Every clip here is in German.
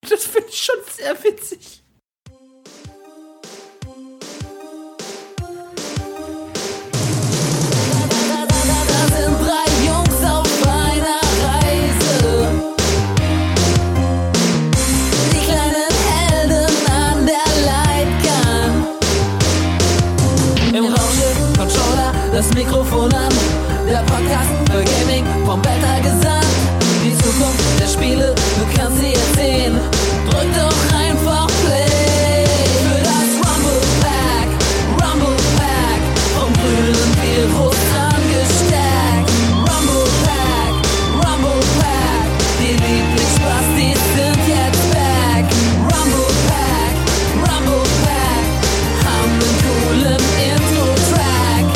Das finde ich schon sehr witzig. Das Mikrofon an, der Podcast für Gaming vom Beta gesandt. Die Zukunft der Spiele, du kannst sie jetzt sehen. Drück doch einfach Play für das Rumble Pack, vom grünen Virus angesteckt. Rumble Pack, die Lieblingsspastis sind jetzt back. Rumble Pack, haben einen coolen Intro-Track.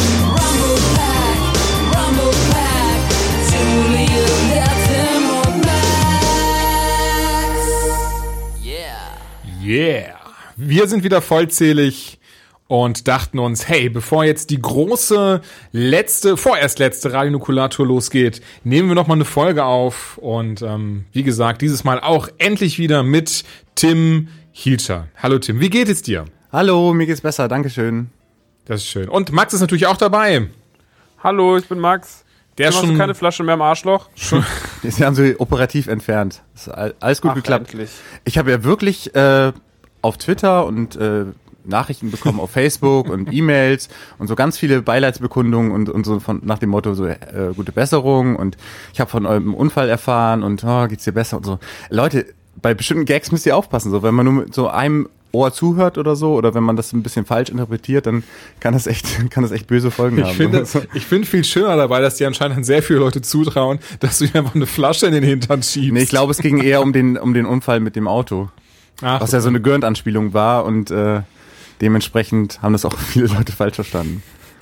Yeah. Wir sind wieder vollzählig und dachten uns, hey, bevor jetzt die große vorerst letzte Radio-Nukulator losgeht, nehmen wir noch mal eine Folge auf und wie gesagt, dieses Mal auch endlich wieder mit Tim Hielscher. Hallo Tim, wie geht es dir? Hallo, mir geht's besser, dankeschön. Das ist schön. Und Max ist natürlich auch dabei. Hallo, ich bin Max. Der hast schon du keine Flasche mehr im Arschloch? Sie haben sie operativ entfernt. Das ist alles gut geklappt. Endlich. Ich habe ja wirklich auf Twitter und Nachrichten bekommen auf Facebook und E-Mails und so ganz viele Beileidsbekundungen und so nach dem Motto so gute Besserung und ich habe von eurem Unfall erfahren und geht's dir besser und so. Leute, bei bestimmten Gags müsst ihr aufpassen, so wenn man nur mit so einem Ohr zuhört oder so, oder wenn man das ein bisschen falsch interpretiert, dann kann das echt böse Folgen haben. Ich finde viel schöner dabei, dass dir anscheinend sehr viele Leute zutrauen, dass du ihm einfach eine Flasche in den Hintern schiebst. Nee, ich glaube, es ging eher um den Unfall mit dem Auto. Ach, was ja so eine Gurnt-Anspielung war und dementsprechend haben das auch viele Leute falsch verstanden.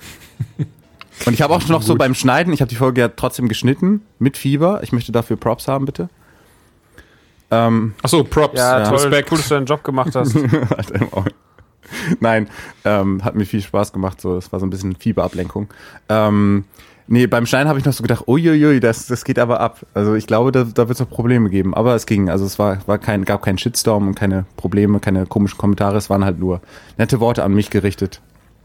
Und ich habe auch noch so beim Schneiden, ich habe die Folge ja trotzdem geschnitten, mit Fieber. Ich möchte dafür Props haben, bitte. Achso, Props. Ja, toll. Respekt. Cool, dass du deinen Job gemacht hast. Nein, hat mir viel Spaß gemacht. So, das war so ein bisschen Fieberablenkung. Nee, beim Schneiden habe ich noch so gedacht, uiuiui, das geht aber ab. Also ich glaube, da wird es noch Probleme geben. Aber es ging. Also es gab keinen Shitstorm und keine Probleme, keine komischen Kommentare. Es waren halt nur nette Worte an mich gerichtet.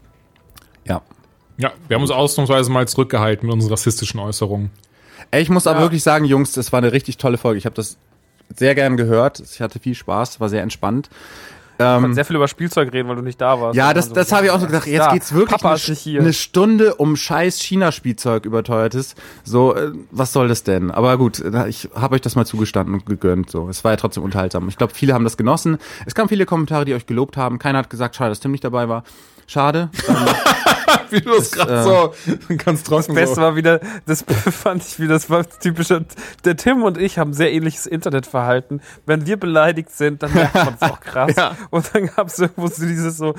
Ja. Ja, wir haben uns ausnahmsweise mal zurückgehalten mit unseren rassistischen Äußerungen. Ich muss aber wirklich sagen, Jungs, das war eine richtig tolle Folge. Ich habe das sehr gern gehört. Ich hatte viel Spaß, war sehr entspannt. Ich konnte sehr viel über Spielzeug reden, weil du nicht da warst. Ja, das habe ich auch so gedacht. Jetzt geht's wirklich eine Stunde um scheiß China-Spielzeug überteuertes. So, was soll das denn? Aber gut, ich habe euch das mal zugestanden und gegönnt. So, es war ja trotzdem unterhaltsam. Ich glaube, viele haben das genossen. Es kamen viele Kommentare, die euch gelobt haben. Keiner hat gesagt, schade, dass Tim nicht dabei war. Schade. Wie du das gerade so ganz trocken. Das Beste war wieder, das fand ich wieder, das war typischer. Der Tim und ich haben sehr ähnliches Internetverhalten. Wenn wir beleidigt sind, dann merkt man es auch krass. Ja. Und dann gab es irgendwo so dieses so,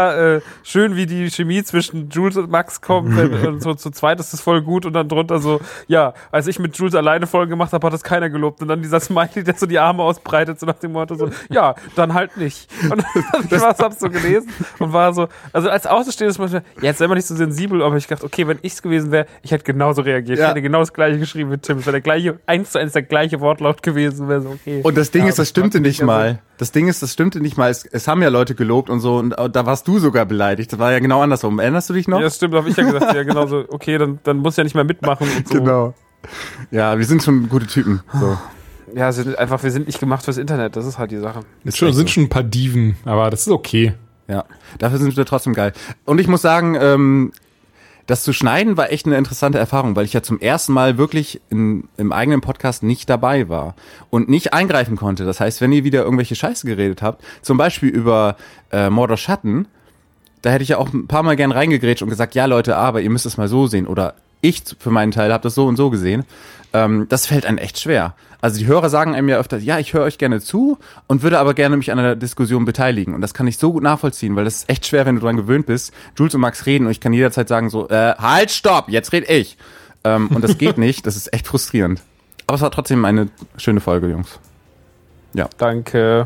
schön wie die Chemie zwischen Jules und Max kommt, und so zu zweit ist das voll gut und dann drunter so, ja, als ich mit Jules alleine Folgen gemacht habe, hat das keiner gelobt. Und dann dieser Smiley, der so die Arme ausbreitet, so nach dem Motto so, ja, dann halt nicht. Und ich hab's so gelesen und war so, also als Außenstehendes manchmal, jetzt sei mal nicht so sensibel, aber ich dachte, okay, wenn ich's gewesen wäre, ich hätte genauso reagiert. Ja. Ich hätte genau das gleiche geschrieben wie Tim. Es wäre der gleiche, 1:1 der gleiche Wortlaut gewesen, wäre so okay. Und das Ding ist, das stimmte nicht mal. Das Ding ist, das stimmte nicht mal. Es haben ja Leute gelobt und so, und da warst du sogar beleidigt. Das war ja genau andersrum. Erinnerst du dich noch? Ja, das stimmt, habe ich ja gesagt. Ja, genau so, okay, dann muss ich ja nicht mehr mitmachen und so. Genau. Ja, wir sind schon gute Typen. So. Ja, wir sind nicht gemacht fürs Internet, das ist halt die Sache. Sind schon ein paar Diven, aber das ist okay. Ja, dafür sind wir trotzdem geil. Und ich muss sagen, das zu schneiden war echt eine interessante Erfahrung, weil ich ja zum ersten Mal wirklich im eigenen Podcast nicht dabei war und nicht eingreifen konnte. Das heißt, wenn ihr wieder irgendwelche Scheiße geredet habt, zum Beispiel über Mordor Schatten, da hätte ich ja auch ein paar Mal gern reingegrätscht und gesagt, ja Leute, aber ihr müsst es mal so sehen. Oder ich für meinen Teil habe das so und so gesehen. Das fällt einem echt schwer. Also die Hörer sagen einem ja öfter, ja, ich höre euch gerne zu und würde aber gerne mich an einer Diskussion beteiligen. Und das kann ich so gut nachvollziehen, weil das ist echt schwer, wenn du dran gewöhnt bist. Jules und Max reden und ich kann jederzeit sagen so, halt, stopp, jetzt red ich. Und das geht nicht, das ist echt frustrierend. Aber es war trotzdem eine schöne Folge, Jungs. Ja. Danke.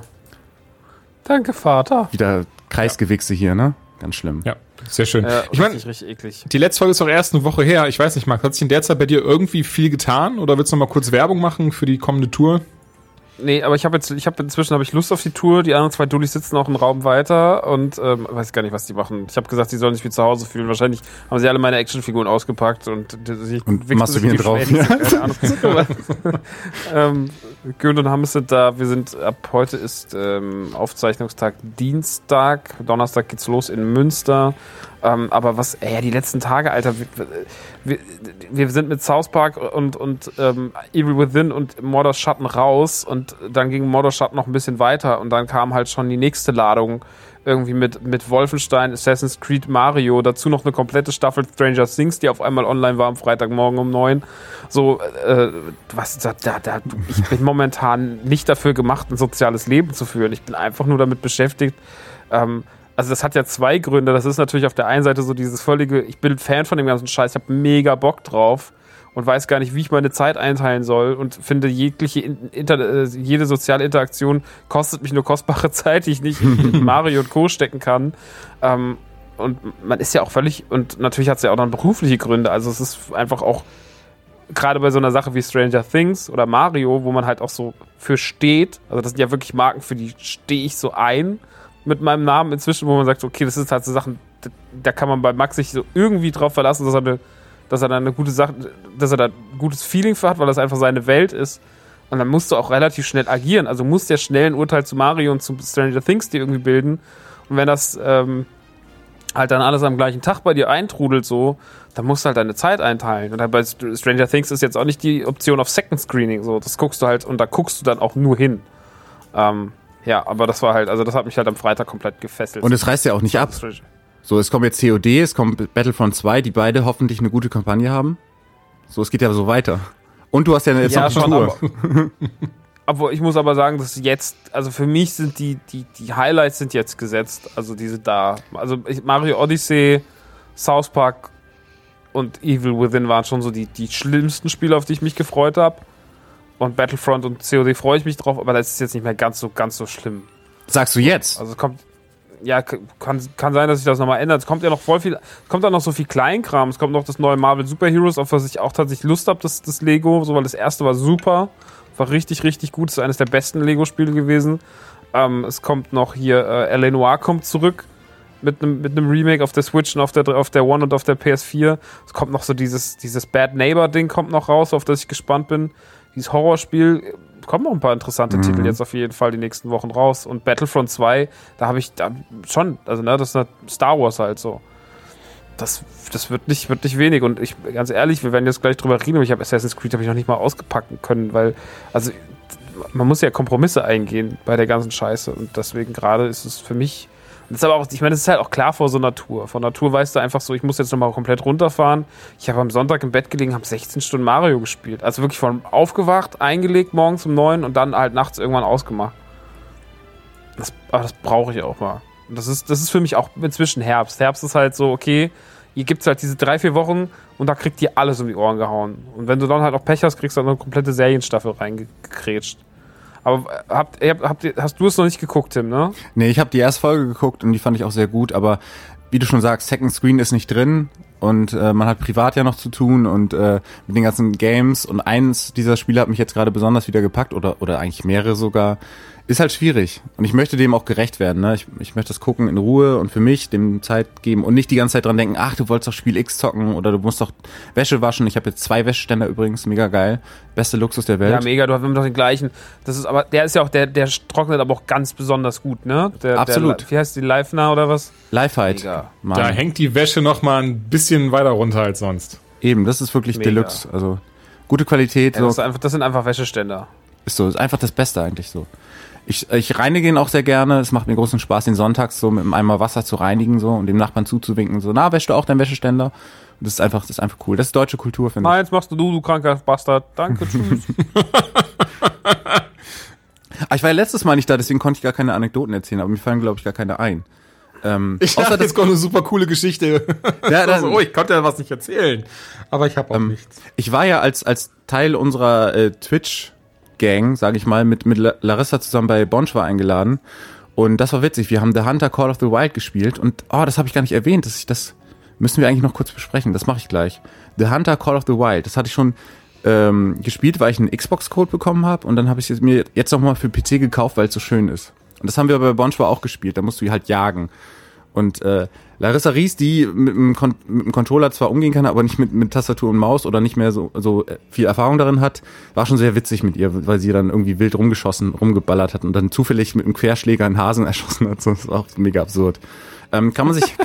Danke, Vater. Wieder Kreisgewichse hier, ne? Ganz schlimm. Ja, sehr schön. Ich meine, richtig eklig. Die letzte Folge ist doch erst eine Woche her. Ich weiß nicht, Max, hat sich in der Zeit bei dir irgendwie viel getan? Oder willst du noch mal kurz Werbung machen für die kommende Tour? Nee, aber inzwischen habe ich Lust auf die Tour. Die anderen 2 Dullis sitzen auch einen Raum weiter und weiß gar nicht, was die machen. Ich habe gesagt, die sollen sich wie zu Hause fühlen. Wahrscheinlich haben sie alle meine Actionfiguren ausgepackt und masturbieren drauf. Ja. Keine Ahnung. Gön und Hammes sind da. Wir sind, ab heute ist Aufzeichnungstag Dienstag. Donnerstag geht's los in Münster. Aber die letzten Tage, Alter, wir sind mit South Park und Evil Within und Mordor's Schatten raus und dann ging Mordor's Schatten noch ein bisschen weiter und dann kam halt schon die nächste Ladung irgendwie mit Wolfenstein, Assassin's Creed, Mario, dazu noch eine komplette Staffel Stranger Things, die auf einmal online war am Freitagmorgen um 9. So, ich bin momentan nicht dafür gemacht, ein soziales Leben zu führen. Ich bin einfach nur damit beschäftigt, also das hat ja 2 Gründe. Das ist natürlich auf der einen Seite so dieses völlige, ich bin Fan von dem ganzen Scheiß, ich habe mega Bock drauf und weiß gar nicht, wie ich meine Zeit einteilen soll und finde, jede soziale Interaktion kostet mich nur kostbare Zeit, die ich nicht in Mario und Co. stecken kann. Und man ist ja auch völlig, und natürlich hat es ja auch dann berufliche Gründe, also es ist einfach auch, gerade bei so einer Sache wie Stranger Things oder Mario, wo man halt auch so für steht, also das sind ja wirklich Marken, für die stehe ich so ein, mit meinem Namen inzwischen, wo man sagt, okay, das ist halt so Sachen, da kann man bei Max sich so irgendwie drauf verlassen, dass er da eine gute Sache, dass er da ein gutes Feeling für hat, weil das einfach seine Welt ist. Und dann musst du auch relativ schnell agieren. Also musst ja schnell ein Urteil zu Mario und zu Stranger Things dir irgendwie bilden. Und wenn das halt dann alles am gleichen Tag bei dir eintrudelt so, dann musst du halt deine Zeit einteilen. Und halt bei Stranger Things ist jetzt auch nicht die Option auf Second Screening. So, das guckst du halt und da guckst du dann auch nur hin. Ja, aber das war halt, also das hat mich halt am Freitag komplett gefesselt. Und es reißt ja auch nicht ab. So, es kommt jetzt COD, es kommt Battlefront 2, die beide hoffentlich eine gute Kampagne haben. So, es geht ja so weiter. Und du hast ja jetzt noch die Tour. Aber ich muss aber sagen, dass jetzt, also für mich sind die Highlights sind jetzt gesetzt. Also diese da. Also Mario Odyssey, South Park und Evil Within waren schon so die schlimmsten Spiele, auf die ich mich gefreut habe. Und Battlefront und COD freue ich mich drauf, aber das ist jetzt nicht mehr ganz so schlimm. Sagst du jetzt? Also es kommt, ja, kann sein, dass sich das nochmal ändert. Es kommt ja noch kommt dann noch so viel Kleinkram. Es kommt noch das neue Marvel Super Heroes, auf was ich auch tatsächlich Lust habe, das Lego, so, weil das erste war super. War richtig, richtig gut. Das ist eines der besten Lego-Spiele gewesen. Es kommt noch hier, L.A. Noire kommt zurück mit einem Remake auf der Switch und auf der One und auf der PS4. Es kommt noch so dieses Bad Neighbor-Ding kommt noch raus, auf das ich gespannt bin. Dieses Horrorspiel, kommen noch ein paar interessante Titel jetzt auf jeden Fall die nächsten Wochen raus. Und Battlefront 2, da habe ich schon, also ne, das ist halt Star Wars halt so. Das wird nicht wenig. Und ich, ganz ehrlich, wir werden jetzt gleich drüber reden, aber ich habe Assassin's Creed noch nicht mal ausgepacken können, weil, also man muss ja Kompromisse eingehen bei der ganzen Scheiße. Und deswegen gerade ist es für mich. Das ist aber auch, ich meine, das ist halt auch klar vor so einer Tour. Von einer Tour weißt du einfach so, ich muss jetzt nochmal komplett runterfahren. Ich habe am Sonntag im Bett gelegen, habe 16 Stunden Mario gespielt. Also wirklich von aufgewacht, eingelegt morgens um 9 und dann halt nachts irgendwann ausgemacht. Aber das brauche ich auch mal. Und das ist für mich auch inzwischen Herbst. Herbst ist halt so, okay, hier gibt es halt diese 3-4 Wochen und da kriegt dir alles um die Ohren gehauen. Und wenn du dann halt auch Pech hast, kriegst du dann eine komplette Serienstaffel reingekrätscht. Aber hast du es noch nicht geguckt, Tim, ne? Nee, ich habe die erste Folge geguckt und die fand ich auch sehr gut, aber wie du schon sagst, Second Screen ist nicht drin und man hat privat ja noch zu tun und mit den ganzen Games und eins dieser Spiele hat mich jetzt gerade besonders wieder gepackt oder eigentlich mehrere sogar. Ist halt schwierig und ich möchte dem auch gerecht werden, ne? Ich möchte das gucken in Ruhe und für mich dem Zeit geben und nicht die ganze Zeit dran denken, ach, du wolltest doch Spiel X zocken oder du musst doch Wäsche waschen. Ich habe jetzt 2 Wäscheständer übrigens, mega geil. Beste Luxus der Welt. Ja, mega, du hast immer noch den gleichen. Das ist aber, der ist ja auch, der trocknet aber auch ganz besonders gut, ne? Absolut. Wie heißt die, Lifener oder was? Lifeheit. Da hängt die Wäsche noch mal ein bisschen weiter runter als sonst. Eben, das ist wirklich mega. Deluxe, also gute Qualität. Ja, so. Das sind einfach Wäscheständer. Ist so, ist einfach das Beste eigentlich so. Ich reinige ihn auch sehr gerne. Es macht mir großen Spaß, den sonntags so mit einem Eimer Wasser zu reinigen so und dem Nachbarn zuzuwinken. So, na, wäschst du auch deinen Wäscheständer? Das ist einfach cool. Das ist deutsche Kultur, finde ich. Nein, jetzt machst du kranker Bastard. Danke, tschüss. Ich war ja letztes Mal nicht da, deswegen konnte ich gar keine Anekdoten erzählen, aber mir fallen, glaube ich, gar keine ein. Ich dachte, das kommt eine super coole Geschichte. Ja, so, ich konnte ja was nicht erzählen. Aber ich habe auch nichts. Ich war ja als Teil unserer Twitch-Gang, sage ich mal, mit Larissa zusammen bei Bonschwa eingeladen. Und das war witzig. Wir haben The Hunter Call of the Wild gespielt. Und das habe ich gar nicht erwähnt. Das müssen wir eigentlich noch kurz besprechen. Das mache ich gleich. The Hunter Call of the Wild. Das hatte ich schon gespielt, weil ich einen Xbox-Code bekommen habe und dann habe ich es mir jetzt nochmal für PC gekauft, weil es so schön ist. Und das haben wir bei Bonchwa auch gespielt, da musst du halt jagen. Und Larissa Ries, die mit dem Controller zwar umgehen kann, aber nicht mit Tastatur und Maus oder nicht mehr so viel Erfahrung darin hat, war schon sehr witzig mit ihr, weil sie dann irgendwie wild rumgeballert hat und dann zufällig mit einem Querschläger einen Hasen erschossen hat. So, das war auch mega absurd. Kann man sich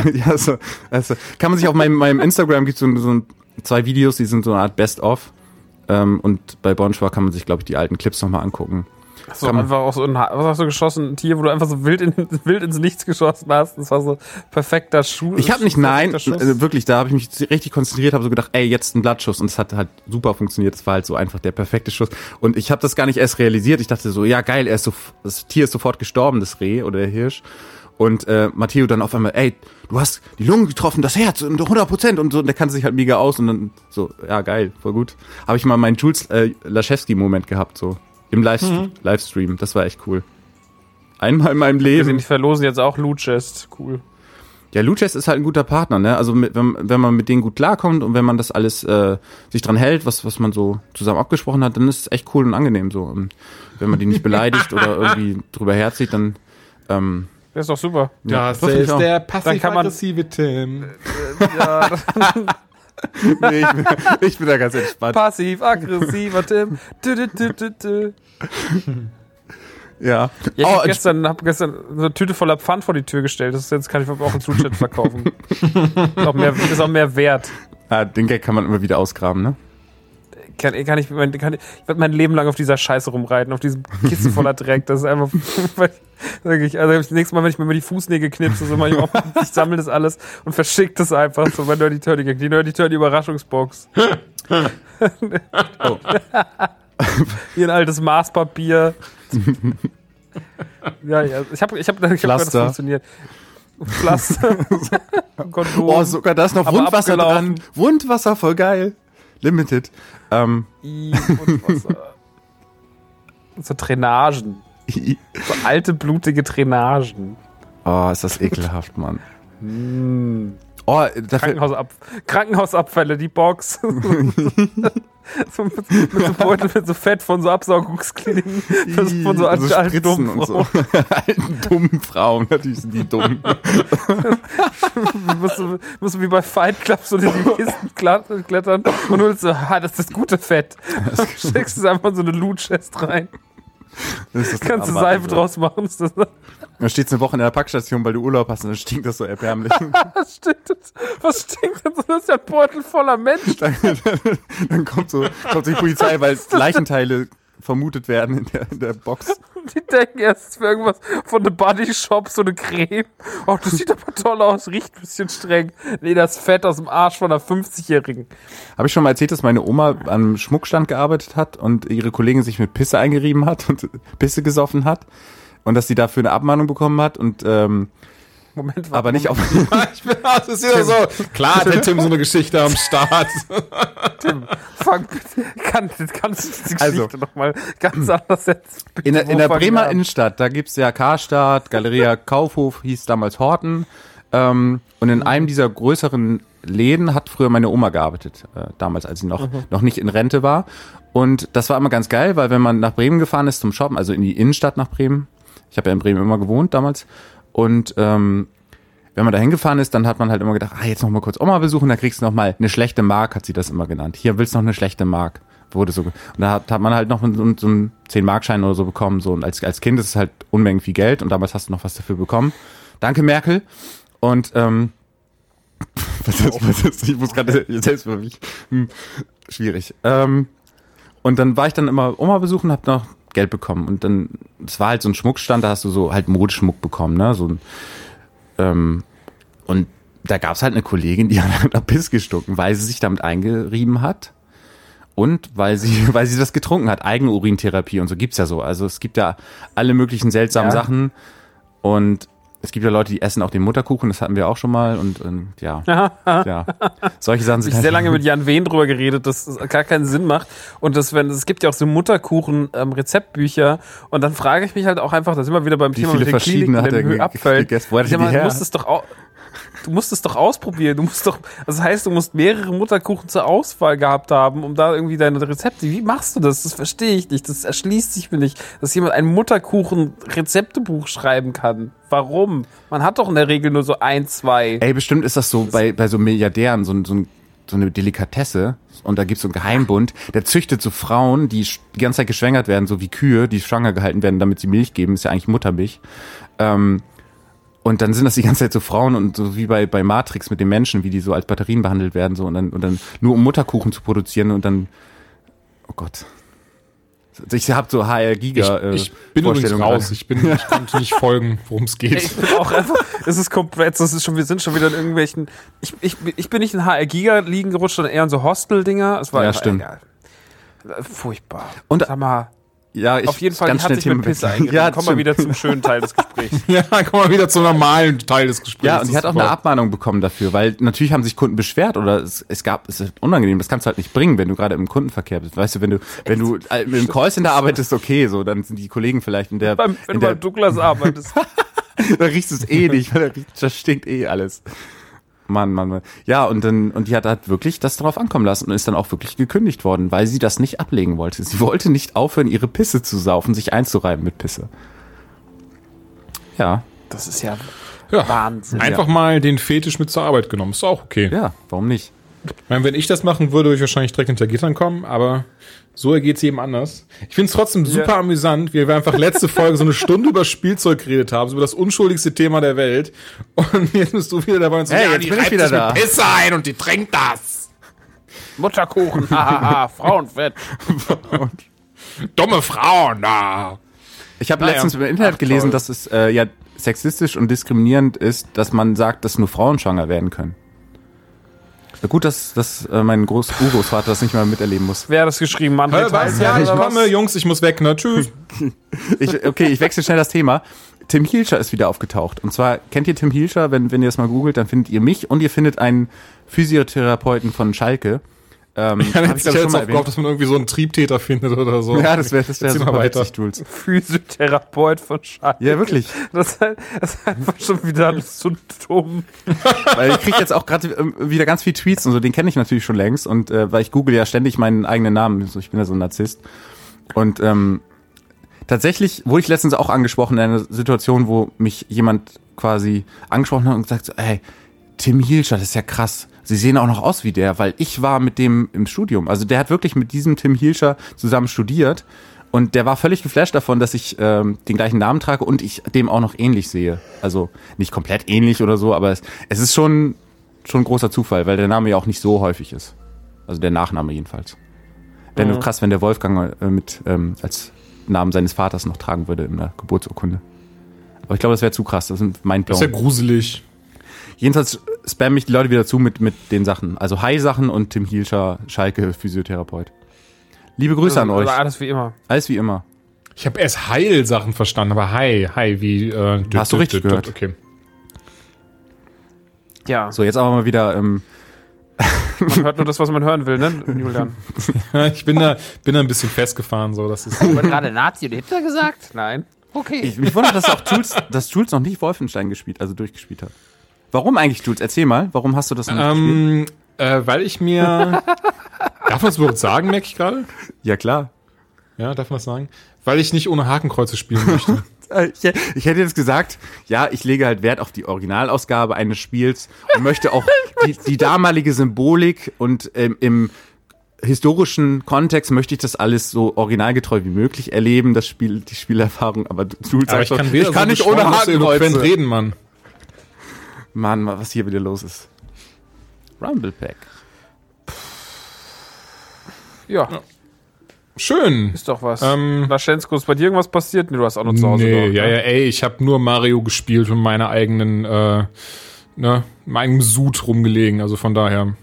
auf meinem Instagram gibt's so 2 Videos, die sind so eine Art Best-of. Und bei Bonchwa kann man sich, glaube ich, die alten Clips nochmal angucken. So einfach auch so was hast du geschossen? Ein Tier, wo du einfach so wild ins Nichts geschossen hast. Das war so perfekter Schuss. Ich habe nicht, wirklich, da habe ich mich richtig konzentriert, habe so gedacht, ey, jetzt ein Blattschuss. Und es hat halt super funktioniert. Es war halt so einfach der perfekte Schuss. Und ich habe das gar nicht erst realisiert. Ich dachte so, ja geil, das Tier ist sofort gestorben, das Reh oder der Hirsch. Und Matteo dann auf einmal, ey, du hast die Lungen getroffen, das Herz und 100% und so. Und der kannte sich halt mega aus und dann so, ja geil, voll gut. Habe ich mal meinen Jules Laschewski-Moment gehabt, so. Im Livestream, das war echt cool. Einmal in meinem Leben. Ich verlose jetzt auch Loot Chest, cool. Ja, Loot Chest ist halt ein guter Partner, ne? Also wenn man mit denen gut klarkommt und wenn man das alles sich dran hält, was man so zusammen abgesprochen hat, dann ist es echt cool und angenehm so. Und wenn man die nicht beleidigt oder irgendwie drüber herzieht, dann das ist doch super. Das ist der passiv-aggressive Tim. Ja. Nee, ich bin da ganz entspannt. Passiv-aggressiver Tim. Ja. Ich hab gestern so eine Tüte voller Pfand vor die Tür gestellt. Jetzt kann ich auch ins Loot-Chat verkaufen. Ist auch mehr wert. Den Gag kann man immer wieder ausgraben, ne? Ich werde mein Leben lang auf dieser Scheiße rumreiten, auf diesem Kissen voller Dreck. Das ist einfach wirklich, also das nächste Mal, wenn ich mir die Fußnägel knipse, so ich sammle das alles und verschicke das einfach so bei Nerdy Turdy Gang. Die Nerdy Turdy Überraschungsbox. Oh. Hier ein altes Maßpapier. Ja, ich hab das funktioniert. Pflaster. Kondom. Oh, sogar da ist noch Wundwasser dran. Wundwasser, voll geil. Limited. Wundwasser. So Drainagen. So alte, blutige Drainagen. Oh, ist das ekelhaft, Mann. Oh, Krankenhausabfälle, die Box. So mit so Beutel, mit so Fett von so Absaugungskliniken. Von so alten dummen und so. Alten dummen Frauen, natürlich sind die dumm. musst du wie bei Fight Club so in die Kisten klettern und holst so, das ist das gute Fett. Steckst es einfach in so eine Loot-Chest rein. Kannst du Seife draus machen. Dann steht's eine Woche in der Packstation, weil du Urlaub hast und dann stinkt das so erbärmlich. Was stinkt denn so? Das ist ja ein Beutel voller Menschen. Dann kommt die Polizei, weil Leichenteile vermutet werden in der Box. Die denken erst für irgendwas von The Body Shop, so eine Creme. Oh, das sieht aber toll aus, riecht ein bisschen streng. Nee, das Fett aus dem Arsch von einer 50-Jährigen. Habe ich schon mal erzählt, dass meine Oma am Schmuckstand gearbeitet hat und ihre Kollegin sich mit Pisse eingerieben hat und Pisse gesoffen hat und dass sie dafür eine Abmahnung bekommen hat und Moment, aber nicht auf. Das ist wieder so. Klar hat der Tim so eine Geschichte am Start. Tim, fang bitte. Kannst du diese Geschichte nochmal ganz anders setzen? In der Bremer Innenstadt, da gibt's ja Karstadt, Galeria Kaufhof, hieß damals Horten. Und in einem dieser größeren Läden hat früher meine Oma gearbeitet. Damals, als sie noch nicht in Rente war. Und das war immer ganz geil, weil wenn man nach Bremen gefahren ist zum Shoppen, also in die Innenstadt nach Bremen, ich habe ja in Bremen immer gewohnt damals, und wenn man da hingefahren ist, dann hat man halt immer gedacht, jetzt noch mal kurz Oma besuchen, dann kriegst du noch mal eine schlechte Mark, hat sie das immer genannt. Hier willst du noch eine schlechte Mark. Wurde so. Und da hat man halt noch so einen 10-Mark-Schein oder so bekommen. So. Und als Kind ist es halt Unmengen viel Geld und damals hast du noch was dafür bekommen. Danke, Merkel. Und was ist? Ich muss gerade selbst für mich. Schwierig. Und dann war ich dann immer Oma besuchen, hab noch Geld bekommen. Und dann, es war halt so ein Schmuckstand, da hast du so halt Modeschmuck bekommen, ne? So ein, und da gab's halt eine Kollegin, die hat nach Piss gestunken, weil sie sich damit eingerieben hat und weil sie das getrunken hat. Eigenurintherapie und so gibt's ja so. Also es gibt ja alle möglichen seltsamen Sachen und es gibt ja Leute, die essen auch den Mutterkuchen, das hatten wir auch schon mal und ja. Solche Sachen sind ich habe sehr lange mit Jan Wehn drüber geredet, dass es gar keinen Sinn macht und es gibt ja auch so Mutterkuchen Rezeptbücher und dann frage ich mich halt auch einfach, da sind wir wieder beim Thema mit den Kliniken, den Abfall. Wo hat die her? Du musst es doch ausprobieren. Das heißt, du musst mehrere Mutterkuchen zur Auswahl gehabt haben, um da irgendwie deine Rezepte. Wie machst du das? Das verstehe ich nicht. Das erschließt sich mir nicht, dass jemand ein Mutterkuchen-Rezeptebuch schreiben kann. Warum? Man hat doch in der Regel nur so 1, 2. Ey, bestimmt ist das so bei so Milliardären, so eine Delikatesse. Und da gibt's so einen Geheimbund, der züchtet so Frauen, die ganze Zeit geschwängert werden, so wie Kühe, die schwanger gehalten werden, damit sie Milch geben. Ist ja eigentlich Muttermilch. Und dann sind das die ganze Zeit so Frauen und so wie bei Matrix mit den Menschen, wie die so als Batterien behandelt werden, so und dann nur um Mutterkuchen zu produzieren und dann, oh Gott. Ich habe so HR Giga Ich bin übrigens raus. Ich konnte nicht folgen, worum es geht. Ich bin auch einfach, es ist komplett, wir sind schon wieder in irgendwelchen, ich bin nicht in HR Giga liegen gerutscht, sondern eher in so Hostel-Dinger. Es war ja, stimmt. Egal. Furchtbar. Und sag mal, ja, auf jeden Fall, ganz hat sich mit Pisse eingeladen. Ja, kommen wir wieder zum schönen Teil des Gesprächs. Ja, kommen wir wieder zum normalen Teil des Gesprächs. Ja, und die hat auch eine Abmahnung bekommen dafür, weil natürlich haben sich Kunden beschwert oder es ist unangenehm, das kannst du halt nicht bringen, wenn du gerade im Kundenverkehr bist. Weißt du, wenn du im Callcenter arbeitest, okay, so, dann sind die Kollegen vielleicht wenn du bei Douglas arbeitest. da riechst du es eh nicht, weil da stinkt eh alles. Mann. Ja, und die hat halt wirklich das darauf ankommen lassen und ist dann auch wirklich gekündigt worden, weil sie das nicht ablegen wollte. Sie wollte nicht aufhören, ihre Pisse zu saufen, sich einzureiben mit Pisse. Ja. Das ist ja Ja, Wahnsinn. einfach mal den Fetisch mit zur Arbeit genommen. Ist auch okay. Ja, warum nicht? Ich meine, wenn ich das machen würde, würde ich wahrscheinlich direkt hinter Gittern kommen, aber so ergeht's jedem anders. Ich finde es trotzdem super amüsant, wie wir einfach letzte Folge so eine Stunde über Spielzeug geredet haben, so über das unschuldigste Thema der Welt. Und jetzt bist du wieder dabei und so, hey, ja, jetzt die bin ich reibt wieder sich da. mit Pisse ein und die trinkt das. Mutterkuchen, hahaha, Frauenfett. Dumme Frauen, da. Ich habe letztens im Internet gelesen, dass es ja sexistisch und diskriminierend ist, dass man sagt, dass nur Frauen schwanger werden können. Gut, dass mein Urgroßvater das nicht mehr miterleben muss. Wer hat das geschrieben? Mann, Was? Ja, ich komme, Jungs, ich muss weg, ne? Tschüss. Ich wechsle schnell das Thema. Tim Hielscher ist wieder aufgetaucht. Und zwar, kennt ihr Tim Hielscher? Wenn ihr das mal googelt, dann findet ihr mich und ihr findet einen Physiotherapeuten von Schalke. Ich habe jetzt auch gehofft, dass man irgendwie so einen Triebtäter findet oder so. Ja, das wäre super witzig, Jules. Physiotherapeut von Schalke. Ja, wirklich. Das ist einfach schon wieder alles so dumm. Weil ich kriege jetzt auch gerade wieder ganz viele Tweets und so, den kenne ich natürlich schon längst. Und weil ich google ja ständig meinen eigenen Namen. Ich bin ja so ein Narzisst. Und tatsächlich wurde ich letztens auch angesprochen in einer Situation, wo mich jemand quasi angesprochen hat und gesagt so, hey, Tim Hielscher, das ist ja krass. Sie sehen auch noch aus wie der, weil ich war mit dem im Studium. Also der hat wirklich mit diesem Tim Hielscher zusammen studiert und der war völlig geflasht davon, dass ich den gleichen Namen trage und ich dem auch noch ähnlich sehe. Also nicht komplett ähnlich oder so, aber es ist schon ein großer Zufall, weil der Name ja auch nicht so häufig ist. Also der Nachname jedenfalls. Wäre nur krass, wenn der Wolfgang als Namen seines Vaters noch tragen würde in der Geburtsurkunde. Aber ich glaube, das wäre zu krass. Das ist mein Plan. Das ist ja gruselig. Jedenfalls spammen mich die Leute wieder zu mit den Sachen. Also Hai-Sachen und Tim Hielscher, Schalke, Physiotherapeut. Liebe Grüße an euch. Alles wie immer. Alles wie immer. Ich habe erst Heilsachen verstanden, aber Hi wie Hast du richtig gehört. Okay. Ja. So, jetzt aber mal wieder Man hört nur das, was man hören will, ne, Julian? Ich bin da ein bisschen festgefahren, so. Das ist. Haben wir gerade Nazi oder Hitler gesagt? Nein. Okay. Mich wundert, dass Jules noch nicht Wolfenstein durchgespielt hat. Warum eigentlich, Jules? Erzähl mal, warum hast du das noch nicht gespielt? Weil ich mir... Darf man das überhaupt sagen, merke ich gerade? Ja, klar. Ja, darf man das sagen? Weil ich nicht ohne Hakenkreuze spielen möchte. Ich hätte jetzt gesagt, ja, ich lege halt Wert auf die Originalausgabe eines Spiels und möchte auch die damalige Symbolik und im historischen Kontext möchte ich das alles so originalgetreu wie möglich erleben, das Spiel, die Spielerfahrung, aber Jules sagt schon, ich kann nicht ohne Hakenkreuze reden, Mann. Mann, was hier wieder los ist. Rumble Pack. Ja. Schön. Ist doch was. Laschensko, ist bei dir irgendwas passiert? Nee, du hast auch noch zu Hause. Nee, gehabt, ne? ey, ich habe nur Mario gespielt und meine eigenen, meinem Sud rumgelegen, also von daher.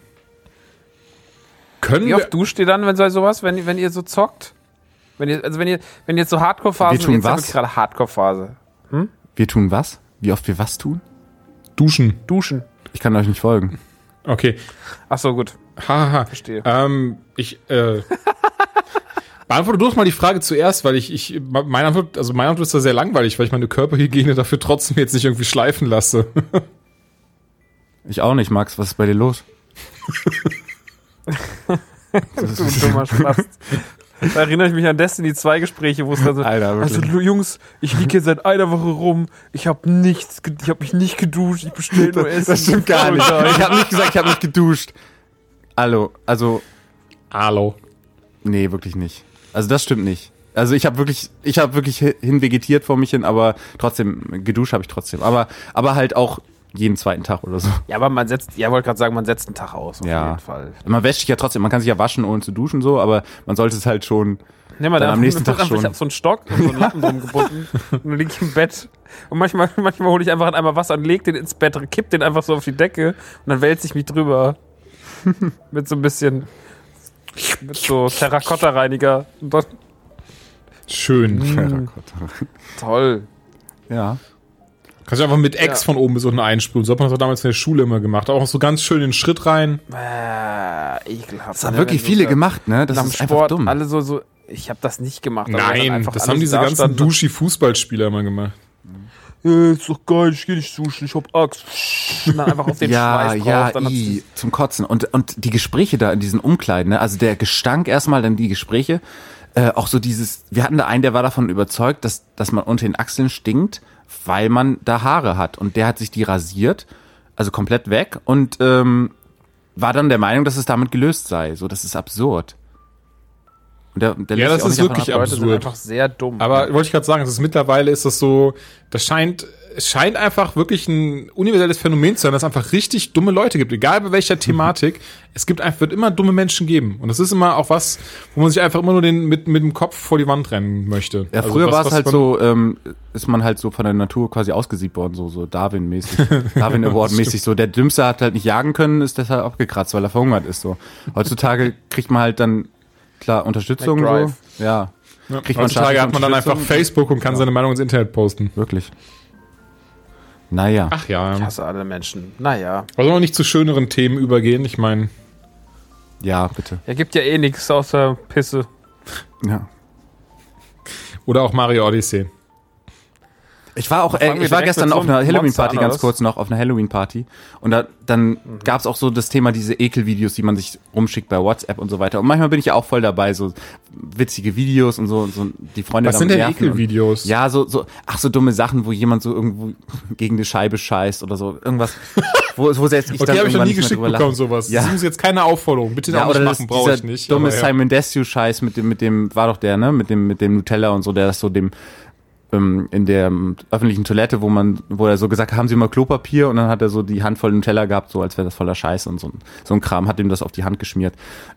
Wie oft duscht ihr dann, wenn ihr so zockt? Wenn ihr jetzt so Hardcore-Phase... Wir tun was? gerade Hardcore-Phase. Wir tun was? Wie oft wir was tun? Duschen. Ich kann euch nicht folgen. Okay. Ach so, gut. Haha. Verstehe. Beantworte du doch mal die Frage zuerst, weil meine Antwort ist da sehr langweilig, weil ich meine Körperhygiene dafür trotzdem jetzt nicht irgendwie schleifen lasse. Ich auch nicht, Max. Was ist bei dir los? Du dummer Spast. Da erinnere ich mich an Destiny 2 Gespräche, wo es dann so, Alter, wirklich. also Jungs, ich liege hier seit einer Woche rum, ich habe mich nicht geduscht, ich bestelle nur Essen. Das stimmt gar nicht. Ich habe nicht gesagt, ich habe nicht geduscht. Hallo. Nee, wirklich nicht. Also das stimmt nicht. Also ich habe wirklich hinvegetiert vor mich hin, aber trotzdem, geduscht habe ich trotzdem. Aber halt auch jeden zweiten Tag oder so. Ja, aber wollte gerade sagen, man setzt einen Tag aus, auf jeden Fall. Man wäscht sich ja trotzdem, man kann sich ja waschen, ohne zu duschen, so, aber man sollte es halt schon dann am nächsten Tag schon. Ich habe so einen Stock und so einen Lappen drum gebunden und dann liege ich im Bett. Und manchmal hole ich einfach einen Eimer Wasser und leg den ins Bett, kipp den einfach so auf die Decke und dann wälze ich mich drüber. Mit so ein bisschen, mit so Terrakotta-Reiniger. Schön. Terrakotta. Toll. Ja. Kannst du einfach mit Ex von oben bis unten einsprühen. So hat man das auch damals in der Schule immer gemacht. Auch so ganz schön den Schritt rein. Ekelhaft. Das haben wirklich viele gemacht, ne? Das ist einfach dumm. Alle so, ich habe das nicht gemacht. Nein, das haben diese ganzen Duschi-Fußballspieler immer gemacht. Ist doch geil, ich geh nicht duschen, ich hab Angst. Und dann einfach auf den Schweiß drauf. Dann zum Kotzen. Und die Gespräche da in diesen Umkleiden, ne? Also der Gestank erstmal, dann die Gespräche. Auch so dieses, wir hatten da einen, der war davon überzeugt, dass man unter den Achseln stinkt, weil man da Haare hat. Und der hat sich die rasiert, also komplett weg und war dann der Meinung, dass es damit gelöst sei. So, das ist absurd. Und der das ist wirklich absurd. Leute sind einfach sehr dumm. Aber wollte ich gerade sagen, mittlerweile ist das so, es scheint einfach wirklich ein universelles Phänomen zu sein, dass es einfach richtig dumme Leute gibt, egal bei welcher Thematik. Es wird immer dumme Menschen geben. Und das ist immer auch was, wo man sich einfach immer nur mit dem Kopf vor die Wand rennen möchte. Ja, früher also war es halt so, ist man halt so von der Natur quasi ausgesiebt worden, so Darwin-mäßig, Darwin Award-mäßig, so. Der Dümmste hat halt nicht jagen können, ist deshalb abgekratzt, weil er verhungert ist, so. Heutzutage kriegt man halt dann, klar, Unterstützung, so. Ja. Heutzutage hat man dann einfach Facebook und kann seine Meinung ins Internet posten. Wirklich. Naja. Ach ja. Ich hasse alle Menschen. Naja. Also noch nicht zu schöneren Themen übergehen, ich meine. Ja, bitte. Ja, gibt ja eh nichts außer Pisse. Ja. Oder auch Mario Odyssey. Ich war gestern auf einer Halloween-Party, ganz kurz noch, auf einer Halloween-Party. Und dann gab's auch so das Thema, diese Ekelvideos, die man sich rumschickt bei WhatsApp und so weiter. Und manchmal bin ich ja auch voll dabei, so witzige Videos und so die Freunde. Was sind denn Ekelvideos? Ja, so dumme Sachen, wo jemand so irgendwo gegen eine Scheibe scheißt oder so. Irgendwas, wo selbst ich okay, dann habe ich noch nie geschickt bekommen, sowas. Ja. Das ist jetzt keine Aufforderung. Bitte auch nicht machen, brauche ich nicht. Dumme Simon Desue-Scheiß mit dem, war doch der, ne? Mit dem Nutella und so, der das so dem, in der öffentlichen Toilette, wo er so gesagt hat, haben Sie mal Klopapier? Und dann hat er so die Hand voll Nutella gehabt, so als wäre das voller Scheiße und so ein Kram, hat ihm das auf die Hand geschmiert.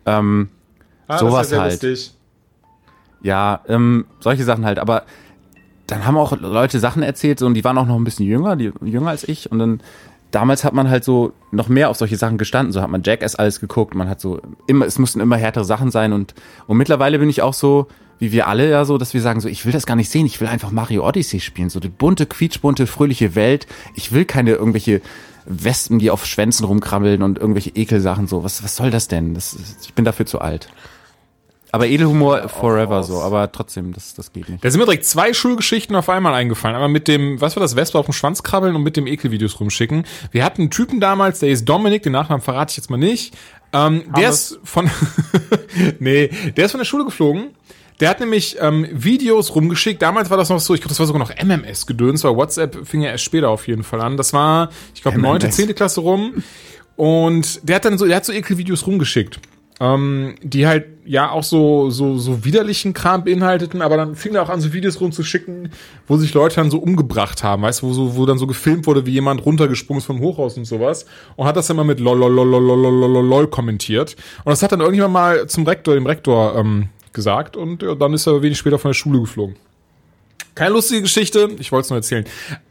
Sowas halt. Lustig. Ja, solche Sachen halt, aber dann haben auch Leute Sachen erzählt, so, und die waren auch noch ein bisschen jünger als ich, und dann damals hat man halt so noch mehr auf solche Sachen gestanden, so hat man Jackass alles geguckt, man hat so es mussten immer härtere Sachen sein, und mittlerweile bin ich auch so, wie wir alle ja so, dass wir sagen so, ich will das gar nicht sehen, ich will einfach Mario Odyssey spielen, so die bunte, quietschbunte, fröhliche Welt. Ich will keine irgendwelche Wespen, die auf Schwänzen rumkrabbeln und irgendwelche Ekelsachen so. Was soll das denn? Ich bin dafür zu alt. Aber Edelhumor forever so, aber trotzdem, das geht nicht. Da sind mir direkt 2 Schulgeschichten auf einmal eingefallen. Einmal mit dem, was war das, Wespe auf dem Schwanz krabbeln und mit dem Ekelvideos rumschicken. Wir hatten einen Typen damals, der ist Dominik, den Nachnamen verrate ich jetzt mal nicht. Der ist von der Schule geflogen. Der hat nämlich Videos rumgeschickt. Damals war das noch so, ich glaube, das war sogar noch MMS-Gedöns, weil WhatsApp fing ja erst später auf jeden Fall an. Das war, ich glaube, 9., 10. Klasse rum. Und der hat so Ekelvideos rumgeschickt. Die halt ja auch so widerlichen Kram beinhalteten, aber dann fing er auch an, so Videos rumzuschicken, wo sich Leute dann so umgebracht haben, weißt du, wo dann so gefilmt wurde, wie jemand runtergesprungen ist vom Hochhaus und sowas, und hat das dann mal mit lol kommentiert. Und das hat dann irgendjemand mal dem Rektor gesagt, und ja, dann ist er wenig später von der Schule geflogen. Keine lustige Geschichte, ich wollte es nur erzählen.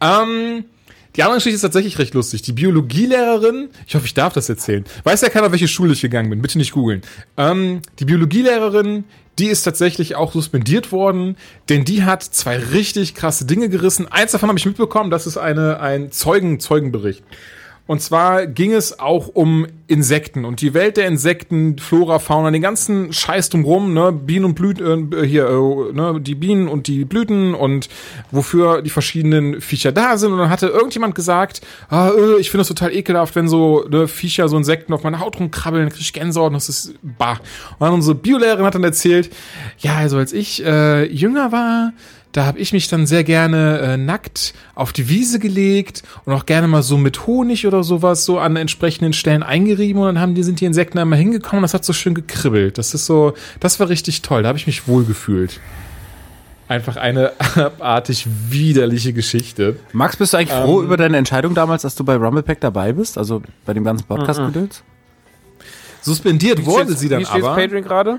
Die andere Geschichte ist tatsächlich recht lustig. Die Biologielehrerin, ich hoffe, ich darf das erzählen. Weiß ja keiner, welche Schule ich gegangen bin. Bitte nicht googeln. Die Biologielehrerin, die ist tatsächlich auch suspendiert worden, denn die hat 2 richtig krasse Dinge gerissen. Eins davon habe ich mitbekommen, das ist ein Zeugenbericht. Und zwar ging es auch um Insekten und die Welt der Insekten, Flora, Fauna, den ganzen Scheiß drumrum, ne, Bienen und Blüten, ne, die Bienen und die Blüten und wofür die verschiedenen Viecher da sind. Und dann hatte irgendjemand gesagt, ich finde das total ekelhaft, wenn so Viecher, so Insekten auf meiner Haut rumkrabbeln, dann krieg ich Gänsehaut und das ist bah. Und dann unsere Biolehrerin hat dann erzählt, ja, also als ich jünger war, da habe ich mich dann sehr gerne nackt auf die Wiese gelegt und auch gerne mal so mit Honig oder sowas so an entsprechenden Stellen eingerieben und dann sind die Insekten einmal hingekommen und das hat so schön gekribbelt. Das war richtig toll, da habe ich mich wohl gefühlt. Einfach eine abartig widerliche Geschichte. Max, bist du eigentlich froh über deine Entscheidung damals, dass du bei Rumblepack dabei bist? Also bei dem ganzen Podcast-Gedöns? Suspendiert wurde sie dann aber. Wie steht's Patreon gerade?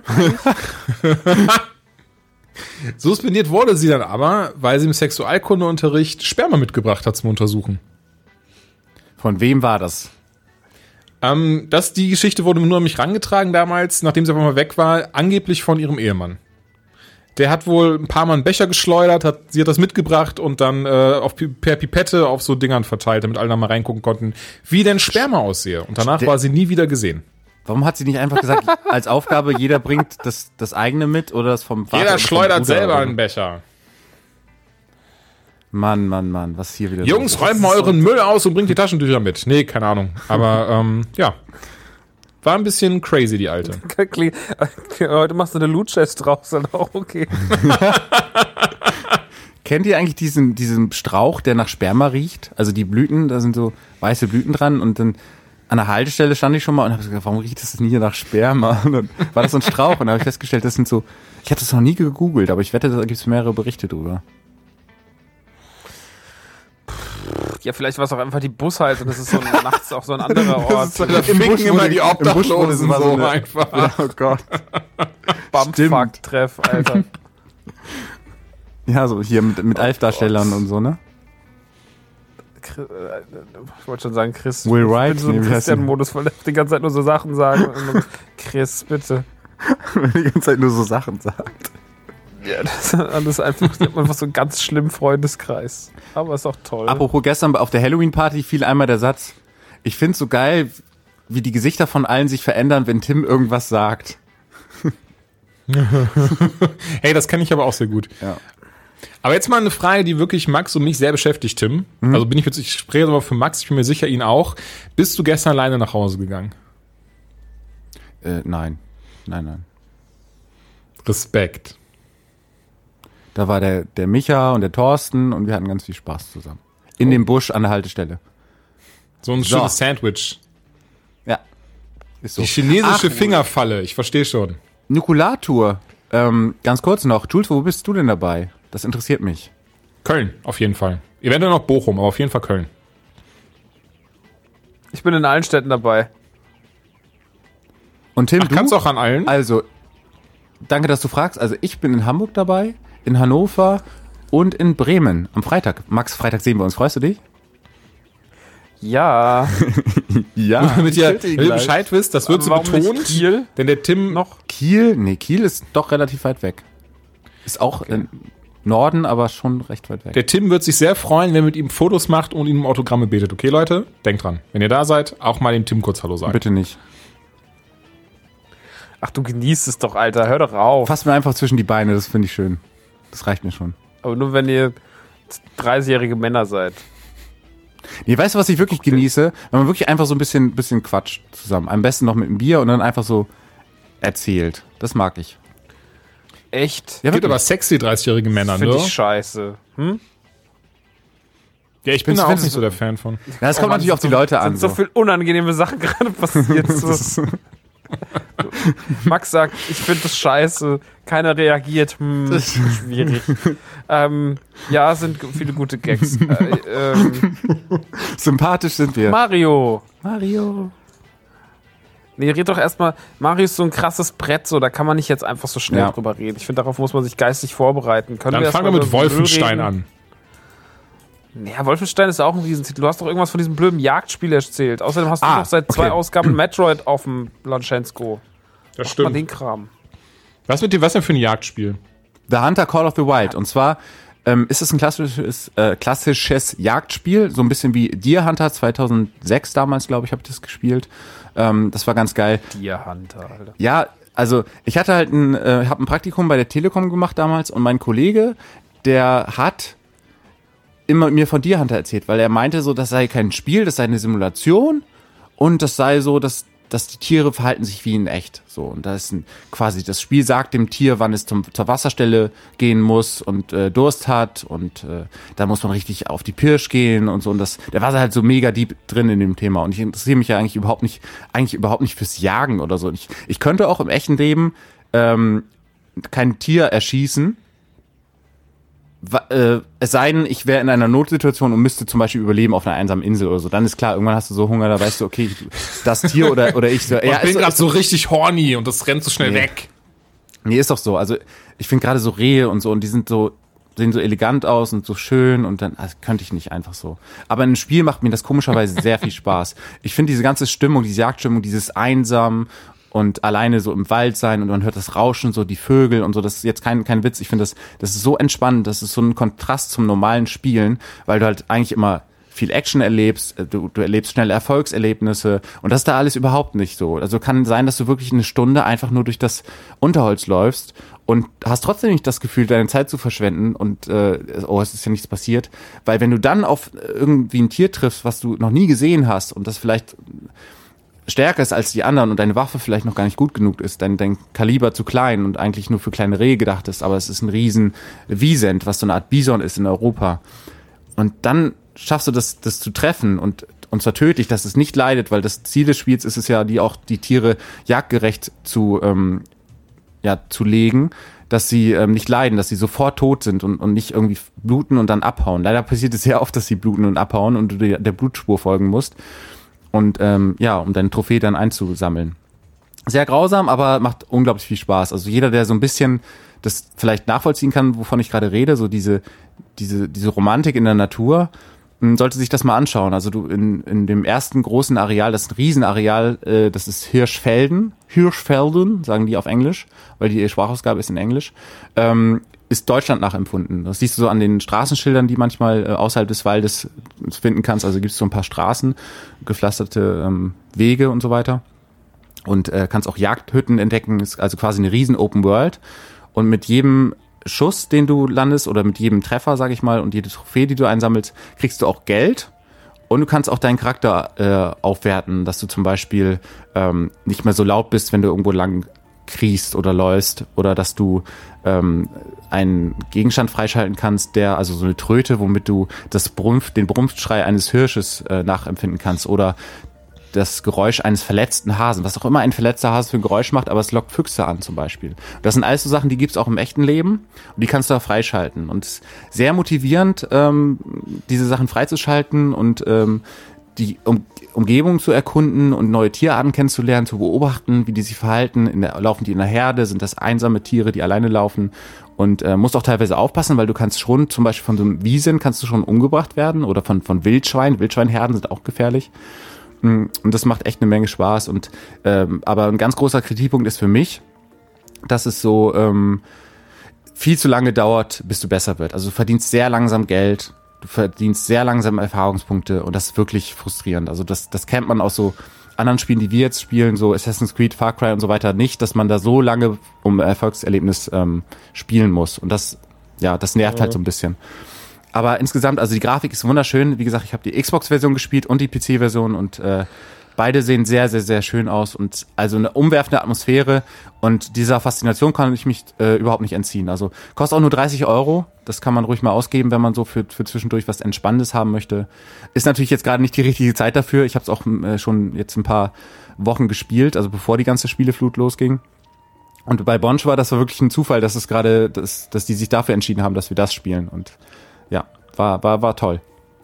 Suspendiert wurde sie dann aber, weil sie im Sexualkundeunterricht Sperma mitgebracht hat zum Untersuchen. Von wem war das? Die Geschichte wurde nur an mich rangetragen damals, nachdem sie einfach mal weg war, angeblich von ihrem Ehemann. Der hat wohl ein paar Mal einen Becher geschleudert, sie hat das mitgebracht und dann per Pipette auf so Dingern verteilt, damit alle da mal reingucken konnten, wie denn Sperma aussehe. Und danach war sie nie wieder gesehen. Warum hat sie nicht einfach gesagt, als Aufgabe, jeder bringt das eigene mit oder das vom Vater? Jeder schleudert selber einen Becher. Mann, was hier wieder... Jungs, räumt mal euren Müll aus und bringt die Taschentücher mit. Nee, keine Ahnung. Aber, ja. War ein bisschen crazy, die Alte. Heute machst du eine Loot-Chest draus, dann auch okay. Kennt ihr eigentlich diesen Strauch, der nach Sperma riecht? Also die Blüten, da sind so weiße Blüten dran und dann... An der Haltestelle stand ich schon mal und habe gesagt, warum riecht das nie nach Sperma? Und dann war das so ein Strauch und dann habe ich festgestellt, das sind so, ich habe das noch nie gegoogelt, aber ich wette, da gibt es mehrere Berichte drüber. Ja, vielleicht war es auch einfach die Bushaltung, das ist so nachts auch so ein anderer Ort. Da ficken immer die Obdachlosen so einfach. Ja, oh Gott. Bumpfuck-Treff, Alter. Ja, so hier mit Alf-Darstellern und so, ne? Ich wollte schon sagen, Chris. Will Wright? Ich bin so im Christian-Modus, weil er die ganze Zeit nur so Sachen sagen. Chris, bitte. Weil er die ganze Zeit nur so Sachen sagt. Ja, das ist alles einfach so einen ganz schlimmen Freundeskreis. Aber ist auch toll. Apropos gestern auf der Halloween-Party fiel einmal der Satz, ich find's so geil, wie die Gesichter von allen sich verändern, wenn Tim irgendwas sagt. Hey, das kann ich aber auch sehr gut. Ja. Aber jetzt mal eine Frage, die wirklich Max und mich sehr beschäftigt, Tim. Also ich spreche aber für Max, ich bin mir sicher, ihn auch. Bist du gestern alleine nach Hause gegangen? Nein. Respekt. Da war der Micha und der Thorsten und wir hatten ganz viel Spaß zusammen. In dem Busch an der Haltestelle. So ein schönes Sandwich. Ja. Ist so. Die chinesische Fingerfalle, ich verstehe schon. Nukulartour. Ganz kurz noch. Jules, wo bist du denn dabei? Das interessiert mich. Köln, auf jeden Fall. Eventuell noch Bochum, aber auf jeden Fall Köln. Ich bin in allen Städten dabei. Und Tim, du? Kannst auch an allen? Also, danke, dass du fragst. Also, ich bin in Hamburg dabei, in Hannover und in Bremen am Freitag. Max, Freitag sehen wir uns. Freust du dich? Ja. Ja. Damit ihr Bescheid wisst, das wird so betont. Kiel? Denn der Tim Noch? Kiel? Nee, Kiel ist doch relativ weit weg. Ist auch im Norden, aber schon recht weit weg. Der Tim wird sich sehr freuen, wenn ihr mit ihm Fotos macht und ihm Autogramme betet. Okay, Leute? Denkt dran. Wenn ihr da seid, auch mal dem Tim kurz Hallo sagen. Bitte nicht. Ach, du genießt es doch, Alter. Hör doch auf. Fass mir einfach zwischen die Beine, das finde ich schön. Das reicht mir schon. Aber nur, wenn ihr 30-jährige Männer seid. Nee, weißt du, was ich wirklich genieße? Wenn man wirklich einfach so ein bisschen quatscht zusammen. Am besten noch mit einem Bier und dann einfach so erzählt. Das mag ich. Echt? Ja, Gibt aber sexy 30-jährige Männer, Finde ne? ich scheiße. Ja, ich bin da auch nicht so der Fan von. Ja, das kommt natürlich auf die Leute an. So viel unangenehme Sachen gerade passiert. So. Max sagt, ich finde das scheiße. Keiner reagiert. Schwierig. Ja, sind viele gute Gags. Sympathisch sind wir. Mario. Nee, red doch erstmal. Mario ist so ein krasses Brett, so, da kann man nicht jetzt einfach so schnell drüber reden. Ich finde, darauf muss man sich geistig vorbereiten. Dann fangen wir mit Wolfenstein an. Ja, Wolfenstein ist auch ein Riesentitel. Du hast doch irgendwas von diesem blöden Jagdspiel erzählt. Außerdem hast du noch seit 2 Ausgaben Metroid auf dem Lanchensko. Das Mach stimmt. mal den Kram. Was denn für ein Jagdspiel? The Hunter Call of the Wild. Und zwar ist es ein klassisches Jagdspiel, so ein bisschen wie Deer Hunter 2006 damals, glaube ich, habe ich das gespielt. Das war ganz geil. Deer Hunter, Alter. Ja, also ich hatte halt habe ein Praktikum bei der Telekom gemacht damals und mein Kollege, der hat immer mir von Deer Hunter erzählt, weil er meinte so, das sei kein Spiel, das sei eine Simulation und das sei so, dass die Tiere verhalten sich wie in echt. So, und da ist quasi das Spiel sagt dem Tier, wann es zur Wasserstelle gehen muss und Durst hat und da muss man richtig auf die Pirsch gehen und so. Und der war halt so mega deep drin in dem Thema. Und ich interessiere mich ja eigentlich überhaupt nicht fürs Jagen oder so. Ich könnte auch im echten Leben kein Tier erschießen. Es sei denn, ich wäre in einer Notsituation und müsste zum Beispiel überleben auf einer einsamen Insel oder so. Dann ist klar, irgendwann hast du so Hunger, da weißt du, okay, das Tier oder ich so. Ich bin gerade so richtig horny und das rennt so schnell weg. Nee, ist doch so. Also ich finde gerade so Rehe und so und die sehen so elegant aus und so schön und dann könnte ich nicht einfach so. Aber in einem Spiel macht mir das komischerweise sehr viel Spaß. Ich finde diese ganze Stimmung, diese Jagdstimmung, dieses einsam und alleine so im Wald sein und man hört das Rauschen, so die Vögel und so, das ist jetzt kein Witz. Ich finde das ist so entspannend, das ist so ein Kontrast zum normalen Spielen, weil du halt eigentlich immer viel Action erlebst, du erlebst schnelle Erfolgserlebnisse und das ist da alles überhaupt nicht so. Also kann sein, dass du wirklich eine Stunde einfach nur durch das Unterholz läufst und hast trotzdem nicht das Gefühl, deine Zeit zu verschwenden und es ist ja nichts passiert, weil wenn du dann auf irgendwie ein Tier triffst, was du noch nie gesehen hast und das vielleicht stärker ist als die anderen und deine Waffe vielleicht noch gar nicht gut genug ist, dein Kaliber zu klein und eigentlich nur für kleine Rehe gedacht ist, aber es ist ein riesen Wiesent, was so eine Art Bison ist in Europa. Und dann schaffst du das zu treffen und zwar tödlich, dass es nicht leidet, weil das Ziel des Spiels ist es ja, die Tiere jagdgerecht zu legen, dass sie nicht leiden, dass sie sofort tot sind und nicht irgendwie bluten und dann abhauen. Leider passiert es sehr oft, dass sie bluten und abhauen und du der Blutspur folgen musst. Und um deine Trophäe dann einzusammeln. Sehr grausam, aber macht unglaublich viel Spaß. Also jeder, der so ein bisschen das vielleicht nachvollziehen kann, wovon ich gerade rede, so diese Romantik in der Natur, sollte sich das mal anschauen. Also du in dem ersten großen Areal, das ist ein Riesenareal, das ist Hirschfelden, sagen die auf Englisch, weil die Sprachausgabe ist in Englisch, ist Deutschland nachempfunden. Das siehst du so an den Straßenschildern, die manchmal außerhalb des Waldes finden kannst. Also gibt es so ein paar Straßen, gepflasterte Wege und so weiter. Und kannst auch Jagdhütten entdecken. Ist also quasi eine riesen Open World. Und mit jedem Schuss, den du landest, oder mit jedem Treffer, sag ich mal, und jede Trophäe, die du einsammelst, kriegst du auch Geld. Und du kannst auch deinen Charakter aufwerten, dass du zum Beispiel nicht mehr so laut bist, wenn du irgendwo lang kriechst oder läufst, oder dass du einen Gegenstand freischalten kannst, also so eine Tröte, womit du den Brumpfschrei eines Hirsches nachempfinden kannst, oder das Geräusch eines verletzten Hasen, was auch immer ein verletzter Hase für ein Geräusch macht, aber es lockt Füchse an zum Beispiel. Das sind alles so Sachen, die gibt's auch im echten Leben und die kannst du da freischalten. Und es ist sehr motivierend, diese Sachen freizuschalten und die Umgebung zu erkunden und neue Tierarten kennenzulernen, zu beobachten, wie die sich verhalten. Laufen die in der Herde? Sind das einsame Tiere, die alleine laufen? Und musst auch teilweise aufpassen, weil du kannst schon, zum Beispiel von so einem Wiesent kannst du schon umgebracht werden oder von Wildschweinen. Wildschweinherden sind auch gefährlich. Und das macht echt eine Menge Spaß. Und aber ein ganz großer Kritikpunkt ist für mich, dass es so viel zu lange dauert, bis du besser wird. Also du verdienst sehr langsam Geld. Du verdienst sehr langsam Erfahrungspunkte und das ist wirklich frustrierend. Also das kennt man aus so anderen Spielen, die wir jetzt spielen, so Assassin's Creed, Far Cry und so weiter, nicht, dass man da so lange um Erfolgserlebnis spielen muss. Und das nervt halt so ein bisschen. Aber insgesamt, also die Grafik ist wunderschön. Wie gesagt, ich habe die Xbox-Version gespielt und die PC-Version und beide sehen sehr, sehr, sehr schön aus und also eine umwerfende Atmosphäre und dieser Faszination kann ich mich überhaupt nicht entziehen. Also kostet auch nur 30 €. Das kann man ruhig mal ausgeben, wenn man so für zwischendurch was Entspannendes haben möchte. Ist natürlich jetzt gerade nicht die richtige Zeit dafür. Ich habe es auch schon jetzt ein paar Wochen gespielt, also bevor die ganze Spieleflut losging. Und bei Bonch war das wirklich ein Zufall, dass die sich dafür entschieden haben, dass wir das spielen. Und ja, war toll.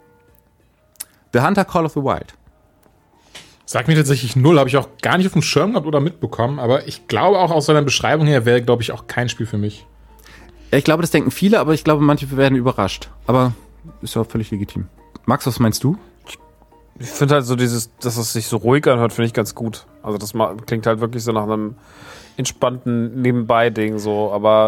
The Hunter Call of the Wild. Sagt mir tatsächlich null, habe ich auch gar nicht auf dem Schirm gehabt oder mitbekommen, aber ich glaube auch aus seiner Beschreibung her wäre, glaube ich, auch kein Spiel für mich. Ja, ich glaube, das denken viele, aber ich glaube, manche werden überrascht. Aber ist ja völlig legitim. Max, was meinst du? Ich finde halt so dass es sich so ruhig anhört, finde ich ganz gut. Also das klingt halt wirklich so nach einem entspannten Nebenbei-Ding so, aber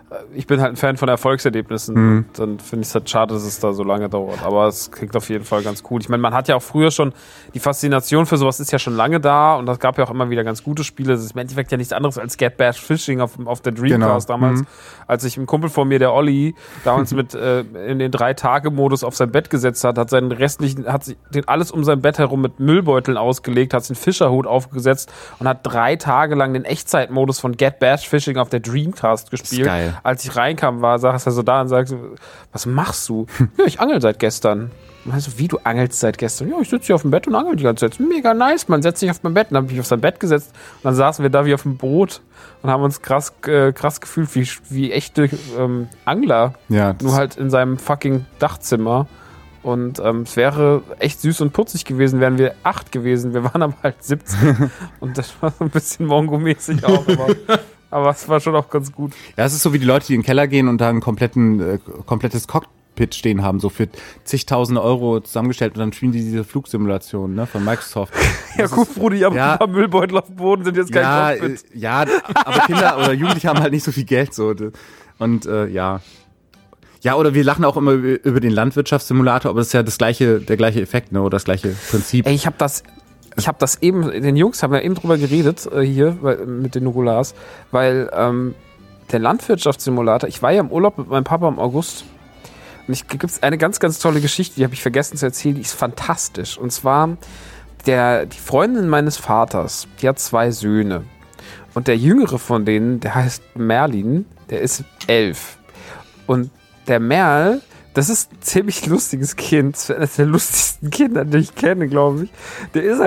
ich bin halt ein Fan von Erfolgserlebnissen und dann finde ich es halt schade, dass es da so lange dauert. Aber es klingt auf jeden Fall ganz cool. Ich meine, man hat ja auch früher schon, die Faszination für sowas ist ja schon lange da und es gab ja auch immer wieder ganz gute Spiele. Das ist im Endeffekt ja nichts anderes als Get Bash Fishing auf der Dreamcast damals. Als sich ein Kumpel von mir, der Olli, damals mit in den 3-Tage-Modus auf sein Bett gesetzt hat sich alles um sein Bett herum mit Müllbeuteln ausgelegt, hat sich einen Fischerhut aufgesetzt und hat 3 Tage lang den Echtzeitmodus von Get Bash Fishing auf der Dreamcast gespielt. Geil. Als ich reinkam, saß er so da und sagte, was machst du? Ja, ich angel seit gestern. Und ich so, wie, du angelst seit gestern? Ja, ich sitze hier auf dem Bett und angel die ganze Zeit. Mega nice, man setzt sich auf mein Bett. Und dann habe ich mich auf sein Bett gesetzt und dann saßen wir da wie auf dem Boot und haben uns krass gefühlt wie echte Angler. Ja, nur halt in seinem fucking Dachzimmer. Und es wäre echt süß und putzig gewesen, wären wir 8 gewesen. Wir waren aber halt 17. Und das war so ein bisschen Mongo-mäßig auch. Aber es war schon auch ganz gut. Ja, es ist so wie die Leute, die in den Keller gehen und da ein komplettes Cockpit stehen haben, so für zigtausende Euro zusammengestellt und dann spielen die diese Flugsimulation, ne, von Microsoft. Ja gut, Brudi, aber ein paar Müllbeutel auf dem Boden sind jetzt kein Cockpit. Ja, aber Kinder oder Jugendliche haben halt nicht so viel Geld so. Und ja. Ja, oder wir lachen auch immer über den Landwirtschaftssimulator, aber das ist ja der gleiche Effekt, ne, oder das gleiche Prinzip. Ey, ich hab das eben, den Jungs haben wir eben drüber geredet, hier mit den Nugulars, weil der Landwirtschaftssimulator, ich war ja im Urlaub mit meinem Papa im August und gibt's eine ganz, ganz tolle Geschichte, die habe ich vergessen zu erzählen, die ist fantastisch. Und zwar, die Freundin meines Vaters, die hat 2 Söhne. Und der jüngere von denen, der heißt Merlin, der ist 11. Und der Merl, das ist ein ziemlich lustiges Kind. Das ist eines der lustigsten Kinder, die ich kenne, glaube ich. Der ist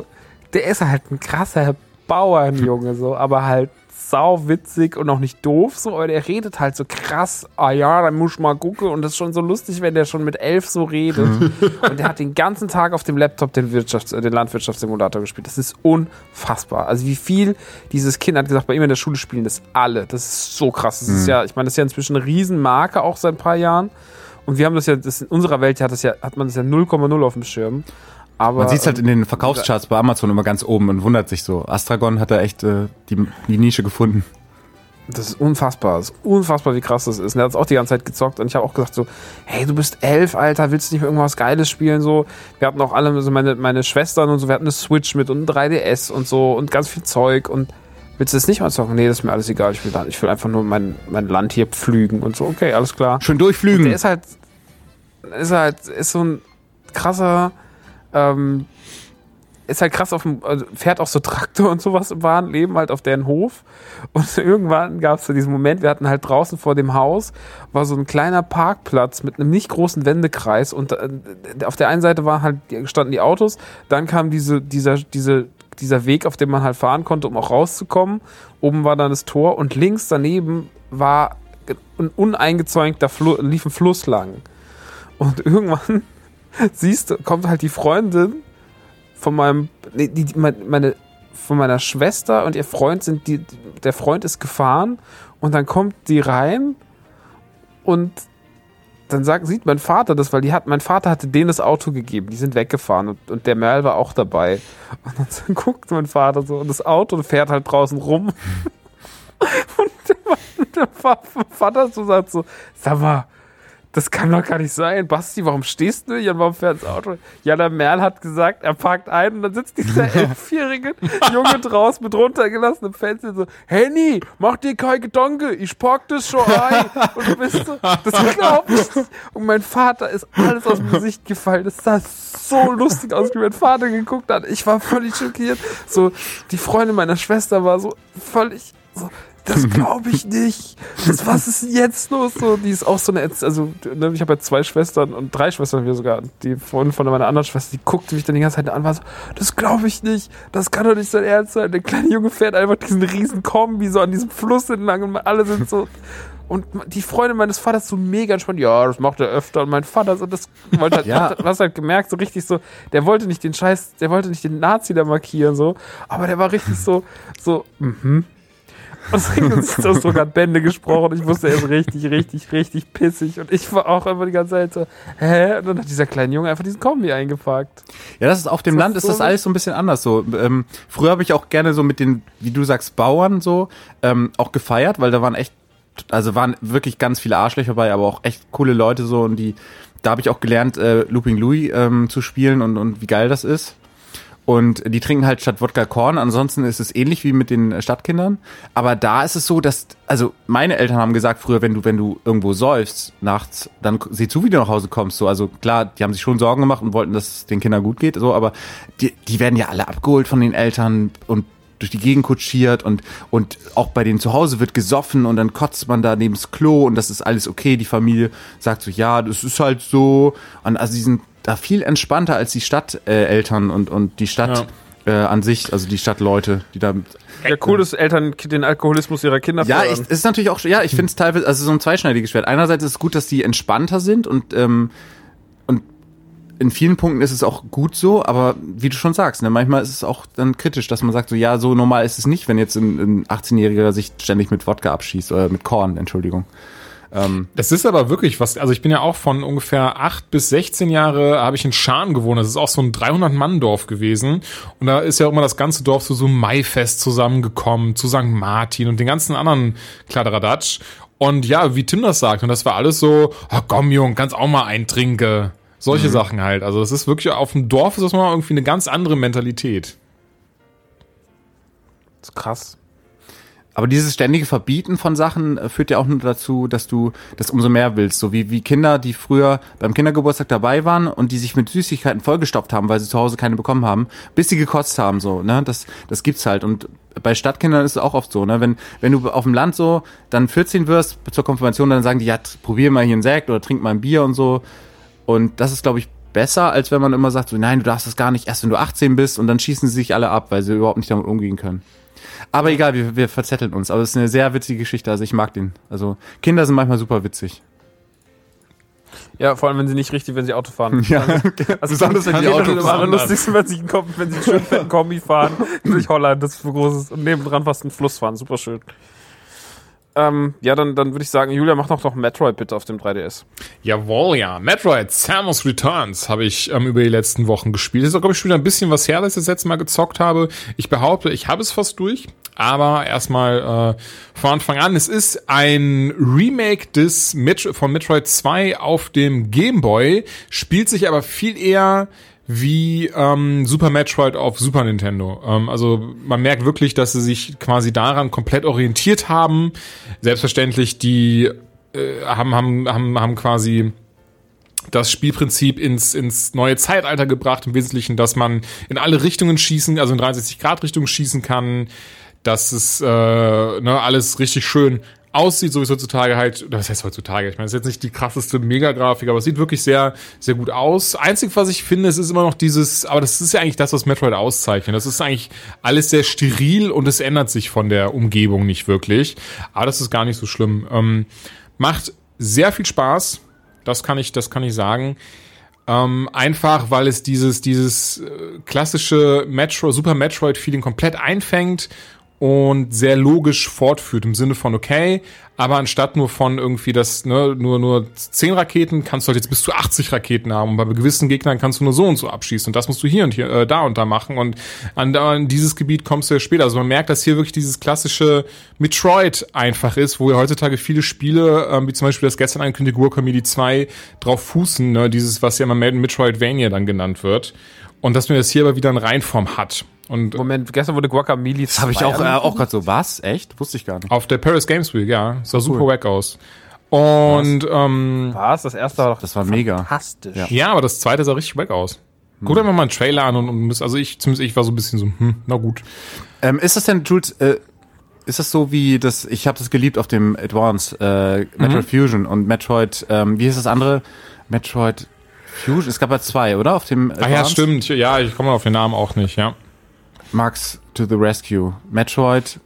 halt ein krasser Bauernjunge, so, aber halt sauwitzig und auch nicht doof, so, aber der redet halt so krass, dann muss ich mal gucken und das ist schon so lustig, wenn der schon mit 11 so redet. Und der hat den ganzen Tag auf dem Laptop den Landwirtschaftssimulator gespielt. Das ist unfassbar. Also wie viel dieses Kind hat gesagt, bei ihm in der Schule spielen das alle. Das ist so krass. Das ist ja, ich meine, das ist ja inzwischen eine Riesenmarke, auch seit ein paar Jahren. Und wir haben in unserer Welt hat man das ja 0,0 auf dem Schirm. Aber, man sieht es halt in den Verkaufscharts bei Amazon immer ganz oben und wundert sich so. Astragon hat da echt die Nische gefunden. Das ist unfassbar. Das ist unfassbar, wie krass das ist. Und er hat es auch die ganze Zeit gezockt. Und ich habe auch gesagt so, hey, du bist 11, Alter, willst du nicht irgendwas Geiles spielen? So, wir hatten auch alle, also meine Schwestern und so, wir hatten eine Switch mit und ein 3DS und so und ganz viel Zeug. Und willst du das nicht mal zocken? Nee, das ist mir alles egal. Ich will einfach nur mein Land hier pflügen und so. Okay, alles klar. Schön durchflügen. Und der ist so ein krasser, ist halt krass fährt auch so Traktor und sowas im wahren Leben halt auf deren Hof. Und irgendwann gab es so diesen Moment, wir hatten halt draußen vor dem Haus, war so ein kleiner Parkplatz mit einem nicht großen Wendekreis und auf der einen Seite standen die Autos, dann kam dieser Weg, auf dem man halt fahren konnte, um auch rauszukommen. Oben war dann das Tor und links daneben war ein uneingezäunter lief ein Fluss lang. Und irgendwann kommt halt die Freundin von von meiner Schwester und ihr Freund der Freund ist gefahren und dann kommt die rein und dann sieht mein Vater das, weil mein Vater hatte denen das Auto gegeben, die sind weggefahren und der Merl war auch dabei. Und dann guckt mein Vater so und das Auto fährt halt draußen rum und der Vater so sagt so, sag mal, das kann doch gar nicht sein. Basti, warum stehst du nicht und warum fährt das Auto? Ja, der Merl hat gesagt, er parkt ein und dann sitzt dieser 11-jährige Junge draußen mit runtergelassenem Fenster so, Henny, mach dir keine Gedanken, ich park das schon ein. Und du bist so, das glaub ich nicht. Und mein Vater ist alles aus dem Gesicht gefallen. Das sah so lustig aus, wie mein Vater geguckt hat. Ich war völlig schockiert. So, die Freundin meiner Schwester war so völlig so, das glaube ich nicht. Was ist denn jetzt los? So, die ist auch so eine, also ich habe ja 2 Schwestern und 3 Schwestern hier sogar. Die Freundin von meiner anderen Schwester, die guckte mich dann die ganze Zeit an und war so, das glaube ich nicht. Das kann doch nicht sein Ernst sein. Der kleine Junge fährt einfach diesen riesen Kombi so an diesem Fluss entlang und alle sind so. Und die Freundin meines Vaters so mega entspannt, ja, das macht er öfter. Und mein Vater so, das wollte halt, ja. Du hast halt gemerkt, so richtig so, der wollte nicht den Nazi da markieren, so, aber der war richtig so, Aus dem Gesichtsausdruck hat Bände gesprochen. Ich wusste, er ist richtig, richtig, richtig pissig. Und ich war auch immer die ganze Zeit so, hä? Und dann hat dieser kleine Junge einfach diesen Kombi eingeparkt. Ja, das ist auf dem Land ist das alles so ein bisschen anders so. Früher habe ich auch gerne so mit den, wie du sagst, Bauern so auch gefeiert, weil da waren echt also waren wirklich ganz viele Arschlöcher bei, aber auch echt coole Leute so und da habe ich auch gelernt, Looping Louis zu spielen und wie geil das ist. Und die trinken halt statt Wodka Korn, ansonsten ist es ähnlich wie mit den Stadtkindern. Aber da ist es so, dass, also meine Eltern haben gesagt früher, wenn du irgendwo säufst nachts, dann sieh zu, wie du nach Hause kommst. So, also klar, die haben sich schon Sorgen gemacht und wollten, dass es den Kindern gut geht, so, aber die werden ja alle abgeholt von den Eltern und durch die Gegend kutschiert und auch bei denen zu Hause wird gesoffen und dann kotzt man da neben das Klo und das ist alles okay. Die Familie sagt so, ja, das ist halt so. Und also die sind da viel entspannter als die Stadteltern und die Stadt an sich, also die Stadtleute, die da... Ja, cool, dass Eltern den Alkoholismus ihrer Kinder fördern. Ja, ist natürlich auch, ja, ich finde es teilweise, also so ein zweischneidiges Schwert. Einerseits ist es gut, dass die entspannter sind und in vielen Punkten ist es auch gut so, aber wie du schon sagst, ne, manchmal ist es auch dann kritisch, dass man sagt so, ja, so normal ist es nicht, wenn jetzt ein 18-Jähriger sich ständig mit Wodka abschießt, oder mit Korn, Entschuldigung. Das ist aber wirklich was, also ich bin ja auch von ungefähr 8 bis 16 Jahre habe ich in Schaan gewohnt. Das ist auch so ein 300-Mann-Dorf gewesen. Und da ist ja auch immer das ganze Dorf zu so einem Maifest zusammengekommen, zu St. Martin und den ganzen anderen Kladderadatsch. Und ja, wie Tim das sagt, und das war alles so, oh, komm Jung, kannst auch mal eintrinken. Solche Sachen halt. Also das ist wirklich, auf dem Dorf ist das mal irgendwie eine ganz andere Mentalität. Das ist krass. Aber dieses ständige Verbieten von Sachen führt ja auch nur dazu, dass du das umso mehr willst. So wie Kinder, die früher beim Kindergeburtstag dabei waren und die sich mit Süßigkeiten vollgestopft haben, weil sie zu Hause keine bekommen haben, bis sie gekotzt haben, so, ne? Das gibt's halt. Und bei Stadtkindern ist es auch oft so, ne? Wenn du auf dem Land so dann 14 wirst zur Konfirmation, dann sagen die, ja, probier mal hier einen Sekt oder trink mal ein Bier und so. Und das ist, glaube ich, besser, als wenn man immer sagt, so, nein, du darfst das gar nicht, erst wenn du 18 bist und dann schießen sie sich alle ab, weil sie überhaupt nicht damit umgehen können. Aber egal, wir verzetteln uns. Aber es ist eine sehr witzige Geschichte, also ich mag den. Also Kinder sind manchmal super witzig. Ja, vor allem, wenn sie Auto fahren. Ja, Also besonders wenn die Auto das fahren. am lustigsten, wenn sie einen schön fetten Kombi fahren durch Holland, das ist so großes und nebendran fast ein Fluss fahren, super schön. Ja, dann würde ich sagen, Julia, mach noch Metroid bitte auf dem 3DS. Jawohl, ja. Metroid Samus Returns habe ich über die letzten Wochen gespielt. Das ist auch, glaube ich, schon wieder ein bisschen was her, dass ich das letzte Mal gezockt habe. Ich behaupte, ich habe es fast durch. Aber erstmal von Anfang an, es ist ein Remake von Metroid 2 auf dem Game Boy, spielt sich aber viel eher wie Super Metroid auf Super Nintendo. Also man merkt wirklich, dass sie sich quasi daran komplett orientiert haben. Selbstverständlich, die haben quasi das Spielprinzip ins neue Zeitalter gebracht, im Wesentlichen, dass man in alle Richtungen schießen, also in 360-Grad-Richtung schießen kann, dass es alles richtig schön aussieht, so wie es heutzutage halt, was heißt heutzutage? Ich meine, es ist jetzt nicht die krasseste Mega-Grafik, aber es sieht wirklich sehr, sehr gut aus. Einzig, was ich finde, es ist immer noch aber das ist ja eigentlich das, was Metroid auszeichnet. Das ist eigentlich alles sehr steril und es ändert sich von der Umgebung nicht wirklich. Aber das ist gar nicht so schlimm. Macht sehr viel Spaß. Das kann ich sagen. Einfach, weil es dieses klassische Super Metroid-Feeling komplett einfängt und sehr logisch fortführt im Sinne von, okay, aber anstatt nur von irgendwie nur 10 Raketen, kannst du halt jetzt bis zu 80 Raketen haben und bei gewissen Gegnern kannst du nur so und so abschießen und das musst du hier und hier, da und da machen und an dieses Gebiet kommst du ja später. Also man merkt, dass hier wirklich dieses klassische Metroid einfach ist, wo ja heutzutage viele Spiele, wie zum Beispiel das gestern angekündigte Guacamelee 2, drauf fußen, ne, dieses, was ja immer Metroidvania dann genannt wird. Und dass man das hier aber wieder in Reinform hat. Und Moment, gestern wurde Guacamelee 2. Das habe ich auch gerade so, was? Echt? Wusste ich gar nicht. Auf der Paris Games Week, ja. Sah super wack aus. Und, was? Das erste war doch das war mega. Fantastisch. Ja, aber das zweite sah richtig wack aus. Guck einfach mal einen Trailer an und also ich war so ein bisschen so, na gut. Ist das denn, Jules, ist das so wie das, ich habe das geliebt auf dem Advance, Metroid Fusion und Metroid, wie ist das andere? Metroid Fusion, es gab ja 2, oder? Auf dem Advance? Ah ja, stimmt. Ja, ich komme auf den Namen auch nicht, ja. Max to the Rescue. Metroid.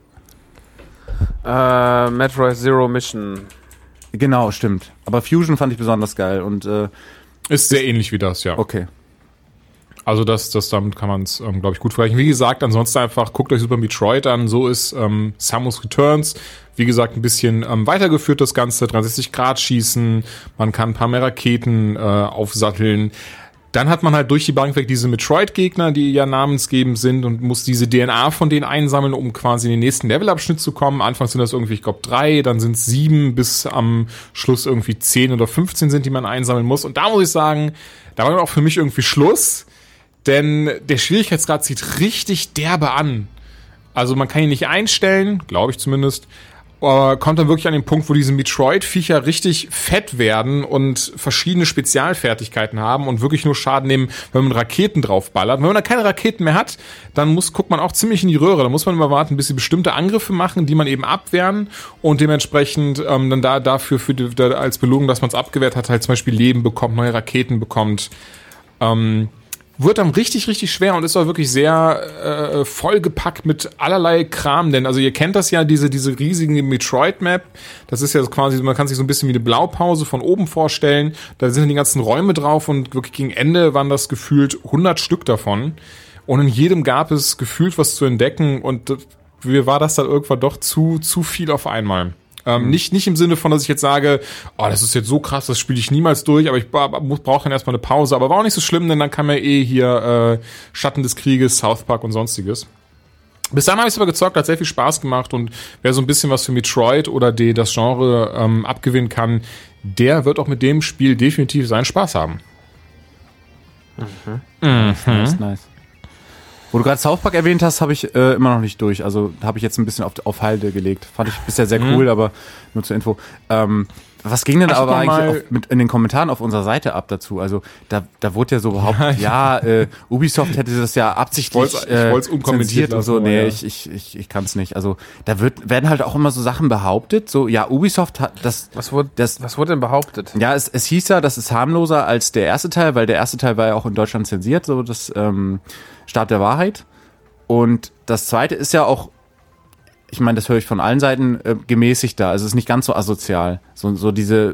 Metroid Zero Mission. Genau, stimmt. Aber Fusion fand ich besonders geil und ist sehr ähnlich wie das, ja. Okay. Also damit kann man es, glaube ich, gut vergleichen. Wie gesagt, ansonsten einfach guckt euch Super Metroid an. So ist Samus Returns. Wie gesagt, ein bisschen weitergeführt das Ganze. 360 Grad schießen. Man kann ein paar mehr Raketen aufsatteln. Dann hat man halt durch die Bank weg diese Metroid-Gegner, die ja namensgebend sind und muss diese DNA von denen einsammeln, um quasi in den nächsten Levelabschnitt zu kommen. Anfangs sind das irgendwie, ich glaube, 3, dann sind es 7, bis am Schluss irgendwie 10 oder 15 sind, die man einsammeln muss. Und da muss ich sagen, da war dann auch für mich irgendwie Schluss, denn der Schwierigkeitsgrad zieht richtig derbe an. Also man kann ihn nicht einstellen, glaube ich zumindest, kommt dann wirklich an den Punkt, wo diese Metroid-Viecher richtig fett werden und verschiedene Spezialfertigkeiten haben und wirklich nur Schaden nehmen, wenn man Raketen draufballert. Wenn man da keine Raketen mehr hat, dann guckt man auch ziemlich in die Röhre. Da muss man immer warten, bis sie bestimmte Angriffe machen, die man eben abwehren und dementsprechend dann dafür als Belohnung, dass man es abgewehrt hat, halt zum Beispiel Leben bekommt, neue Raketen bekommt. Wird dann richtig, richtig schwer und ist auch wirklich sehr vollgepackt mit allerlei Kram, denn also ihr kennt das ja, diese riesige Metroid-Map, das ist ja quasi, man kann sich so ein bisschen wie eine Blaupause von oben vorstellen, da sind die ganzen Räume drauf und wirklich gegen Ende waren das gefühlt 100 Stück davon und in jedem gab es gefühlt was zu entdecken und mir war das dann irgendwann doch zu viel auf einmal. Nicht im Sinne von, dass ich jetzt sage, oh, das ist jetzt so krass, das spiele ich niemals durch, aber ich brauche dann erstmal eine Pause. Aber war auch nicht so schlimm, denn dann kam ja hier Schatten des Krieges, South Park und sonstiges. Bis dann habe ich es aber gezockt, hat sehr viel Spaß gemacht und wer so ein bisschen was für Metroid oder das Genre abgewinnen kann, der wird auch mit dem Spiel definitiv seinen Spaß haben. Nice. Wo du gerade South Park erwähnt hast, habe ich immer noch nicht durch. Also habe ich jetzt ein bisschen auf Halde gelegt. Fand ich bisher sehr cool, aber nur zur Info. Was ging denn aber eigentlich in den Kommentaren auf unserer Seite ab dazu? Also da wurde ja so behauptet, Ubisoft hätte das ja absichtlich unkommentiert und so. Nee, ich kann es nicht. Also da werden halt auch immer so Sachen behauptet. So, ja, Ubisoft hat das... Was wurde denn behauptet? Ja, es hieß ja, das ist harmloser als der erste Teil, weil der erste Teil war ja auch in Deutschland zensiert, so das Stab der Wahrheit. Und das zweite ist ja auch, ich meine, das höre ich von allen Seiten, gemäßigter. Also es ist nicht ganz so asozial. So diese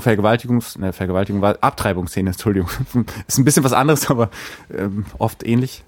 Abtreibungsszene, Entschuldigung. Ist ein bisschen was anderes, aber oft ähnlich.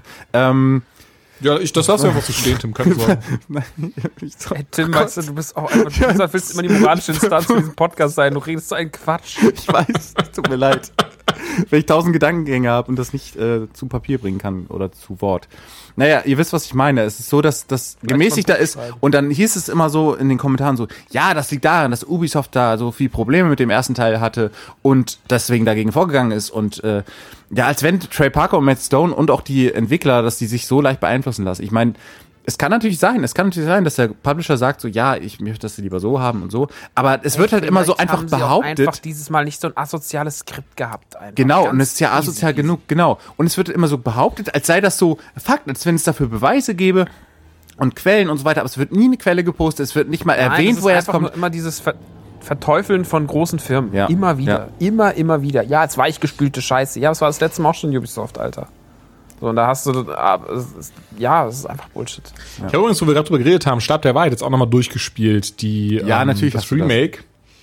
Ja, das lasse ich einfach so stehen, Tim, keine Sorge. Hey, Tim, weißt du bist auch einfach, du willst immer die moralische Instanz für diesen Podcast sein. Du redest so einen Quatsch. Ich weiß, tut mir leid. Wenn ich 1000 Gedankengänge habe und das nicht zu Papier bringen kann oder zu Wort. Naja, ihr wisst, was ich meine. Es ist so, dass das gemäßigter ist. Und dann hieß es immer so in den Kommentaren so, ja, das liegt daran, dass Ubisoft da so viel Probleme mit dem ersten Teil hatte und deswegen dagegen vorgegangen ist. Und ja, als wenn Trey Parker und Matt Stone und auch die Entwickler, dass die sich so leicht beeinflussen lassen. Ich meine, es kann natürlich sein, dass der Publisher sagt so, ja, ich möchte das lieber so haben und so, aber es wird halt immer so einfach behauptet. Einfach dieses Mal nicht so ein asoziales Skript gehabt. Einfach. Genau, und es ist ja asozial genug, genau. Und es wird immer so behauptet, als sei das so Fakt, als wenn es dafür Beweise gäbe und Quellen und so weiter, aber es wird nie eine Quelle gepostet, es wird nicht mal erwähnt, woher es kommt. Nur immer dieses Verteufeln von großen Firmen. Ja. Immer wieder. Ja. Immer wieder. Ja, als weichgespülte Scheiße. Ja, das war das letzte Mal auch schon Ubisoft, Alter. So, und da hast du, es ist einfach Bullshit. Ja. Ich habe übrigens, wo wir gerade drüber geredet haben, Stab der Wahrheit jetzt auch nochmal durchgespielt, natürlich das Remake.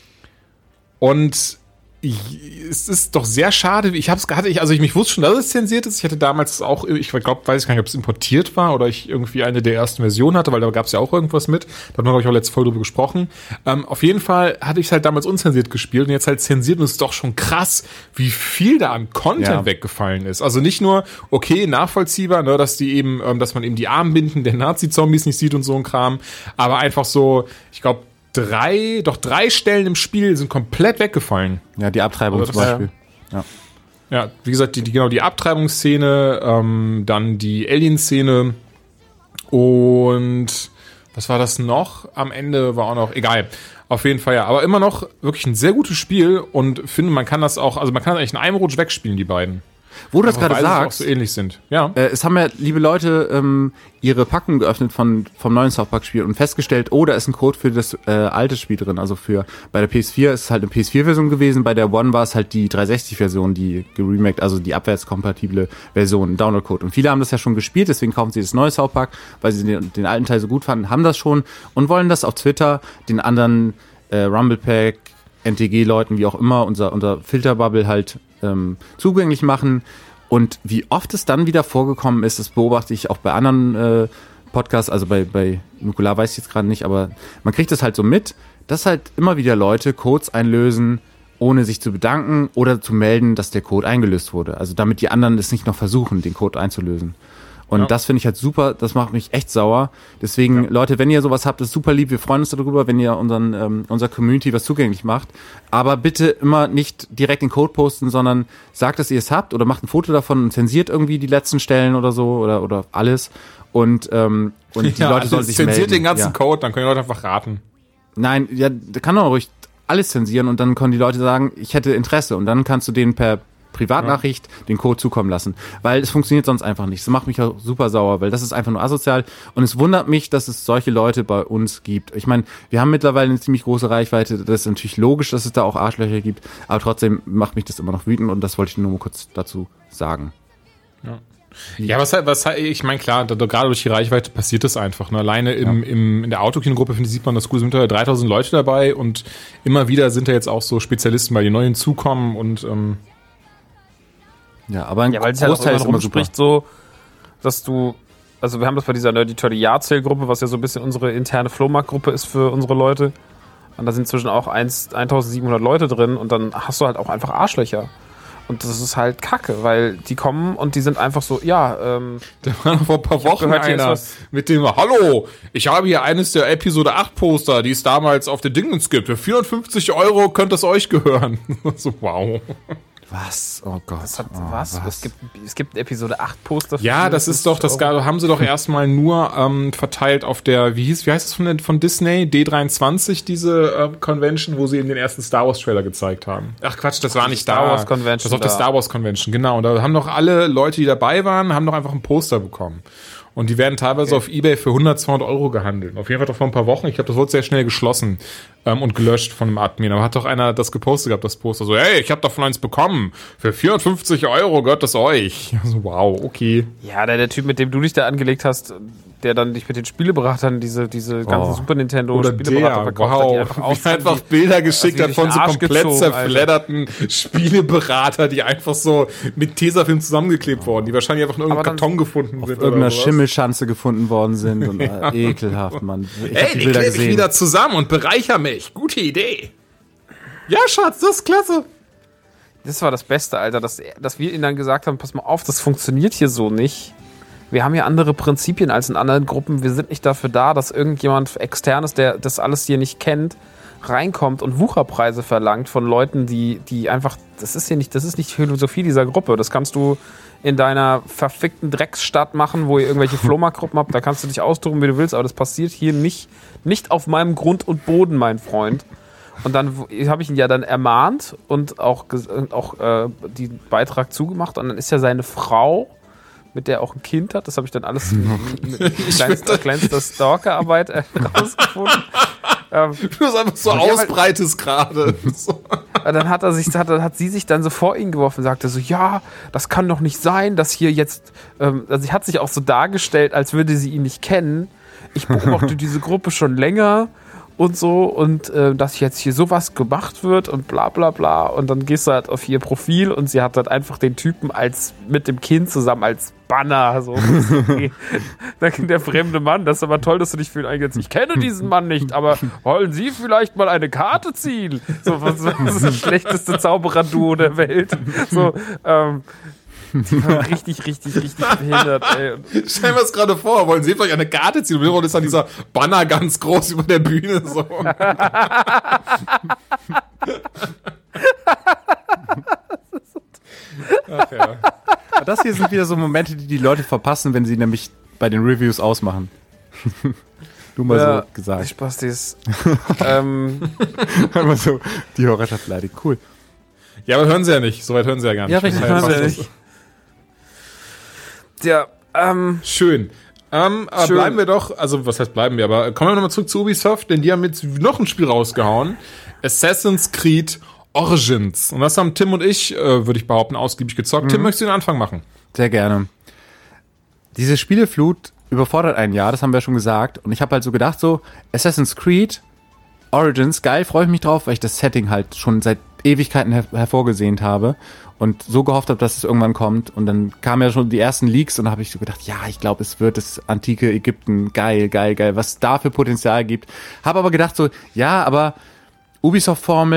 Und es ist doch sehr schade. Ich wusste schon, dass es zensiert ist. Ich hatte damals auch, weiß ich gar nicht, ob es importiert war oder ich irgendwie eine der ersten Versionen hatte, weil da gab es ja auch irgendwas mit. Da haben wir, glaube ich, auch letzte Folge drüber gesprochen. Auf jeden Fall hatte ich es halt damals unzensiert gespielt und jetzt halt zensiert und es ist doch schon krass, wie viel da an Content weggefallen ist. Also nicht nur, okay, nachvollziehbar, ne, dass man eben die Armbinden der Nazi-Zombies nicht sieht und so ein Kram, aber einfach so, ich glaube, drei Stellen im Spiel sind komplett weggefallen. Ja, die Abtreibung zum Beispiel. Ja, wie gesagt, die Abtreibungsszene, dann die Alien-Szene und was war das noch? Am Ende war auch noch, egal. Auf jeden Fall, ja. Aber immer noch wirklich ein sehr gutes Spiel und finde, man kann das eigentlich in einem Rutsch wegspielen, die beiden. Wo du das gerade sagst, auch so ähnlich sind. Ja. Es haben ja, liebe Leute, ihre Packung geöffnet vom neuen South Park Spiel und festgestellt, da ist ein Code für das alte Spiel drin. Also bei der PS4 ist es halt eine PS4-Version gewesen, bei der One war es halt die 360-Version, die geremaked, also die abwärtskompatible Version, Download-Code. Und viele haben das ja schon gespielt, deswegen kaufen sie das neue South Park, weil sie den alten Teil so gut fanden, haben das schon und wollen das auf Twitter den anderen Rumblepack, NTG-Leuten, wie auch immer, unser Filterbubble halt zugänglich machen. Und wie oft es dann wieder vorgekommen ist, das beobachte ich auch bei anderen Podcasts, also bei Nukular weiß ich jetzt gerade nicht, aber man kriegt das halt so mit, dass halt immer wieder Leute Codes einlösen ohne sich zu bedanken oder zu melden, dass der Code eingelöst wurde. Also damit die anderen es nicht noch versuchen, den Code einzulösen. Und das finde ich halt super, das macht mich echt sauer. Deswegen, Leute, wenn ihr sowas habt, ist super lieb. Wir freuen uns darüber, wenn ihr unserer Community was zugänglich macht. Aber bitte immer nicht direkt den Code posten, sondern sagt, dass ihr es habt oder macht ein Foto davon und zensiert irgendwie die letzten Stellen oder so oder alles. Und die Leute sollen sich melden. Zensiert den ganzen Code, dann können die Leute einfach raten. Nein, ja, da kann man ruhig alles zensieren und dann können die Leute sagen, ich hätte Interesse und dann kannst du denen per Privatnachricht den Code zukommen lassen, weil es funktioniert sonst einfach nicht. Das macht mich auch super sauer, weil das ist einfach nur asozial und es wundert mich, dass es solche Leute bei uns gibt. Ich meine, wir haben mittlerweile eine ziemlich große Reichweite, das ist natürlich logisch, dass es da auch Arschlöcher gibt, aber trotzdem macht mich das immer noch wütend und das wollte ich nur mal kurz dazu sagen. Ja, ich meine, klar, gerade durch die Reichweite passiert das einfach. Ne? Alleine in der Autokinogruppe, finde ich, sieht man das gut, sind da 3000 Leute dabei und immer wieder sind da jetzt auch so Spezialisten, weil die neu hinzukommen und ja, aber ein weil es halt auch immer rumspricht, so, dass du, also wir haben das bei dieser Nerdy Turdy Jahrzählgruppe, was ja so ein bisschen unsere interne Flohmarktgruppe ist für unsere Leute. Und da sind inzwischen auch 1700 Leute drin und dann hast du halt auch einfach Arschlöcher. Und das ist halt kacke, weil die kommen und die sind einfach so, da war noch vor ein paar Wochen einer mit dem, hallo, ich habe hier eines der Episode 8 Poster, die es damals auf der Dingens gibt. Für 450 € könnte es euch gehören. So, wow. Was? Oh Gott. Was? Es gibt Episode 8 Poster. Ja, das ist doch, das haben sie doch erstmal nur verteilt auf der, wie heißt es von Disney? D23, diese Convention, wo sie eben den ersten Star Wars Trailer gezeigt haben. Ach Quatsch, das war nicht Star Wars Convention. Das war auf der Star Wars Convention, genau. Und da haben doch alle Leute, die dabei waren, haben doch einfach ein Poster bekommen. Und die werden teilweise auf eBay für 100, 200 € gehandelt. Auf jeden Fall doch vor ein paar Wochen. Ich glaube, das wurde sehr schnell geschlossen und gelöscht von einem Admin. Aber hat doch einer das gepostet gehabt, das Poster. So, hey, ich habe davon eins bekommen. Für 450 € gehört das euch. So, wow, okay. Ja, der Typ, mit dem du dich da angelegt hast, der dann dich mit den Spieleberatern diese ganzen Super Nintendo Spieleberater verkauft hat, die einfach Bilder geschickt hat von so komplett zerfledderten Spieleberater, die einfach so mit Tesafilm zusammengeklebt wurden, die wahrscheinlich einfach in irgendeinem Karton gefunden sind. Auf irgendeiner Schimmelschanze gefunden worden sind und ekelhaft, Mann. Ey, die klebe ich wieder zusammen und bereicher mich. Gute Idee. Ja, Schatz, das ist klasse. Das war das Beste, Alter, dass wir ihnen dann gesagt haben, pass mal auf, das funktioniert hier so nicht. Wir haben ja andere Prinzipien als in anderen Gruppen. Wir sind nicht dafür da, dass irgendjemand Externes, der das alles hier nicht kennt, reinkommt und Wucherpreise verlangt von Leuten, die einfach, das ist nicht Philosophie dieser Gruppe. Das kannst du in deiner verfickten Drecksstadt machen, wo ihr irgendwelche Flohmarktgruppen habt. Da kannst du dich austoben, wie du willst, aber das passiert hier nicht auf meinem Grund und Boden, mein Freund. Und dann habe ich ihn ja dann ermahnt und auch den Beitrag zugemacht. Und dann ist ja seine Frau, mit der er auch ein Kind hat, das habe ich dann alles mit kleinster Stalkerarbeit rausgefunden. Du es einfach so ausbreitest gerade. Dann hat sie sich dann so vor ihn geworfen und sagte so, ja, das kann doch nicht sein, dass hier jetzt, also sie hat sich auch so dargestellt, als würde sie ihn nicht kennen. Ich beobachte diese Gruppe schon länger und so und dass jetzt hier sowas gemacht wird und bla bla bla und dann gehst du halt auf ihr Profil und sie hat halt einfach den Typen mit dem Kind zusammen als Banner, so. Der fremde Mann, das ist aber toll, dass du dich für ihn eingesetzt. Ich kenne diesen Mann nicht, aber wollen Sie vielleicht mal eine Karte ziehen? So, was ist das schlechteste Zauberer-Duo der Welt? So, die waren richtig behindert, ey. Stell mir das gerade vor, wollen Sie vielleicht eine Karte ziehen? Und ist dann dieser Banner ganz groß über der Bühne, so. Ach ja. Das hier sind wieder so Momente, die Leute verpassen, wenn sie nämlich bei den Reviews ausmachen. Du mal so gesagt. Spastis. Einmal so die Hörerschaft leidig. Cool. Ja, aber hören sie ja nicht. Soweit hören sie ja gar nicht. Ja, richtig, hören sie ja nicht. Ja, schön. Aber bleiben wir doch, also was heißt bleiben wir, aber kommen wir nochmal zurück zu Ubisoft, denn die haben jetzt noch ein Spiel rausgehauen. Assassin's Creed Origins. Und das haben Tim und ich, würde ich behaupten, ausgiebig gezockt. Tim, möchtest du den Anfang machen? Sehr gerne. Diese Spieleflut überfordert ein Jahr, das haben wir ja schon gesagt. Und ich habe halt so gedacht, so Assassin's Creed Origins, geil, freue ich mich drauf, weil ich das Setting halt schon seit Ewigkeiten hervorgesehnt habe und so gehofft habe, dass es irgendwann kommt. Und dann kamen ja schon die ersten Leaks und da habe ich so gedacht, ja, ich glaube, es wird das antike Ägypten, geil, was da für Potenzial gibt. Habe aber gedacht so, ja, aber Ubisoft-Formel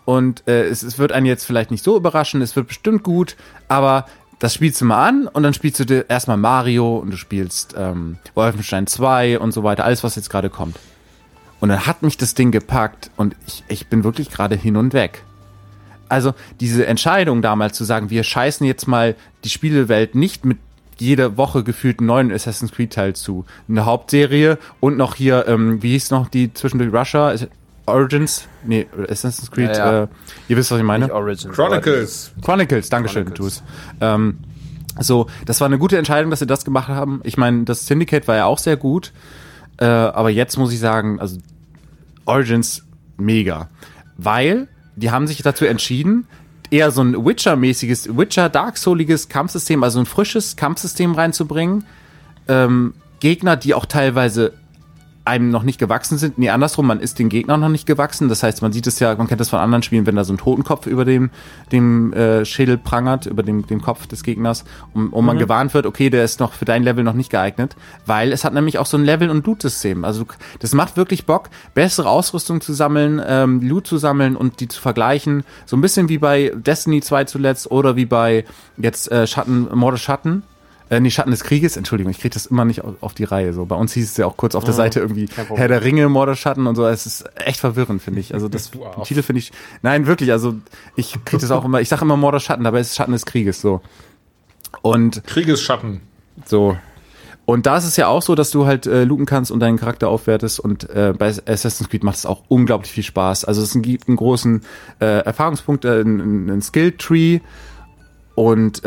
und es wird einen jetzt vielleicht nicht so überraschen, es wird bestimmt gut, aber das spielst du mal an und dann spielst du dir erstmal Mario und du spielst Wolfenstein 2 und so weiter, alles, was jetzt gerade kommt. Und dann hat mich das Ding gepackt und ich bin wirklich gerade hin und weg. Also diese Entscheidung damals zu sagen, wir scheißen jetzt mal die Spielewelt nicht mit jede Woche gefühlt einen neuen Assassin's Creed Teil zu. Eine Hauptserie und noch hier, wie hieß noch die zwischendurch Russia? Origins? Nee, Assassin's Creed, Ja. Ihr wisst, was ich meine? Nicht Origins. Chronicles. Dankeschön, Tu's. So, das war eine gute Entscheidung, dass sie das gemacht haben. Ich meine, das Syndicate war ja auch sehr gut, aber jetzt muss ich sagen, also Origins mega. Weil die haben sich dazu entschieden, eher so ein Witcher-mäßiges, Witcher-Dark-Souliges Kampfsystem, also ein frisches Kampfsystem reinzubringen. Gegner, die auch teilweise einem noch nicht gewachsen sind. Nee, andersrum, man ist den Gegnern noch nicht gewachsen. Das heißt, man sieht es ja, man kennt das von anderen Spielen, wenn da so ein Totenkopf über dem Schädel prangert, über dem Kopf des Gegners und man gewarnt wird, okay, der ist noch für dein Level noch nicht geeignet, weil es hat nämlich auch so ein Level- und Loot-System. Also das macht wirklich Bock, bessere Ausrüstung zu sammeln, Loot zu sammeln und die zu vergleichen. So ein bisschen wie bei Destiny 2 zuletzt oder wie bei jetzt Morde Schatten. Schatten des Krieges, Entschuldigung, ich kriege das immer nicht auf die Reihe. So, bei uns hieß es ja auch kurz auf der Seite irgendwie Herr der Ringe, Morderschatten und so. Es ist echt verwirrend, finde ich. Also das den Titel finde ich, nein, wirklich, also ich kriege das auch immer, ich sage immer Morderschatten, dabei ist es Schatten des Krieges, so. Und Kriegesschatten. so. Und da ist es ja auch so, dass du halt looten kannst und deinen Charakter aufwertest und bei Assassin's Creed macht es auch unglaublich viel Spaß. Also es gibt einen großen Erfahrungspunkt, einen Skill-Tree und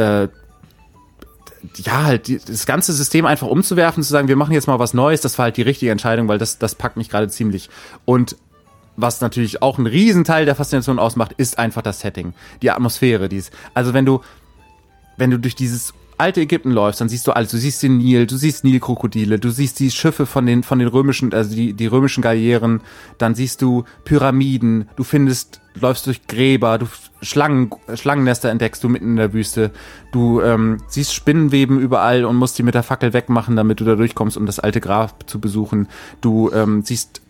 ja, halt das ganze System einfach umzuwerfen, zu sagen, wir machen jetzt mal was Neues, das war halt die richtige Entscheidung, weil das packt mich gerade ziemlich. Und was natürlich auch ein Riesenteil der Faszination ausmacht, ist einfach das Setting, die Atmosphäre, also wenn du durch dieses alte Ägypten läufst, dann siehst du alles, du siehst den Nil, du siehst Nilkrokodile, du siehst die Schiffe von den römischen, also die römischen Galeeren, dann siehst du Pyramiden, läufst durch Gräber, du Schlangennester entdeckst du mitten in der Wüste, du siehst Spinnenweben überall und musst die mit der Fackel wegmachen, damit du da durchkommst, um das alte Grab zu besuchen. Du siehst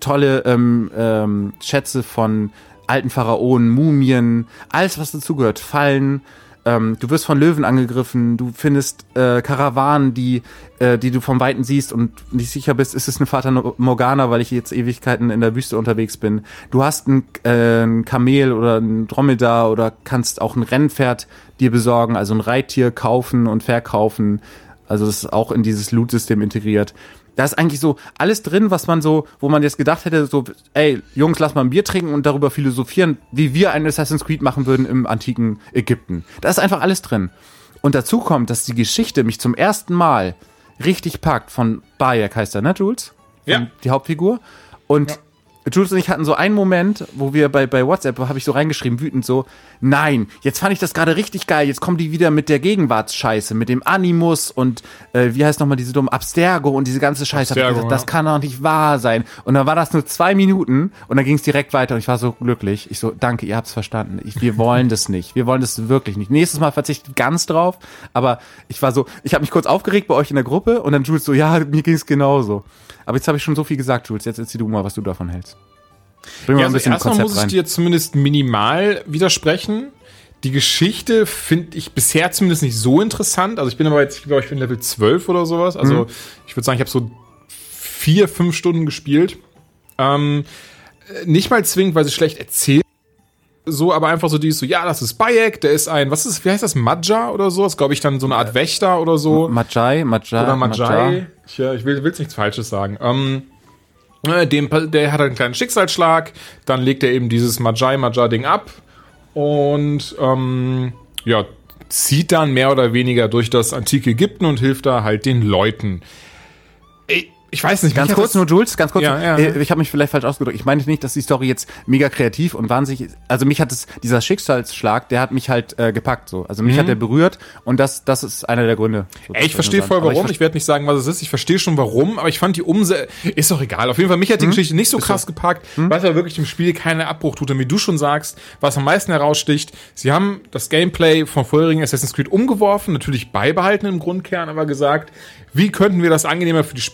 tolle Schätze von alten Pharaonen, Mumien, alles was dazugehört, Fallen. Du wirst von Löwen angegriffen, du findest Karawanen, die du vom Weiten siehst und nicht sicher bist, ist es eine Fata Morgana, weil ich jetzt Ewigkeiten in der Wüste unterwegs bin. Du hast ein Kamel oder ein Dromedar oder kannst auch ein Rennpferd dir besorgen, also ein Reittier kaufen und verkaufen. Also das ist auch in dieses Loot-System integriert. Da ist eigentlich so alles drin, was man so, wo man jetzt gedacht hätte, so, ey, Jungs, lass mal ein Bier trinken und darüber philosophieren, wie wir ein Assassin's Creed machen würden im antiken Ägypten. Da ist einfach alles drin. Und dazu kommt, dass die Geschichte mich zum ersten Mal richtig packt von Bayek, heißt er, ne, Jules? Ja. Die Hauptfigur. Und Jules und ich hatten so einen Moment, wo wir bei WhatsApp, habe ich so reingeschrieben, wütend so, nein, jetzt fand ich das gerade richtig geil, jetzt kommen die wieder mit der Gegenwartsscheiße, mit dem Animus und wie heißt nochmal diese dumme Abstergo und diese ganze Scheiße. Abstergo, gesagt, das kann doch nicht wahr sein. Und dann war das nur 2 Minuten und dann ging es direkt weiter und ich war so glücklich. Ich so, danke, ihr habt's verstanden. Wir wollen das nicht. Wir wollen das wirklich nicht. Nächstes Mal verzichte ich ganz drauf, aber ich habe mich kurz aufgeregt bei euch in der Gruppe und dann Jules so, ja, mir ging's genauso. Aber jetzt habe ich schon so viel gesagt, Jules. Jetzt erzähl du mal, was du davon hältst. Bring mal ein bisschen erstmal Konzept muss ich rein. dir zumindest minimal widersprechen. Die Geschichte finde ich bisher zumindest nicht so interessant. Also ich bin aber jetzt, ich glaube, ich bin Level 12 oder sowas. Also ich würde sagen, ich habe so 4-5 Stunden gespielt. Nicht mal zwingend, weil sie schlecht erzählt. So, aber einfach so ja, das ist Bayek, der ist wie heißt das, Madja oder so? Das ist, glaube ich, dann so eine Art Wächter oder so. Majai. Oder Majai. Ja, ich will nichts Falsches sagen. Der hat einen kleinen Schicksalsschlag, dann legt er eben dieses Majai-Ding ab und zieht dann mehr oder weniger durch das antike Ägypten und hilft da halt den Leuten. Ich weiß nicht. Ganz kurz nur, Jules, ganz kurz. Ja. Ich habe mich vielleicht falsch ausgedrückt. Ich meine nicht, dass die Story jetzt mega kreativ und wahnsinnig, also mich hat dieser Schicksalsschlag, der hat mich halt gepackt so. Also mich hat der berührt und das ist einer der Gründe. Ich verstehe voll warum. Ich werde nicht sagen, was es ist. Ich verstehe schon warum, aber ich fand die ist doch egal. Auf jeden Fall, mich hat die Geschichte nicht so krass gepackt, was aber wirklich dem Spiel keine Abbruch tut. Und wie du schon sagst, was am meisten heraussticht, sie haben das Gameplay von vorherigen Assassin's Creed umgeworfen, natürlich beibehalten im Grundkern, aber gesagt, wie könnten wir das angenehmer für die Spieler machen?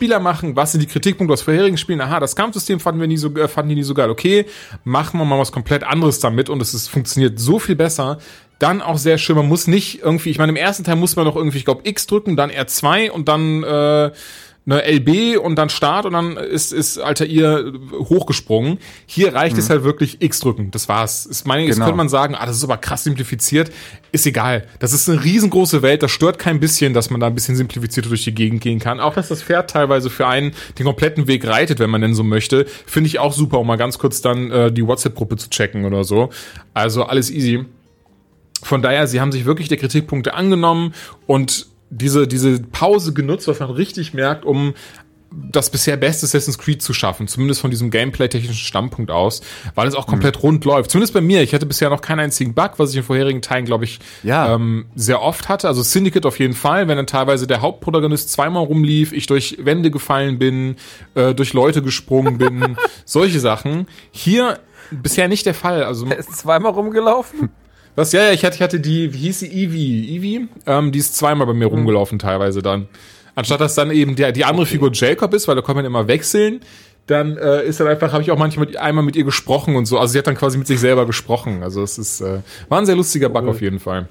machen, was sind die Kritikpunkte aus vorherigen Spielen? Aha, das Kampfsystem fanden die nie so geil. Okay, machen wir mal was komplett anderes damit und funktioniert so viel besser. Dann auch sehr schön, man muss nicht irgendwie, ich meine, im ersten Teil muss man noch irgendwie, ich glaube, X drücken, dann R2 und dann eine LB und dann Start und dann ist Altair hochgesprungen. Hier reicht es halt wirklich X drücken. Das war's. Jetzt könnte man sagen, das ist aber krass simplifiziert. Ist egal. Das ist eine riesengroße Welt. Das stört kein bisschen, dass man da ein bisschen simplifizierter durch die Gegend gehen kann. Auch, dass das Pferd teilweise für einen den kompletten Weg reitet, wenn man denn so möchte, finde ich auch super, um mal ganz kurz dann die WhatsApp-Gruppe zu checken oder so. Also alles easy. Von daher, sie haben sich wirklich der Kritikpunkte angenommen und diese Pause genutzt, was man richtig merkt, um das bisher beste Assassin's Creed zu schaffen, zumindest von diesem gameplay-technischen Standpunkt aus, weil es auch komplett rund läuft. Zumindest bei mir. Ich hatte bisher noch keinen einzigen Bug, was ich in vorherigen Teilen, glaube ich, sehr oft hatte. Also Syndicate auf jeden Fall, wenn dann teilweise der Hauptprotagonist zweimal rumlief, ich durch Wände gefallen bin, durch Leute gesprungen bin, solche Sachen. Hier bisher nicht der Fall. Also er ist zweimal rumgelaufen? Was? Ja, ich hatte die, wie hieß sie, Evie? Die ist zweimal bei mir rumgelaufen teilweise dann. Anstatt dass dann eben die andere Figur Jacob ist, weil da kann man immer wechseln, dann ist dann einfach, habe ich auch manchmal einmal mit ihr gesprochen und so. Also sie hat dann quasi mit sich selber gesprochen. Also es ist war ein sehr lustiger Bug auf jeden Fall.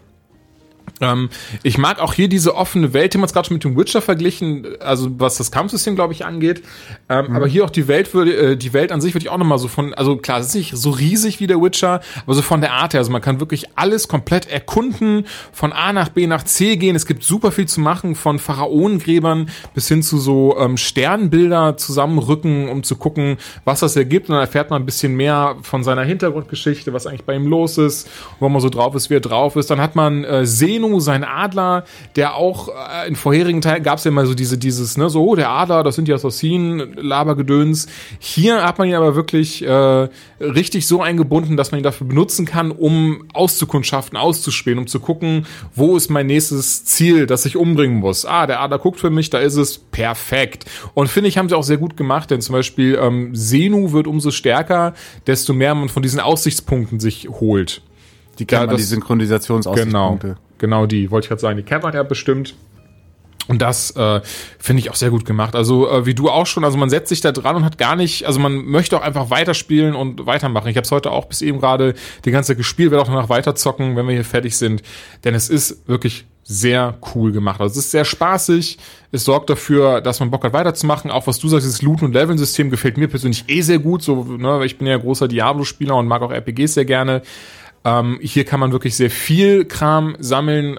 Ich mag auch hier diese offene Welt, die man es gerade schon mit dem Witcher verglichen, also was das Kampfsystem, glaube ich, angeht. Aber hier auch die Welt an sich würde ich auch nochmal so also klar, es ist nicht so riesig wie der Witcher, aber so von der Art her, also man kann wirklich alles komplett erkunden, von A nach B nach C gehen. Es gibt super viel zu machen, von Pharaonengräbern bis hin zu so Sternbilder zusammenrücken, um zu gucken, was das ergibt. Und dann erfährt man ein bisschen mehr von seiner Hintergrundgeschichte, was eigentlich bei ihm los ist, wo man so drauf ist, wie er drauf ist. Dann hat man Zeno, sein Adler, der auch in vorherigen Teilen gab es ja immer so dieses, ne, so, der Adler, das sind die Assassinen, Labergedöns. Hier hat man ihn aber wirklich richtig so eingebunden, dass man ihn dafür benutzen kann, um auszukundschaften, auszuspähen, um zu gucken, wo ist mein nächstes Ziel, das ich umbringen muss. Der Adler guckt für mich, da ist es, perfekt. Und finde ich, haben sie auch sehr gut gemacht, denn zum Beispiel Zenu wird umso stärker, desto mehr man von diesen Aussichtspunkten sich holt. Die kennt man, die Synchronisationsaussichtspunkte. Genau die, wollte ich gerade sagen, die kennt man ja bestimmt. Und das finde ich auch sehr gut gemacht. Also wie du auch schon, also man setzt sich da dran und hat gar nicht, also man möchte auch einfach weiterspielen und weitermachen. Ich habe es heute auch bis eben gerade die ganze Zeit gespielt, werde auch danach weiterzocken, wenn wir hier fertig sind. Denn es ist wirklich sehr cool gemacht. Also es ist sehr spaßig, es sorgt dafür, dass man Bock hat weiterzumachen. Auch was du sagst, das Looten- und Leveln-System gefällt mir persönlich sehr gut. So, ne, ich bin ja großer Diablo-Spieler und mag auch RPGs sehr gerne. Hier kann man wirklich sehr viel Kram sammeln,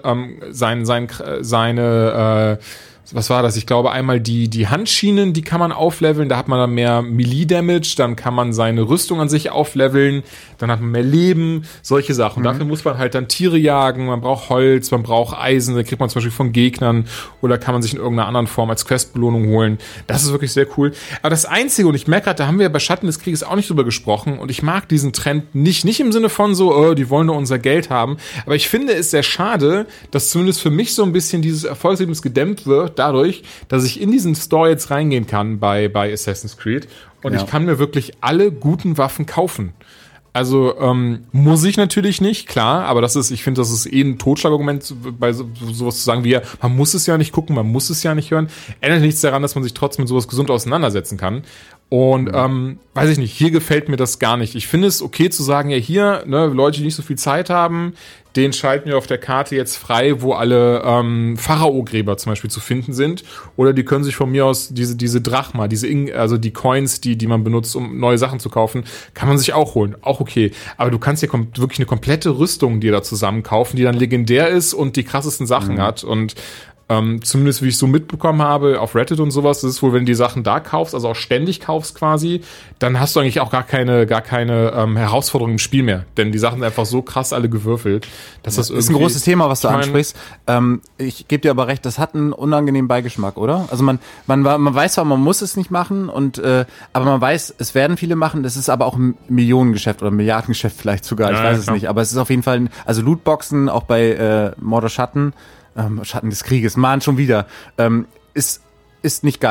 seine was war das? Ich glaube einmal die Handschienen, die kann man aufleveln, da hat man dann mehr Melee-Damage, dann kann man seine Rüstung an sich aufleveln, dann hat man mehr Leben, solche Sachen. Dafür muss man halt dann Tiere jagen, man braucht Holz, man braucht Eisen, da kriegt man zum Beispiel von Gegnern oder kann man sich in irgendeiner anderen Form als Questbelohnung holen. Das ist wirklich sehr cool. Aber das Einzige, und ich merke gerade, da haben wir bei Schatten des Krieges auch nicht drüber gesprochen und ich mag diesen Trend nicht im Sinne von so, die wollen nur unser Geld haben, aber ich finde es sehr schade, dass zumindest für mich so ein bisschen dieses Erfolgserlebnis gedämmt wird, dadurch, dass ich in diesen Store jetzt reingehen kann bei Assassin's Creed und ich kann mir wirklich alle guten Waffen kaufen. Also muss ich natürlich nicht, klar, aber ich finde, das ist ein Totschlagargument, bei sowas zu sagen wie, man muss es ja nicht gucken, man muss es ja nicht hören. Ändert nichts daran, dass man sich trotzdem mit sowas gesund auseinandersetzen kann. Und weiß ich nicht, hier gefällt mir das gar nicht. Ich finde es okay zu sagen, ja hier, ne, Leute, die nicht so viel Zeit haben, den schalten wir auf der Karte jetzt frei, wo alle Pharao-Gräber zum Beispiel zu finden sind. Oder die können sich von mir aus diese Drachma, also die Coins, die man benutzt, um neue Sachen zu kaufen, kann man sich auch holen. Auch okay. Aber du kannst ja wirklich eine komplette Rüstung dir da zusammen kaufen, die dann legendär ist und die krassesten Sachen hat. Und zumindest wie ich so mitbekommen habe auf Reddit und sowas, das ist wohl, wenn du die Sachen da kaufst, also auch ständig kaufst quasi, dann hast du eigentlich auch gar keine Herausforderung im Spiel mehr, denn die Sachen sind einfach so krass alle gewürfelt, dass das irgendwie... ist ein großes Thema, was du ansprichst. Ich gebe dir aber recht, das hat einen unangenehmen Beigeschmack, oder? Also man weiß zwar, man muss es nicht machen aber man weiß, es werden viele machen, das ist aber auch ein Millionengeschäft oder ein Milliardengeschäft vielleicht sogar, ich weiß es nicht, aber es ist auf jeden Fall, also Lootboxen, auch bei Mord oder Schatten des Krieges, schon wieder, ist nicht geil.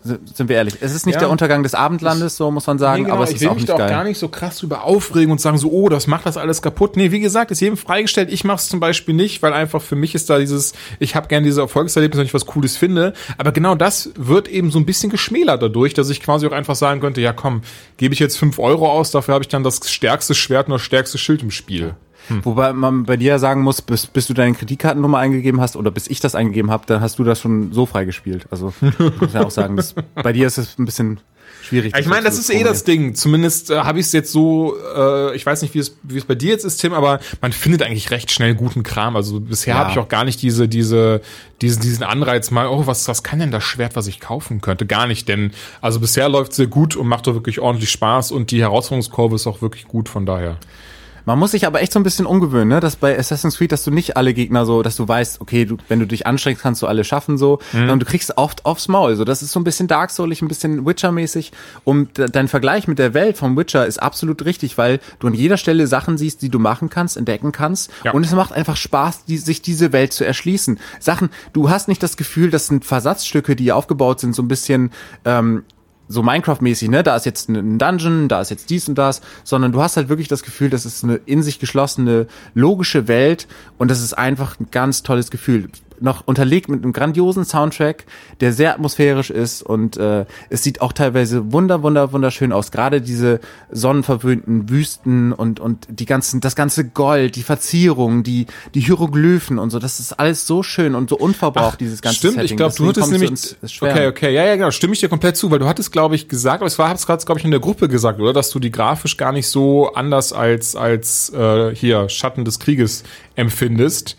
sind wir ehrlich. Es ist nicht Ja. der Untergang des Abendlandes, so muss man sagen, aber es ich ist will auch mich nicht da auch geil. gar nicht so krass drüber aufregen und sagen so, oh, das macht das alles kaputt. Nee, wie gesagt, ist jedem freigestellt. Ich mache es zum Beispiel nicht, weil einfach für mich ist da ich habe gerne diese Erfolgserlebnisse, wenn ich was Cooles finde. Aber genau das wird eben so ein bisschen geschmälert dadurch, dass ich quasi auch einfach sagen könnte, ja komm, gebe ich jetzt 5 Euro aus, dafür habe ich dann das stärkste Schwert und das stärkste Schild im Spiel. Wobei man bei dir ja sagen muss, bis du deine Kreditkartennummer eingegeben hast oder bis ich das eingegeben habe, dann hast du das schon so freigespielt. Also muss ja auch sagen, bei dir ist es ein bisschen schwierig. Ich meine, das ist das Ding. Zumindest habe ich es jetzt so, ich weiß nicht, wie es bei dir jetzt ist, Tim, aber man findet eigentlich recht schnell guten Kram. Also bisher habe ich auch gar nicht diesen Anreiz mal, oh, was kann denn das Schwert, was ich kaufen könnte? Gar nicht, denn also bisher läuft es sehr gut und macht doch wirklich ordentlich Spaß und die Herausforderungskurve ist auch wirklich gut, von daher. Man muss sich aber echt so ein bisschen umgewöhnen, ne? Dass bei Assassin's Creed, dass du nicht alle Gegner so, dass du weißt, okay, wenn du dich anstrengst, kannst du alle schaffen so, sondern du kriegst oft aufs Maul. So, das ist so ein bisschen Dark Soulig, ein bisschen Witcher-mäßig. Und dein Vergleich mit der Welt vom Witcher ist absolut richtig, weil du an jeder Stelle Sachen siehst, die du machen kannst, entdecken kannst. Ja. Und es macht einfach Spaß, sich diese Welt zu erschließen. Sachen, du hast nicht das Gefühl, das sind Versatzstücke, die aufgebaut sind, so ein bisschen so Minecraft-mäßig, ne, da ist jetzt ein Dungeon, da ist jetzt dies und das, sondern du hast halt wirklich das Gefühl, das ist eine in sich geschlossene, logische Welt und das ist einfach ein ganz tolles Gefühl. Noch unterlegt mit einem grandiosen Soundtrack, der sehr atmosphärisch ist und es sieht auch teilweise wunderschön aus. Gerade diese sonnenverwöhnten Wüsten und das ganze Gold, die Verzierungen, die Hieroglyphen und so, das ist alles so schön und so unverbraucht, dieses ganze Stimmt, Setting. ich glaube, du hattest nämlich, okay, ja, genau, stimme ich dir komplett zu, weil du hattest, glaube ich, gesagt, aber hab's gerade, glaube ich, in der Gruppe gesagt, oder, dass du die grafisch gar nicht so anders als hier Schatten des Krieges empfindest.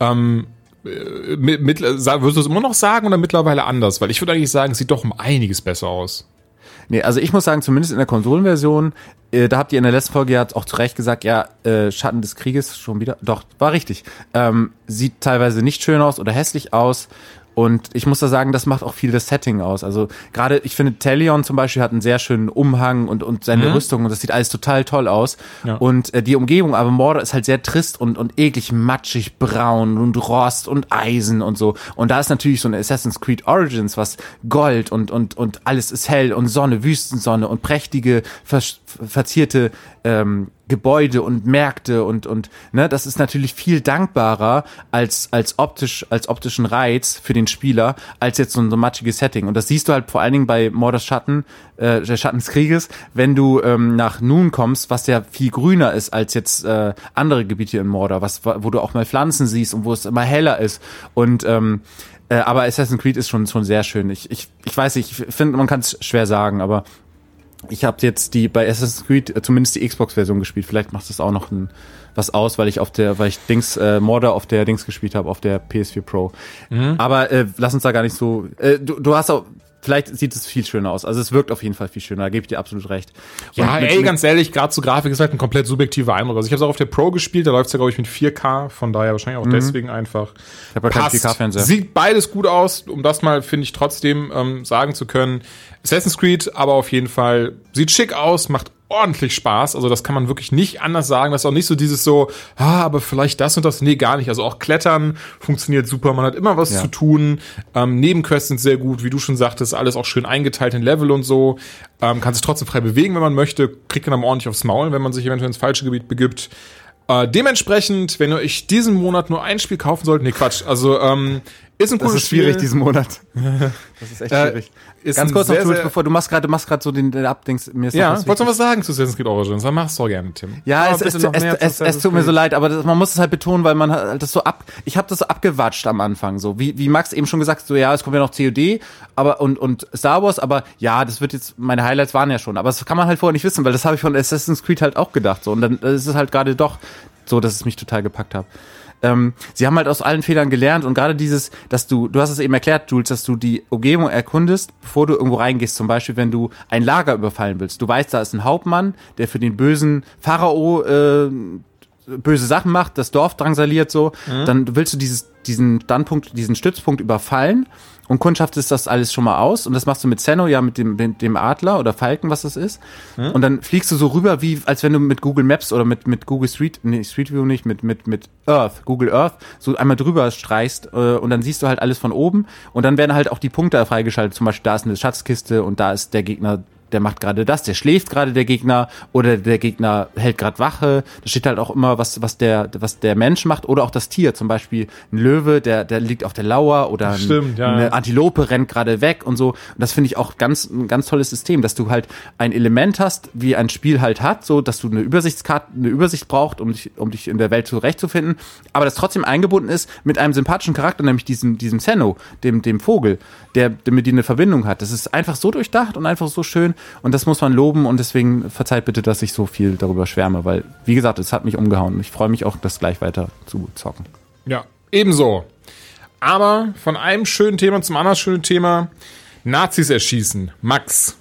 Würdest du es immer noch sagen oder mittlerweile anders? Weil ich würde eigentlich sagen, es sieht doch um einiges besser aus. Nee, also ich muss sagen, zumindest in der Konsolenversion, da habt ihr in der letzten Folge ja auch zu Recht gesagt, ja, Schatten des Krieges schon wieder, doch, war richtig. Sieht teilweise nicht schön aus oder hässlich aus. Und ich muss da sagen, das macht auch viel das Setting aus. Also gerade, ich finde, Talion zum Beispiel hat einen sehr schönen Umhang und seine Rüstung und das sieht alles total toll aus. Ja. Und die Umgebung, aber Mordor ist halt sehr trist und eklig, matschig, braun und Rost und Eisen und so. Und da ist natürlich so ein Assassin's Creed Origins, was Gold und alles ist hell und Sonne, Wüstensonne und prächtige, verzierte Gebäude und Märkte und ne, das ist natürlich viel dankbarer als optischen Reiz für den Spieler als jetzt so ein matschiges Setting. Und das siehst du halt vor allen Dingen bei Mordors Schatten, der Schatten des Krieges, wenn du nach Nun kommst, was ja viel grüner ist als jetzt andere Gebiete in Mordor, wo du auch mal Pflanzen siehst und wo es immer heller ist. Und aber Assassin's Creed ist schon sehr schön. Ich weiß nicht, ich finde, man kann es schwer sagen, aber ich habe jetzt bei Assassin's Creed zumindest die Xbox-Version gespielt. Vielleicht macht das auch noch was aus, weil ich Mordor auf der Dings gespielt habe, auf der PS4 Pro. Aber lass uns da gar nicht so. Du hast auch. Vielleicht sieht es viel schöner aus. Also es wirkt auf jeden Fall viel schöner, da gebe ich dir absolut recht. Ja, ganz ehrlich, gerade zur Grafik ist halt ein komplett subjektiver Eindruck. Also ich habe es auch auf der Pro gespielt, da läuft es ja, glaube ich, mit 4K, von daher wahrscheinlich auch deswegen einfach. Ich habe ja keinen 4K-Fernseher. Sieht beides gut aus, um das mal, finde ich, trotzdem sagen zu können. Assassin's Creed, aber auf jeden Fall sieht schick aus, macht ordentlich Spaß, also das kann man wirklich nicht anders sagen, das ist auch nicht so dieses so, aber vielleicht das und das, nee, gar nicht, also auch Klettern funktioniert super, man hat immer was zu tun, Nebenquests sind sehr gut, wie du schon sagtest, alles auch schön eingeteilt in Level und so, kann sich trotzdem frei bewegen, wenn man möchte, kriegt man dann ordentlich aufs Maul, wenn man sich eventuell ins falsche Gebiet begibt. Dementsprechend, wenn ihr euch diesen Monat nur ein Spiel kaufen sollt, nee, Quatsch, also ist ein cooles Spiel. Das ist schwierig diesen Monat. Das ist echt schwierig. Ganz kurz noch, bevor du machst gerade so den Abdings. Mir ist wolltest du noch was sagen zu Assassin's Creed Origins? Dann mach's doch gerne, Tim. Ja, es tut mir so leid, aber man muss es halt betonen, weil man halt das so ich habe das so abgewatscht am Anfang, so wie Max eben schon gesagt, so ja, es kommt ja noch COD, aber und Star Wars, aber ja, das wird jetzt, meine Highlights waren ja schon, aber das kann man halt vorher nicht wissen, weil das habe ich von Assassin's Creed halt auch gedacht, so, und dann ist es halt gerade doch so, dass es mich total gepackt hat. Sie haben halt aus allen Fehlern gelernt und gerade dieses, dass du hast es eben erklärt, Jules, dass du die Umgebung erkundest, bevor du irgendwo reingehst, zum Beispiel, wenn du ein Lager überfallen willst. Du weißt, da ist ein Hauptmann, der für den bösen Pharao böse Sachen macht, das Dorf drangsaliert so, dann willst du diesen Standpunkt, diesen Stützpunkt überfallen und kundschaftest das alles schon mal aus und das machst du mit Senno, ja, mit dem Adler oder Falken, was das ist. Und dann fliegst du so rüber, wie als wenn du mit Google Maps oder mit Google Street View nicht, mit Google Earth, so einmal drüber streichst und dann siehst du halt alles von oben und dann werden halt auch die Punkte freigeschaltet, zum Beispiel da ist eine Schatzkiste und da ist der Gegner, der macht gerade das, der schläft gerade, der Gegner, oder der Gegner hält gerade Wache. Da steht halt auch immer, was der Mensch macht, oder auch das Tier. Zum Beispiel ein Löwe, der liegt auf der Lauer, oder eine Antilope rennt gerade weg und so. Und das finde ich auch ein ganz tolles System, dass du halt ein Element hast, wie ein Spiel halt hat, so, dass du eine Übersicht brauchst, um dich in der Welt zurechtzufinden, aber das trotzdem eingebunden ist mit einem sympathischen Charakter, nämlich diesem Senno, dem Vogel, der mit dir eine Verbindung hat. Das ist einfach so durchdacht und einfach so schön. Und das muss man loben und deswegen verzeiht bitte, dass ich so viel darüber schwärme, weil, wie gesagt, es hat mich umgehauen. Ich freue mich auch, das gleich weiter zu zocken. Ja, ebenso. Aber von einem schönen Thema zum anderen schönen Thema, Nazis erschießen. Max.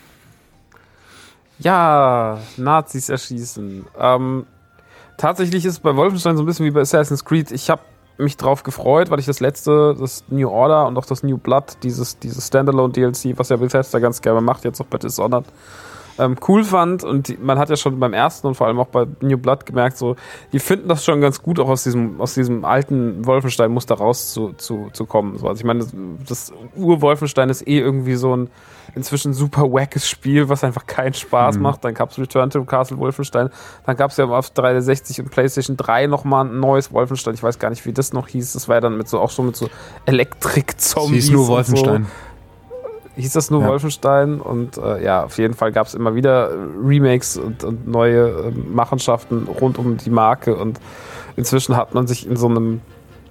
Ja, Nazis erschießen. Tatsächlich ist es bei Wolfenstein so ein bisschen wie bei Assassin's Creed. Ich habe mich drauf gefreut, weil ich das New Order und auch das New Blood, dieses Standalone-DLC, was ja Bethesda ganz gerne macht, jetzt auch bei Dishonored, cool fand. Und man hat ja schon beim ersten und vor allem auch bei New Blood gemerkt, so, die finden das schon ganz gut, auch aus diesem alten Wolfenstein-Muster rauszukommen. So, also ich meine, das Ur-Wolfenstein ist irgendwie so ein inzwischen super wackes Spiel, was einfach keinen Spaß macht. Dann gab's Return to Castle Wolfenstein. Dann gab's ja auf 360 und PlayStation 3 nochmal ein neues Wolfenstein. Ich weiß gar nicht, wie das noch hieß. Das war ja dann mit so Elektrik-Zombies. Hieß nur Wolfenstein. Hieß das nur Wolfenstein? Und auf jeden Fall gab's immer wieder Remakes und neue Machenschaften rund um die Marke. Und inzwischen hat man sich in so einem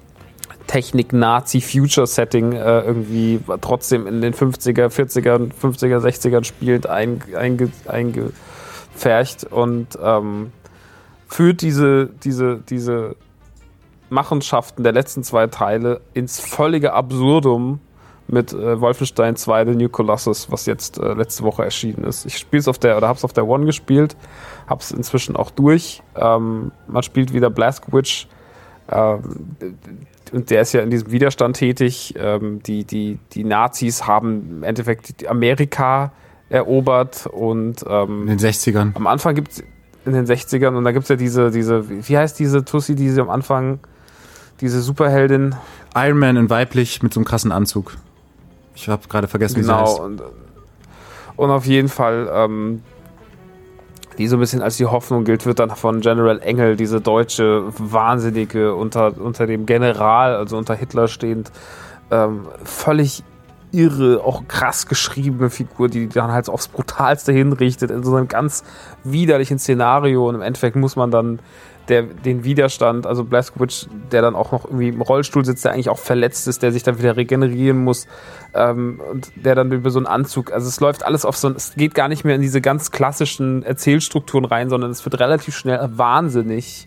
Technik-Nazi-Future-Setting irgendwie trotzdem in den 50er, 40er, 50er, 60ern spielt, eingefärcht und führt diese Machenschaften der letzten zwei Teile ins völlige Absurdum mit Wolfenstein 2 The New Colossus, was jetzt letzte Woche erschienen ist. Ich spiel's hab's auf der One gespielt, hab's inzwischen auch durch. Man spielt wieder Blazkowicz, und der ist ja in diesem Widerstand tätig. Die Nazis haben im Endeffekt Amerika erobert und in den 60ern. Am Anfang gibt's in den 60ern und da gibt's ja diese, wie heißt diese Tussi, diese am Anfang, diese Superheldin? Iron Man in weiblich mit so einem krassen Anzug. Ich habe gerade vergessen, wie sie heißt. Und auf jeden Fall die so ein bisschen als die Hoffnung gilt, wird dann von General Engel, diese deutsche Wahnsinnige unter dem General, also unter Hitler stehend, völlig irre, auch krass geschriebene Figur, die dann halt aufs Brutalste hinrichtet, in so einem ganz widerlichen Szenario. Und im Endeffekt muss man dann den Widerstand, also Blazkowicz, der dann auch noch irgendwie im Rollstuhl sitzt, der eigentlich auch verletzt ist, der sich dann wieder regenerieren muss, und der dann über so einen Anzug, also es läuft alles auf es geht gar nicht mehr in diese ganz klassischen Erzählstrukturen rein, sondern es wird relativ schnell wahnsinnig.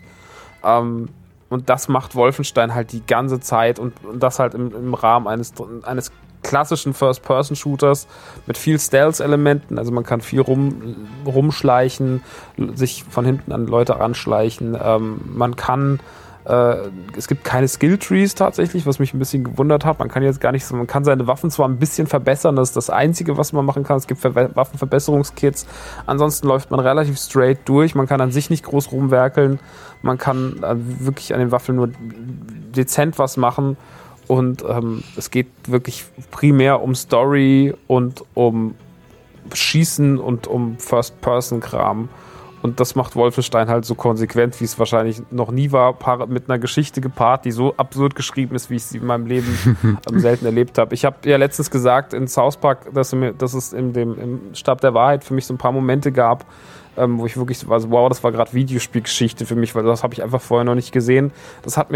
Und das macht Wolfenstein halt die ganze Zeit und das halt im Rahmen eines klassischen First-Person-Shooters mit viel Stealth-Elementen, also man kann viel rumschleichen, sich von hinten an Leute ranschleichen, man kann es gibt keine Skill-Trees tatsächlich, was mich ein bisschen gewundert hat. Man kann jetzt gar nicht so, man kann seine Waffen zwar ein bisschen verbessern, das ist das Einzige, was man machen kann. Es gibt Waffenverbesserungskits. Ansonsten läuft man relativ straight durch. Man kann an sich nicht groß rumwerkeln. Man kann wirklich an den Waffen nur dezent was machen. Und es geht wirklich primär um Story und um Schießen und um First-Person-Kram. Und das macht Wolfenstein halt so konsequent, wie es wahrscheinlich noch nie war, mit einer Geschichte gepaart, die so absurd geschrieben ist, wie ich sie in meinem Leben selten erlebt habe. Ich habe ja letztens gesagt in South Park, dass es im Stab der Wahrheit für mich so ein paar Momente gab, wo ich wirklich so war, wow, das war gerade Videospielgeschichte für mich, weil das habe ich einfach vorher noch nicht gesehen. Das hat mir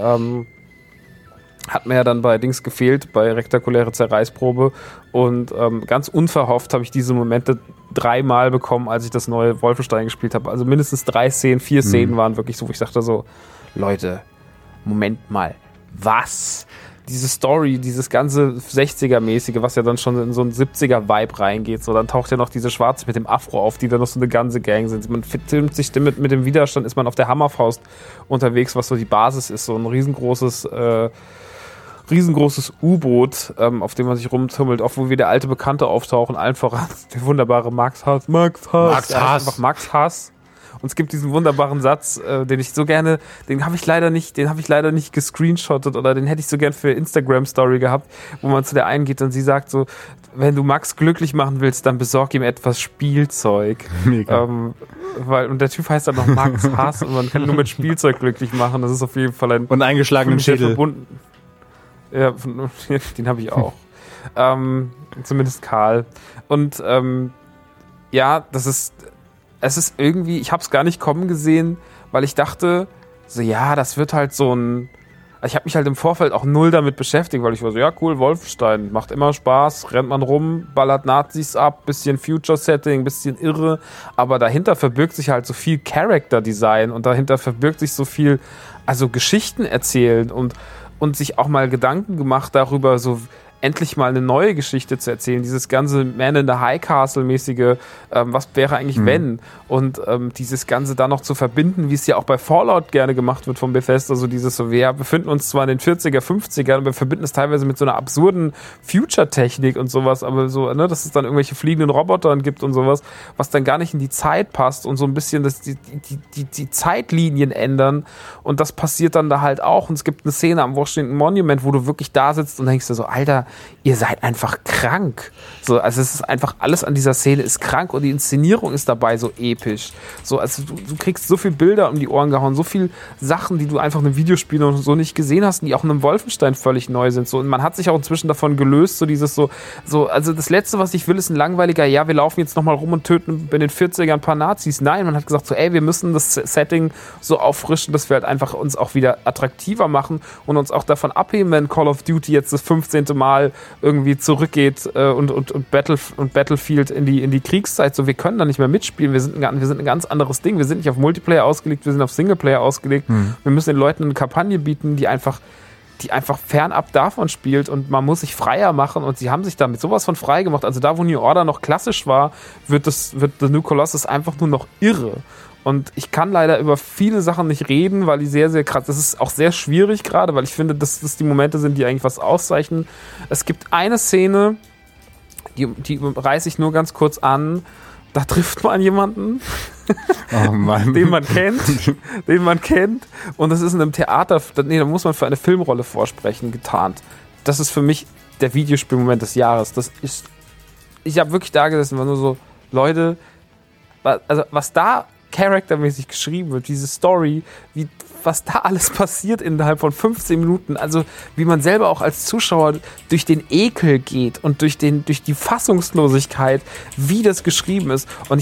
dann bei Dings gefehlt, bei Rektakuläre Zerreißprobe. Und ganz unverhofft habe ich diese Momente 3-mal bekommen, als ich das neue Wolfenstein gespielt habe. Also mindestens 4 Szenen waren wirklich so, wo ich dachte so, Leute, Moment mal, was? diese Story, dieses ganze 60er-mäßige, was ja dann schon in so einen 70er-Vibe reingeht, so, dann taucht ja noch diese Schwarze mit dem Afro auf, die dann noch so eine ganze Gang sind. Man filmt sich mit dem Widerstand, ist man auf der Hammerfaust unterwegs, was so die Basis ist, so ein riesengroßes U-Boot, auf dem man sich rumtummelt, auch wo wir der alte Bekannte auftauchen, allen voran der wunderbare Max Hass. Einfach Max Hass. Und es gibt diesen wunderbaren Satz, den ich so gerne, den habe ich leider nicht gescreenshottet oder den hätte ich so gern für Instagram-Story gehabt, wo man zu der einen geht und sie sagt so, wenn du Max glücklich machen willst, dann besorg ihm etwas Spielzeug. Mega. Und der Typ heißt dann noch Max Hass und man kann nur mit Spielzeug glücklich machen. Das ist auf jeden Fall und eingeschlagenen Schädel. Ja, den habe ich auch. Zumindest Karl. Und ja, es ist irgendwie, ich habe es gar nicht kommen gesehen, weil ich dachte, so ja, das wird halt so ein, ich habe mich halt im Vorfeld auch null damit beschäftigt, weil ich war so, ja cool, Wolfenstein, macht immer Spaß, rennt man rum, ballert Nazis ab, bisschen Future-Setting, bisschen irre, aber dahinter verbirgt sich halt so viel Character-Design und dahinter verbirgt sich so viel, also Geschichten erzählen und sich auch mal Gedanken gemacht darüber, so endlich mal eine neue Geschichte zu erzählen. Dieses ganze Man in the High Castle-mäßige, was wäre eigentlich wenn? Und dieses Ganze dann noch zu verbinden, wie es ja auch bei Fallout gerne gemacht wird von Bethesda, so dieses so, wir befinden uns zwar in den 40er, 50ern, wir verbinden es teilweise mit so einer absurden Future-Technik und sowas, aber so, ne, dass es dann irgendwelche fliegenden Robotern gibt und sowas, was dann gar nicht in die Zeit passt und so ein bisschen die Zeitlinien ändern und das passiert dann da halt auch und es gibt eine Szene am Washington Monument, wo du wirklich da sitzt und denkst dir so, Alter, ihr seid einfach krank. So, also es ist einfach, alles an dieser Szene ist krank und die Inszenierung ist dabei so episch. So, also du kriegst so viele Bilder um die Ohren gehauen, so viele Sachen, die du einfach in einem Videospiel und so nicht gesehen hast, die auch in einem Wolfenstein völlig neu sind. So, und man hat sich auch inzwischen davon gelöst, so dieses so, also das Letzte, was ich will, ist ein langweiliger, ja, wir laufen jetzt nochmal rum und töten in den 40ern ein paar Nazis. Nein, man hat gesagt so, ey, wir müssen das Setting so auffrischen, dass wir halt einfach uns auch wieder attraktiver machen und uns auch davon abheben, wenn Call of Duty jetzt das 15. Mal irgendwie zurückgeht und Battlefield in die Kriegszeit. So, wir können da nicht mehr mitspielen. Wir sind ein ganz anderes Ding. Wir sind nicht auf Multiplayer ausgelegt, wir sind auf Singleplayer ausgelegt. Wir müssen den Leuten eine Kampagne bieten, die einfach fernab davon spielt und man muss sich freier machen und sie haben sich damit sowas von frei gemacht. Also da, wo New Order noch klassisch war, wird The New Colossus einfach nur noch irre. Und ich kann leider über viele Sachen nicht reden, weil die sehr, sehr krass, das ist auch sehr schwierig gerade, weil ich finde, dass das die Momente sind, die eigentlich was auszeichnen. Es gibt eine Szene, die reiße ich nur ganz kurz an, da trifft man jemanden, oh Mann. den man kennt und das ist in einem Theater, da muss man für eine Filmrolle vorsprechen, getarnt. Das ist für mich der Videospielmoment des Jahres. Ich habe wirklich da gesessen, war nur so, Leute, also was da charaktermäßig geschrieben wird, diese Story, was da alles passiert innerhalb von 15 Minuten, also wie man selber auch als Zuschauer durch den Ekel geht und durch die Fassungslosigkeit, wie das geschrieben ist. Und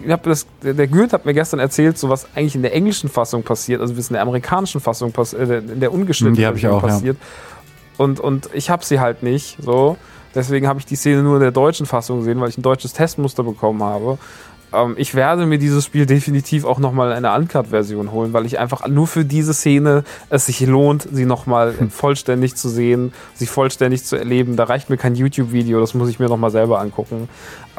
der Gürt hat mir gestern erzählt, so was eigentlich in der englischen Fassung passiert, also wie es in der amerikanischen Fassung in der ungeschnittenen Fassung passiert. Ja. Und ich habe sie halt nicht, so. Deswegen habe ich die Szene nur in der deutschen Fassung gesehen, weil ich ein deutsches Testmuster bekommen habe. Ich werde mir dieses Spiel definitiv auch nochmal eine Uncut-Version holen, weil ich einfach nur für diese Szene es sich lohnt, sie nochmal vollständig zu sehen, sie vollständig zu erleben. Da reicht mir kein YouTube-Video, das muss ich mir nochmal selber angucken.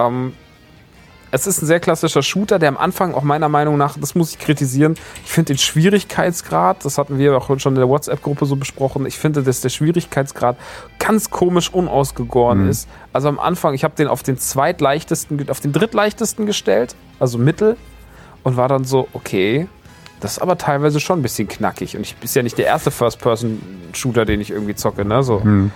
Es ist ein sehr klassischer Shooter, der am Anfang auch meiner Meinung nach, das muss ich kritisieren, ich finde den Schwierigkeitsgrad, das hatten wir auch schon in der WhatsApp-Gruppe so besprochen, ich finde, dass der Schwierigkeitsgrad ganz komisch unausgegoren ist. Also am Anfang, ich habe den auf den drittleichtesten gestellt, also Mittel, und war dann so, okay, das ist aber teilweise schon ein bisschen knackig und ich ist ja nicht der erste First-Person-Shooter, den ich irgendwie zocke, ne, so. Und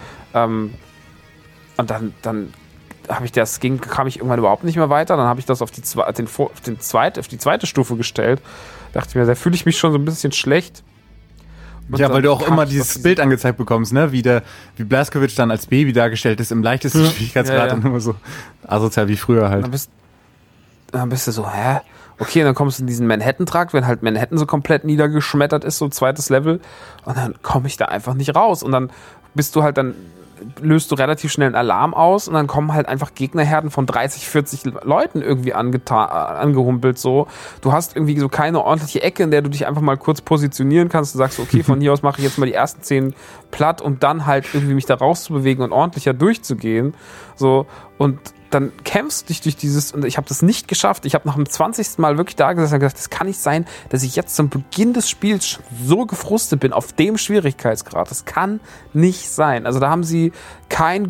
dann kam ich irgendwann überhaupt nicht mehr weiter. Dann habe ich das auf die zweite Stufe gestellt. Dachte ich mir, da fühle ich mich schon so ein bisschen schlecht. Und ja, weil du auch immer dieses Bild angezeigt bekommst, ne? Wie Blazkowicz dann als Baby dargestellt ist, im leichtesten Schwierigkeitsgrad und immer so asozial wie früher halt. Dann bist du so, hä? Okay, und dann kommst du in diesen Manhattan-Trakt, wenn halt Manhattan so komplett niedergeschmettert ist, so zweites Level. Und dann komme ich da einfach nicht raus. Und dann bist du halt dann löst du relativ schnell einen Alarm aus und dann kommen halt einfach Gegnerherden von 30, 40 Leuten irgendwie angehumpelt so. Du hast irgendwie so keine ordentliche Ecke, in der du dich einfach mal kurz positionieren kannst. Du sagst, okay, von hier aus mache ich jetzt mal die ersten 10 platt, um dann halt irgendwie mich da rauszubewegen und ordentlicher durchzugehen. So, und dann kämpfst du dich durch dieses, und ich habe das nicht geschafft. Ich habe nach dem 20. Mal wirklich da gesessen und gesagt, das kann nicht sein, dass ich jetzt zum Beginn des Spiels so gefrustet bin auf dem Schwierigkeitsgrad. Das kann nicht sein. Also da haben sie keinen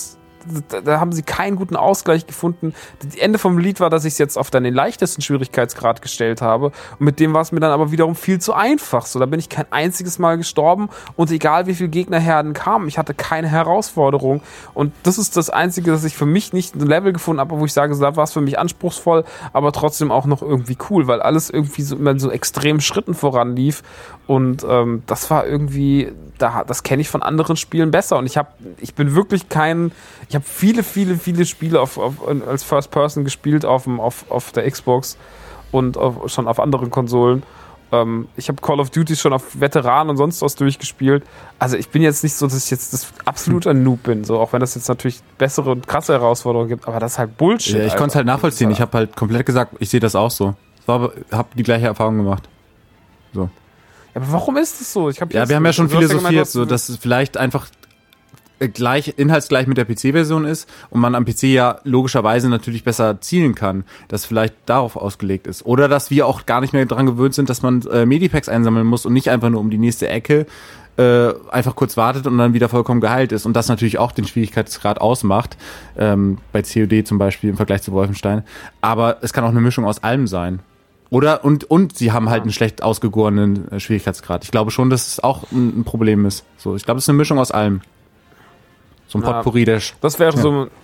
guten Ausgleich gefunden. Das Ende vom Lied war, dass ich es jetzt auf dann den leichtesten Schwierigkeitsgrad gestellt habe. Und mit dem war es mir dann aber wiederum viel zu einfach. So, da bin ich kein einziges Mal gestorben und egal wie viele Gegnerherden kamen, ich hatte keine Herausforderung. Und das ist das Einzige, dass ich für mich nicht ein Level gefunden habe, wo ich sage, da war es für mich anspruchsvoll, aber trotzdem auch noch irgendwie cool, weil alles irgendwie so immer so extremen Schritten voranlief. Und das war irgendwie, das kenne ich von anderen Spielen besser. Und ich bin wirklich ich habe viele Spiele als First Person gespielt auf der Xbox und schon auf anderen Konsolen. Ich habe Call of Duty schon auf Veteran und sonst was durchgespielt. Also ich bin jetzt nicht so, dass ich jetzt das absoluter Noob bin, so, auch wenn das jetzt natürlich bessere und krasse Herausforderungen gibt, aber das ist halt Bullshit. Ja, ich konnte es halt nachvollziehen. Ich habe halt komplett gesagt, ich sehe das auch so. Habe die gleiche Erfahrung gemacht. So. Ja, aber warum ist das so? Wir haben ja schon philosophiert, so, dass es vielleicht einfach inhaltsgleich mit der PC-Version ist und man am PC ja logischerweise natürlich besser zielen kann, dass vielleicht darauf ausgelegt ist. Oder dass wir auch gar nicht mehr dran gewöhnt sind, dass man Medipacks einsammeln muss und nicht einfach nur um die nächste Ecke einfach kurz wartet und dann wieder vollkommen geheilt ist. Und das natürlich auch den Schwierigkeitsgrad ausmacht, bei COD zum Beispiel im Vergleich zu Wolfenstein. Aber es kann auch eine Mischung aus allem sein. Oder und sie haben halt einen schlecht ausgegorenen Schwierigkeitsgrad. Ich glaube schon, dass es auch ein Problem ist. So, ich glaube, es ist eine Mischung aus allem. So ein Potpourri der das wäre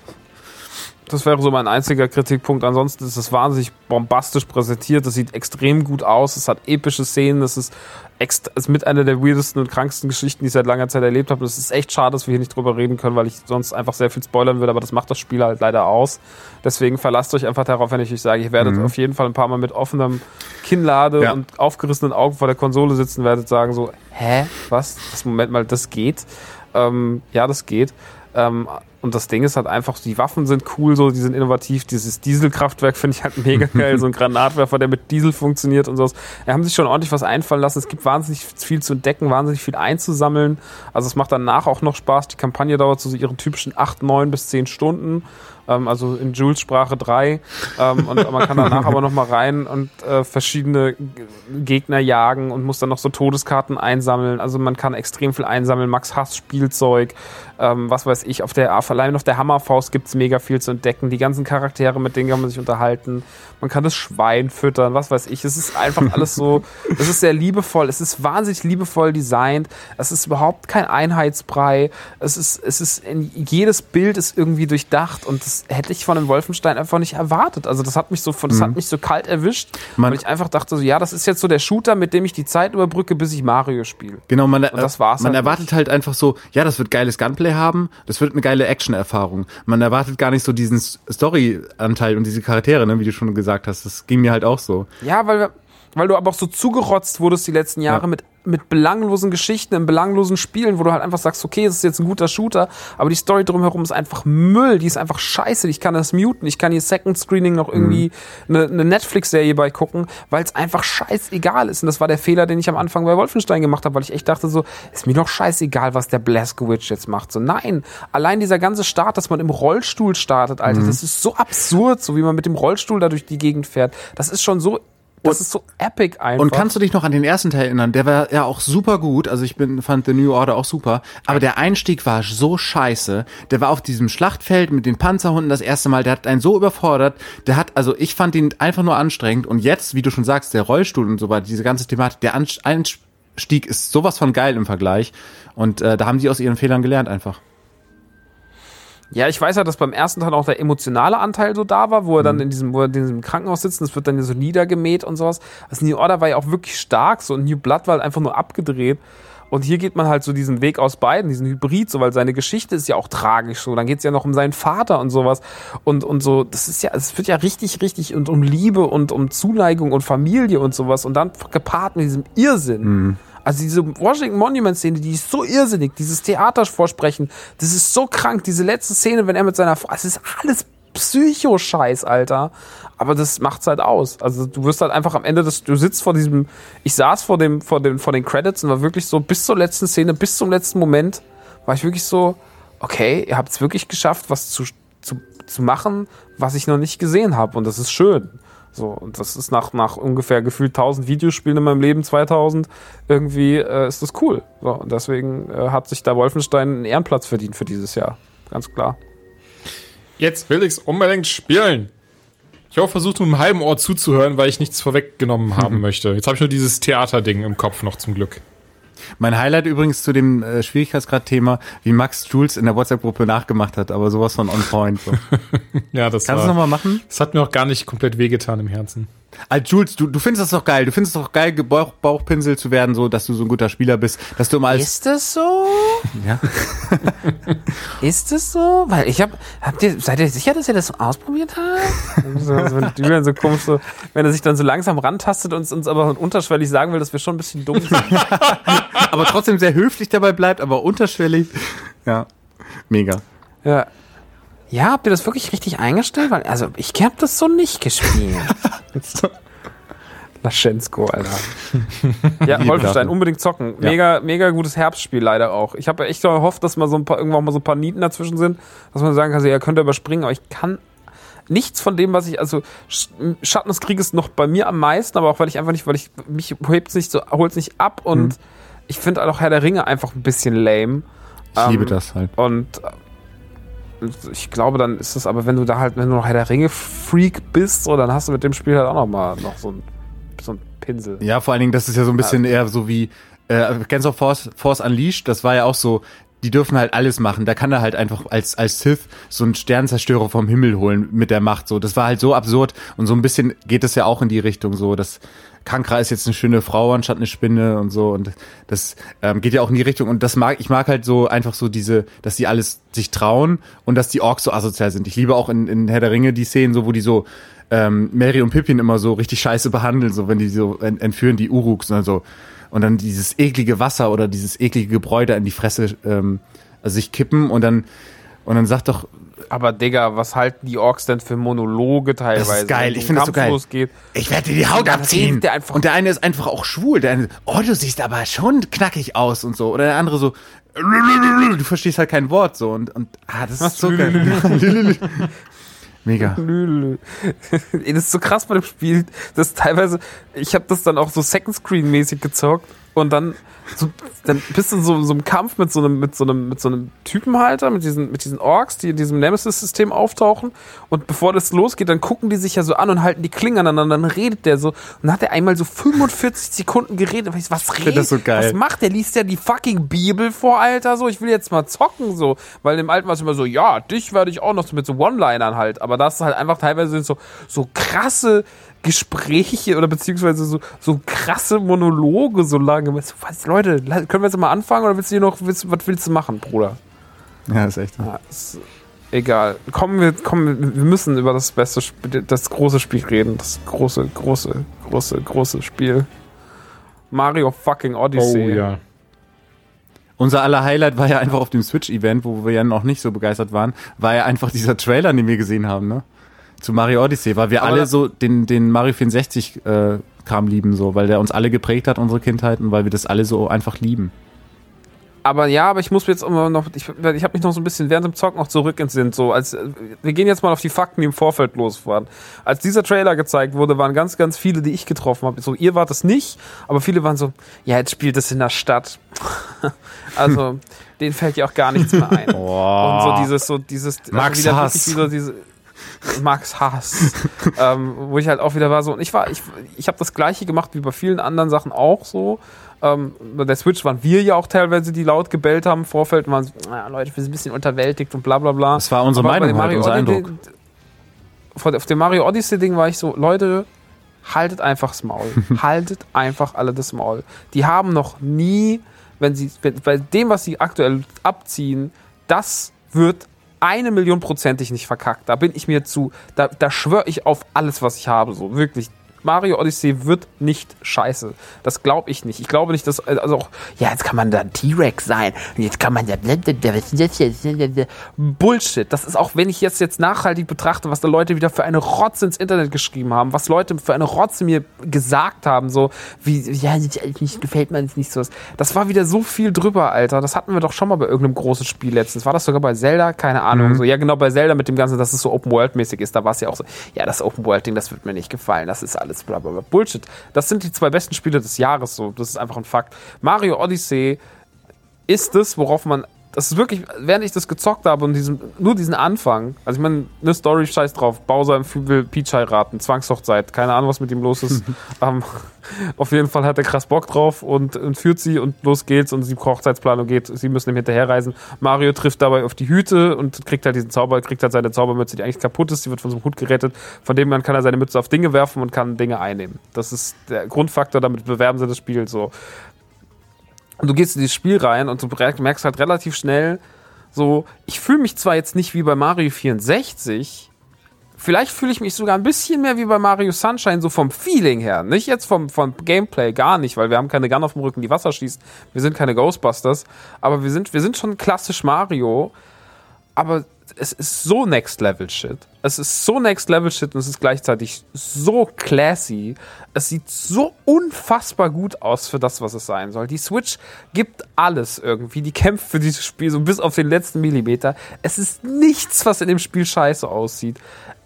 so mein einziger Kritikpunkt. Ansonsten ist es wahnsinnig bombastisch präsentiert. Das sieht extrem gut aus. Es hat epische Szenen. Das ist mit einer der weirdesten und kranksten Geschichten, die ich seit langer Zeit erlebt habe. Es ist echt schade, dass wir hier nicht drüber reden können, weil ich sonst einfach sehr viel spoilern würde. Aber das macht das Spiel halt leider aus. Deswegen verlasst euch einfach darauf, wenn ich euch sage, ihr werdet auf jeden Fall ein paar Mal mit offenem Kinnlade und aufgerissenen Augen vor der Konsole sitzen, werdet sagen so, hä, was? Moment mal, das geht? Ja, das geht. Und das Ding ist halt einfach, die Waffen sind cool, so, die sind innovativ. Dieses Dieselkraftwerk finde ich halt mega geil. So ein Granatwerfer, der mit Diesel funktioniert und so. Da haben sich schon ordentlich was einfallen lassen. Es gibt wahnsinnig viel zu entdecken, wahnsinnig viel einzusammeln. Also es macht danach auch noch Spaß. Die Kampagne dauert so ihren typischen 8, 9 bis 10 Stunden. Also in Jules Sprache 3. Und man kann danach aber noch mal rein und verschiedene Gegner jagen und muss dann noch so Todeskarten einsammeln. Also man kann extrem viel einsammeln. Max Hass Spielzeug, was weiß ich. Allein auf der Hammerfaust gibt's mega viel zu entdecken. Die ganzen Charaktere, mit denen kann man sich unterhalten. Man kann das Schwein füttern, was weiß ich. Es ist einfach alles so, es ist sehr liebevoll. Es ist wahnsinnig liebevoll designt. Es ist überhaupt kein Einheitsbrei. Jedes Bild ist irgendwie durchdacht und das hätte ich von dem Wolfenstein einfach nicht erwartet. Also das hat mich so kalt erwischt, weil ich einfach dachte so, ja, das ist jetzt so der Shooter, mit dem ich die Zeit überbrücke, bis ich Mario spiele. Genau, man halt erwartet halt einfach so, ja, das wird geiles Gunplay haben, das wird eine geile Action-Erfahrung. Man erwartet gar nicht so diesen Story-Anteil und diese Charaktere, ne, wie du schon gesagt hast. Das ging mir halt auch so. Ja, weil du aber auch so zugerotzt wurdest die letzten Jahre mit belanglosen Geschichten, in belanglosen Spielen, wo du halt einfach sagst, okay, es ist jetzt ein guter Shooter, aber die Story drumherum ist einfach Müll, die ist einfach scheiße, ich kann das muten, ich kann hier Second Screening noch irgendwie eine Netflix-Serie bei gucken, weil es einfach scheißegal ist. Und das war der Fehler, den ich am Anfang bei Wolfenstein gemacht habe, weil ich echt dachte so, ist mir doch scheißegal, was der Blazkowicz jetzt macht. So, nein, allein dieser ganze Start, dass man im Rollstuhl startet, Alter, das ist so absurd, so wie man mit dem Rollstuhl da durch die Gegend fährt. Das ist schon so Das ist so epic einfach. Und kannst du dich noch an den ersten Teil erinnern? Der war ja auch super gut. Also fand The New Order auch super. Aber der Einstieg war so scheiße. Der war auf diesem Schlachtfeld mit den Panzerhunden das erste Mal. Der hat einen so überfordert. Ich fand ihn einfach nur anstrengend. Und jetzt, wie du schon sagst, der Rollstuhl und so weiter, diese ganze Thematik, der Einstieg ist sowas von geil im Vergleich. Und da haben sie aus ihren Fehlern gelernt einfach. Ja, ich weiß ja, dass beim ersten Teil auch der emotionale Anteil so da war, wo er dann in diesem Krankenhaus sitzt, das wird dann so niedergemäht und sowas. Also New Order war ja auch wirklich stark, so, und New Blood war halt einfach nur abgedreht. Und hier geht man halt so diesen Weg aus beiden, diesen Hybrid, so, weil seine Geschichte ist ja auch tragisch, so. Dann geht's ja noch um seinen Vater und sowas. Und so, es wird ja richtig und um Liebe und um Zuneigung und Familie und sowas. Und dann gepaart mit diesem Irrsinn. Also diese Washington Monument-Szene, die ist so irrsinnig, dieses Theatervorsprechen, das ist so krank, diese letzte Szene, wenn er mit seiner Frau, es ist alles Psycho-Scheiß, Alter. Aber das macht's halt aus. Also du wirst halt einfach am Ende du sitzt ich saß vor den Credits und war wirklich so, bis zur letzten Szene, bis zum letzten Moment, war ich wirklich so, okay, ihr habt es wirklich geschafft, was zu machen, was ich noch nicht gesehen habe. Und das ist schön. So, und das ist nach ungefähr gefühlt 1000 Videospielen in meinem Leben, 2000, irgendwie ist das cool. So, und deswegen hat sich da Wolfenstein einen Ehrenplatz verdient für dieses Jahr. Ganz klar. Jetzt will ich's unbedingt spielen. Ich habe versucht, mit einem halben Ohr zuzuhören, weil ich nichts vorweggenommen haben möchte. Jetzt habe ich nur dieses Theaterding im Kopf noch zum Glück. Mein Highlight übrigens zu dem Schwierigkeitsgrad-Thema, wie Max Jules in der WhatsApp-Gruppe nachgemacht hat, aber sowas von on point. So. Ja, das Kannst du nochmal machen? Das hat mir auch gar nicht komplett wehgetan im Herzen. Also Jules, du findest das doch geil. Du findest es doch geil, Bauchpinsel zu werden, so, dass du so ein guter Spieler bist, dass du mal Ist das so? Ja. Ist das so? Weil seid ihr sicher, dass ihr das ausprobiert habt? so komisch, so, wenn er sich dann so langsam rantastet und uns aber unterschwellig sagen will, dass wir schon ein bisschen dumm sind. aber trotzdem sehr höflich dabei bleibt, aber unterschwellig. Ja, mega. Ja. Ja, habt ihr das wirklich richtig eingestellt? Weil, also, ich hab das so nicht gespielt. Laschensko, Alter. Ja, Wolfenstein, unbedingt zocken. Ja. Mega gutes Herbstspiel leider auch. Ich habe echt gehofft, dass mal irgendwann mal so ein paar Nieten dazwischen sind, dass man sagen kann, ja, könnt ihr überspringen, aber ich kann nichts von dem, was ich, also Schatten des Krieges noch bei mir am meisten, aber auch weil ich mich holt's nicht ab und ich finde auch Herr der Ringe einfach ein bisschen lame. Ich liebe das halt. Und ich glaube, dann ist es aber, wenn du noch Herr der Ringe-Freak bist, so, dann hast du mit dem Spiel halt auch noch so ein Pinsel. Ja, vor allen Dingen, das ist ja so ein bisschen eher so wie, kennst du auch Force Unleashed? Das war ja auch so, die dürfen halt alles machen. Da kann er halt einfach als Sith so einen Sternzerstörer vom Himmel holen mit der Macht. So, das war halt so absurd und so ein bisschen geht es ja auch in die Richtung so, dass Kankra ist jetzt eine schöne Frau anstatt eine Spinne und so und das geht ja auch in die Richtung und ich mag halt so einfach so dass die alles sich trauen und dass die Orks so asozial sind. Ich liebe auch in Herr der Ringe die Szenen so, wo die so Merry und Pippin immer so richtig scheiße behandeln, so wenn die so entführen die Uruks und so und dann dieses eklige Wasser oder dieses eklige Gebräu da in die Fresse sich kippen und dann sagt doch. Aber Digga, was halten die Orks denn für Monologe teilweise? Das ist geil, ich finde das so geil. Losgeht. Ich werde dir die Haut abziehen. Und der eine ist einfach auch schwul. Der eine, du siehst aber schon knackig aus und so. Oder der andere so, du verstehst halt kein Wort so. Das ist so geil. Mega. Das ist so krass bei dem Spiel, dass teilweise, ich habe das dann auch so Second Screen mäßig gezockt und dann bist du in so einem Kampf mit so einem Typenhalter, mit diesen Orks, die in diesem Nemesis-System auftauchen und bevor das losgeht, dann gucken die sich ja so an und halten die Klingen aneinander, dann redet der so und dann hat er einmal so 45 Sekunden geredet, was redet? Das so geil. Was macht der? Liest der die fucking Bibel vor, Alter, so, ich will jetzt mal zocken, so, weil im Alten war es immer so, ja, dich werde ich auch noch so mit so One-Linern halt, aber das ist halt einfach teilweise so krasse Gespräche oder beziehungsweise so krasse Monologe so lange. Was, Leute, können wir jetzt mal anfangen oder was willst du machen, Bruder? Ja, ist echt. Ja, ist egal. Wir müssen über das große Spiel reden. Das große Spiel. Mario fucking Odyssey. Oh ja. Unser aller Highlight war ja einfach auf dem Switch-Event, wo wir ja noch nicht so begeistert waren, war ja einfach dieser Trailer, den wir gesehen haben, ne? Zu Mario Odyssey, weil wir alle so den Mario 64 Kram lieben, so, weil der uns alle geprägt hat, unsere Kindheit, und weil wir das alle so einfach lieben. Aber ich muss jetzt immer noch, ich habe mich noch so ein bisschen während dem Zocken noch zurück entsinnen, so, wir gehen jetzt mal auf die Fakten, die im Vorfeld los waren. Als dieser Trailer gezeigt wurde, waren ganz, ganz viele, die ich getroffen habe, so, ihr wart es nicht, aber viele waren so, ja, jetzt spielt es in der Stadt. Also, denen fällt ja auch gar nichts mehr ein. Und so dieses Max also Hass. Max Hass. Wo ich halt auch wieder war so, und ich habe das Gleiche gemacht wie bei vielen anderen Sachen auch so. Bei der Switch waren wir ja auch teilweise, die laut gebellt haben im Vorfeld und waren so, Leute, wir sind ein bisschen unterwältigt und bla bla bla. Das war unsere Meinung, unser Eindruck. Auf dem Mario Odyssey Ding war ich so, Leute, haltet einfach das Maul. Haltet einfach alle das Maul. Die haben noch nie, bei dem, was sie aktuell abziehen, das wird 1.000.000%ig nicht verkackt. Da bin ich mir da schwöre ich auf alles, was ich habe, so wirklich. Mario Odyssey wird nicht scheiße. Das glaube ich nicht. Ich glaube nicht, dass, also auch, ja, jetzt kann man da T-Rex sein. Jetzt kann man da, Bullshit. Das ist auch, wenn ich jetzt nachhaltig betrachte, was da Leute wieder für eine Rotze ins Internet geschrieben haben, was Leute für eine Rotze mir gesagt haben, so, wie, ja, nicht gefällt mir nicht so. Das war wieder so viel drüber, Alter. Das hatten wir doch schon mal bei irgendeinem großen Spiel letztens. War das sogar bei Zelda? Keine Ahnung. So, ja, genau, bei Zelda mit dem Ganzen, dass es so Open-World-mäßig ist. Da war es ja auch so, ja, das Open-World-Ding, das wird mir nicht gefallen. Das ist alles bla bla bla. Bullshit. Das sind die 2 besten Spiele des Jahres, so. Das ist einfach ein Fakt. Mario Odyssey ist das, worauf man, das ist wirklich, während ich das gezockt habe und nur diesen Anfang, also ich meine, eine Story, scheiß drauf, Bowser will Peach heiraten, Zwangshochzeit, keine Ahnung, was mit ihm los ist. Auf jeden Fall hat er krass Bock drauf und führt sie und los geht's und die Hochzeitsplanung geht, sie müssen ihm hinterherreisen. Mario trifft dabei auf die Hüte und kriegt halt seine Zaubermütze, die eigentlich kaputt ist, die wird von so einem Hut gerettet, von dem man kann er seine Mütze auf Dinge werfen und kann Dinge einnehmen. Das ist der Grundfaktor, damit bewerben sie das Spiel so. Und du gehst in dieses Spiel rein und du merkst halt relativ schnell so, ich fühle mich zwar jetzt nicht wie bei Mario 64, vielleicht fühle ich mich sogar ein bisschen mehr wie bei Mario Sunshine, so vom Feeling her. Nicht jetzt vom Gameplay, gar nicht, weil wir haben keine Gun auf dem Rücken, die Wasser schießt. Wir sind keine Ghostbusters, aber wir sind schon klassisch Mario, aber es ist so Next-Level-Shit. Es ist so Next-Level-Shit und es ist gleichzeitig so classy. Es sieht so unfassbar gut aus für das, was es sein soll. Die Switch gibt alles irgendwie. Die kämpft für dieses Spiel so bis auf den letzten Millimeter. Es ist nichts, was in dem Spiel scheiße aussieht.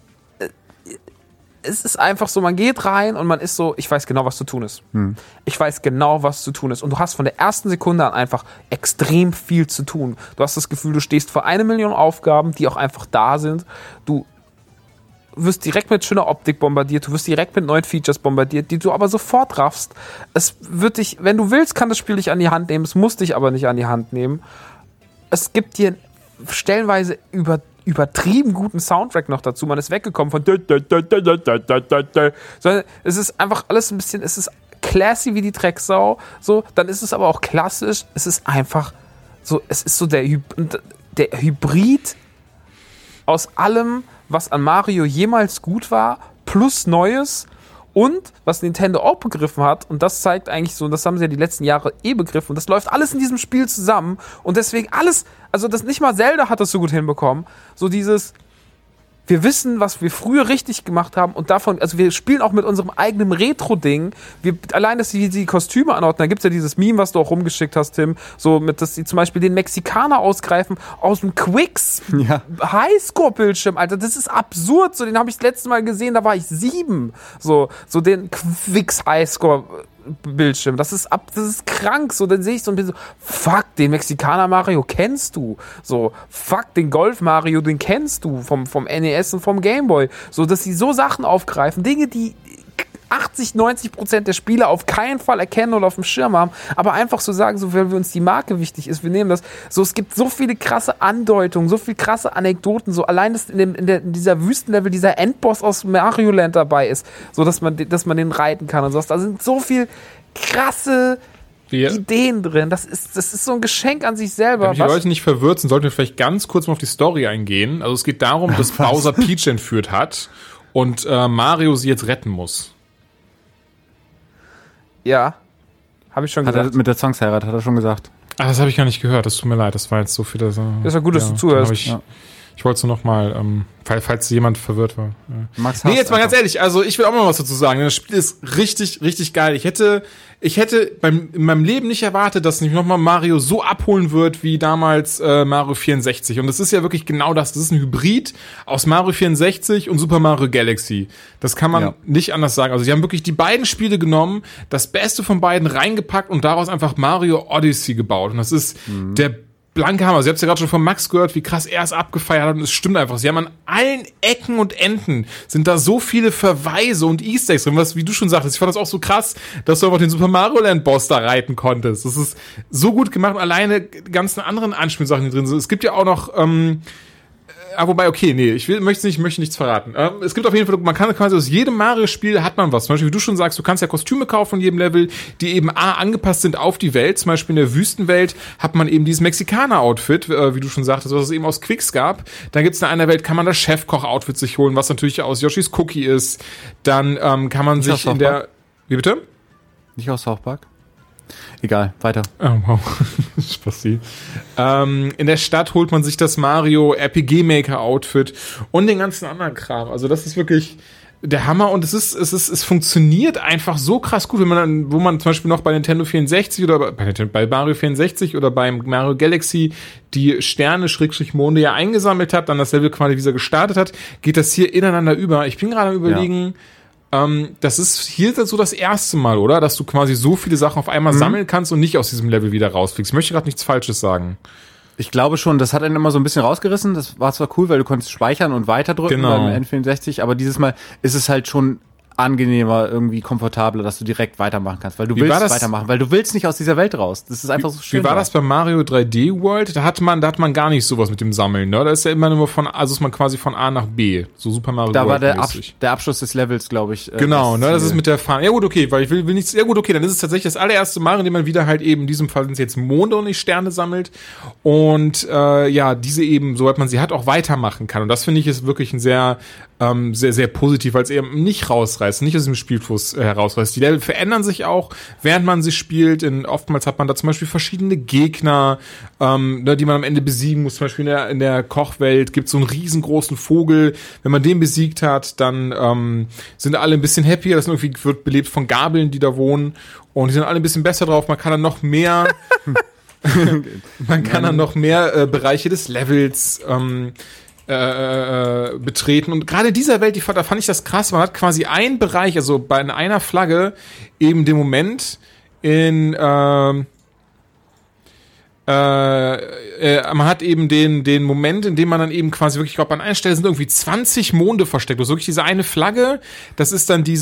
Es ist einfach so, man geht rein und man ist so, ich weiß genau, was zu tun ist. Ich weiß genau, was zu tun ist. Und du hast von der ersten Sekunde an einfach extrem viel zu tun. Du hast das Gefühl, du stehst vor 1 Million Aufgaben, die auch einfach da sind. Du wirst direkt mit schöner Optik bombardiert, du wirst direkt mit neuen Features bombardiert, die du aber sofort raffst. Es wird dich, wenn du willst, kann das Spiel dich an die Hand nehmen, es muss dich aber nicht an die Hand nehmen. Es gibt dir stellenweise übertrieben guten Soundtrack noch dazu. Man ist weggekommen von sondern es ist einfach alles ein bisschen, es ist classy wie die Drecksau, so, dann ist es aber auch klassisch, es ist einfach so, es ist so der Hybrid aus allem, was an Mario jemals gut war, plus Neues. Und was Nintendo auch begriffen hat, und das zeigt eigentlich so, und das haben sie ja die letzten Jahre begriffen, und das läuft alles in diesem Spiel zusammen, und deswegen alles, also das nicht mal Zelda hat das so gut hinbekommen, so dieses, wir wissen, was wir früher richtig gemacht haben, und davon, also wir spielen auch mit unserem eigenen Retro-Ding, allein, dass sie die Kostüme anordnen, da gibt's ja dieses Meme, was du auch rumgeschickt hast, Tim, so mit, dass sie zum Beispiel den Mexikaner ausgreifen aus dem Quicks Highscore-Bildschirm, Alter, das ist absurd, so, den habe ich das letzte Mal gesehen, da war ich 7, so den Quicks Highscore-Bildschirm, das ist krank, so, dann sehe ich so ein bisschen so, fuck, den Mexikaner Mario kennst du, so, fuck, den Golf Mario, den kennst du vom NES und vom Gameboy, so, dass sie so Sachen aufgreifen, Dinge, die 80-90% der Spieler auf keinen Fall erkennen oder auf dem Schirm haben, aber einfach so sagen, so, weil uns die Marke wichtig ist, wir nehmen das, so, es gibt so viele krasse Andeutungen, so viele krasse Anekdoten, so, allein, dass in dieser Wüstenlevel dieser Endboss aus Mario Land dabei ist, so, dass man den reiten kann und so, da sind so viel krasse Ideen drin, das ist so ein Geschenk an sich selber. Damit die Leute nicht verwirrt sind, sollten wir vielleicht ganz kurz mal auf die Story eingehen. Also es geht darum, dass Bowser Peach entführt hat und Mario sie jetzt retten muss. Ja, habe ich schon gesagt. Mit der Zwangsheirat, hat er schon gesagt. Ah, das habe ich gar nicht gehört, das tut mir leid, das war jetzt so viel. Das ist ja gut, dass du zuhörst. Ich wollte es nur noch mal, falls jemand verwirrt war. Max, nee, jetzt mal ganz ehrlich, also ich will auch mal was dazu sagen. Das Spiel ist richtig, richtig geil. Ich hätte in meinem Leben nicht erwartet, dass mich nochmal Mario so abholen wird wie damals Mario 64. Und das ist ja wirklich genau das. Das ist ein Hybrid aus Mario 64 und Super Mario Galaxy. Das kann man nicht anders sagen. Also sie haben wirklich die beiden Spiele genommen, das Beste von beiden reingepackt und daraus einfach Mario Odyssey gebaut. Und das ist der blanke Hammer. Sie habt ja gerade schon von Max gehört, wie krass er es abgefeiert hat, und es stimmt einfach. Sie haben an allen Ecken und Enden sind da so viele Verweise und Easter Eggs drin, was, wie du schon sagtest, ich fand das auch so krass, dass du einfach den Super Mario Land Boss da reiten konntest. Das ist so gut gemacht und alleine die ganzen anderen Anspielsachen, die drin sind. Es gibt ja auch noch wobei, okay, nee, ich möchte nichts verraten. Es gibt auf jeden Fall, man kann quasi aus jedem Mario-Spiel hat man was. Zum Beispiel, wie du schon sagst, du kannst ja Kostüme kaufen von jedem Level, die eben angepasst sind auf die Welt. Zum Beispiel in der Wüstenwelt hat man eben dieses Mexikaner-Outfit, wie du schon sagtest, was es eben aus Quicks gab. Dann gibt's in einer Welt, kann man das Chefkoch-Outfit sich holen, was natürlich aus Yoshis Cookie ist. Dann kann man sich in der... Wie bitte? Nicht aus South Park? Egal, weiter. Oh, wow. Spaßi. In der Stadt holt man sich das Mario RPG Maker Outfit und den ganzen anderen Kram. Also das ist wirklich der Hammer und es funktioniert einfach so krass gut, wenn man wo man zum Beispiel noch bei Nintendo 64 oder bei Mario 64 oder beim Mario Galaxy die Sterne-Monde ja eingesammelt hat, dann das Level quasi wieder gestartet hat, geht das hier ineinander über. Ich bin gerade am Überlegen, das ist hier so das erste Mal, oder? Dass du quasi so viele Sachen auf einmal sammeln kannst und nicht aus diesem Level wieder rausfliegst. Ich möchte gerade nichts Falsches sagen. Ich glaube schon, das hat einen immer so ein bisschen rausgerissen. Das war zwar cool, weil du konntest speichern und weiterdrücken beim N64, aber dieses Mal ist es halt schon angenehmer, irgendwie komfortabler, dass du direkt weitermachen kannst, weil du willst weitermachen, weil du willst nicht aus dieser Welt raus. Das ist einfach so schön. Wie war das bei Mario 3D World? Da hat man gar nicht sowas mit dem Sammeln, ne? Da ist ja immer nur ist man quasi von A nach B, so Super Mario World. Da war der Abschluss des Levels, glaube ich. Genau, das ist mit der Fahne. Ja gut, okay, weil ich will nichts. Ja gut, okay, dann ist es tatsächlich das allererste Mario, in dem man wieder halt eben in diesem Fall sind es jetzt Monde und nicht Sterne sammelt und diese eben, soweit man sie hat, auch weitermachen kann. Und das finde ich ist wirklich ein sehr, sehr positiv, weil es eben nicht rausreißt, nicht aus dem Spielfluss herausreißt. Die Level verändern sich auch, während man sie spielt. Oftmals hat man da zum Beispiel verschiedene Gegner, die man am Ende besiegen muss. Zum Beispiel in der Kochwelt gibt es so einen riesengroßen Vogel. Wenn man den besiegt hat, dann sind alle ein bisschen happier. Das irgendwie wird belebt von Gabeln, die da wohnen. Und die sind alle ein bisschen besser drauf. Man kann dann noch mehr Bereiche des Levels betreten. Und gerade dieser Welt, da fand ich das krass, man hat quasi einen Bereich, also bei einer Flagge eben den Moment man hat eben den Moment, in dem man dann eben quasi wirklich, ich glaube, an einer Stelle sind irgendwie 20 Monde versteckt. Also wirklich diese eine Flagge, das ist dann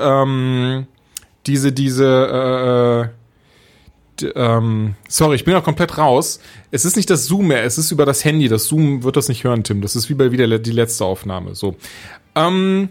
sorry, ich bin auch komplett raus. Es ist nicht das Zoom mehr, es ist über das Handy. Das Zoom wird das nicht hören, Tim. Das ist wie bei wieder die letzte Aufnahme. So. An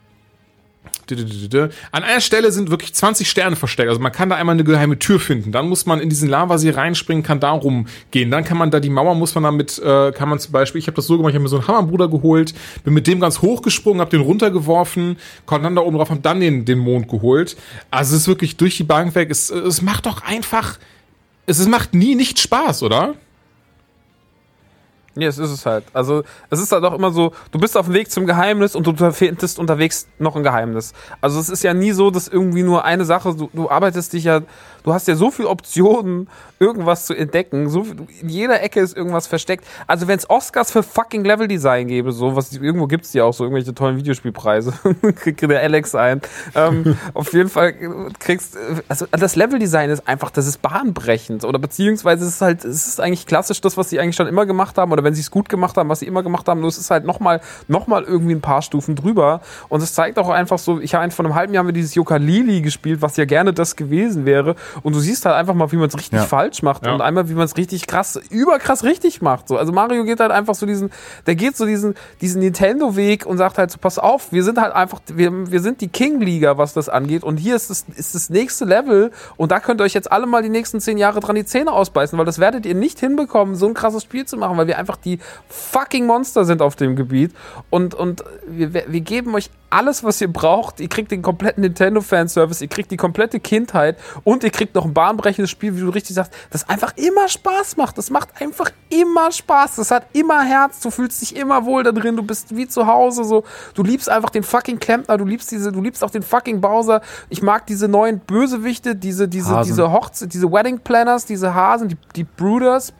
einer Stelle sind wirklich 20 Sterne versteckt. Also man kann da einmal eine geheime Tür finden. Dann muss man in diesen Lavasee reinspringen, kann da rumgehen. Dann kann man da die Mauer, kann man zum Beispiel, ich habe das so gemacht, ich habe mir so einen Hammerbruder geholt, bin mit dem ganz hochgesprungen, habe den runtergeworfen, konnte dann da oben drauf, hab dann den Mond geholt. Also es ist wirklich durch die Bank weg. Es macht doch einfach, es macht nie nicht Spaß, oder? Ja, es ist es halt. Also, es ist halt auch immer so, du bist auf dem Weg zum Geheimnis und du findest unterwegs noch ein Geheimnis. Also, es ist ja nie so, dass irgendwie nur eine Sache, du arbeitest dich ja, du hast ja so viele Optionen, irgendwas zu entdecken. In jeder Ecke ist irgendwas versteckt. Also, wenn es Oscars für fucking Leveldesign gäbe, so, irgendwo gibt's die auch, so irgendwelche tollen Videospielpreise. Kriegt der Alex ein. Auf jeden Fall also, das Leveldesign ist einfach, das ist bahnbrechend. Oder beziehungsweise es ist eigentlich klassisch das, was sie eigentlich schon immer gemacht haben, oder wenn sie es gut gemacht haben, was sie immer gemacht haben, nur es ist halt noch mal irgendwie ein paar Stufen drüber. Und es zeigt auch einfach so, vor einem halben Jahr haben wir dieses Yooka-Laylee gespielt, was ja gerne das gewesen wäre. Und du siehst halt einfach mal, wie man es richtig falsch macht und einmal, wie man es richtig überkrass richtig macht. So. Also Mario geht halt einfach so diesen Nintendo-Weg und sagt halt so, pass auf, wir sind halt einfach, wir sind die King-Liga, was das angeht. Und hier ist das nächste Level und da könnt ihr euch jetzt alle mal die nächsten 10 Jahre dran die Zähne ausbeißen, weil das werdet ihr nicht hinbekommen, so ein krasses Spiel zu machen, weil wir einfach die fucking Monster sind auf dem Gebiet und wir geben euch alles, was ihr braucht. Ihr kriegt den kompletten Nintendo-Fanservice, ihr kriegt die komplette Kindheit und ihr kriegt noch ein bahnbrechendes Spiel, wie du richtig sagst, das einfach immer Spaß macht. Das macht einfach immer Spaß. Das hat immer Herz. Du fühlst dich immer wohl da drin. Du bist wie zu Hause. So. Du liebst einfach den fucking Klempner. Du liebst auch den fucking Bowser. Ich mag diese neuen Bösewichte, diese Wedding Planners, diese Hasen, die Brudels.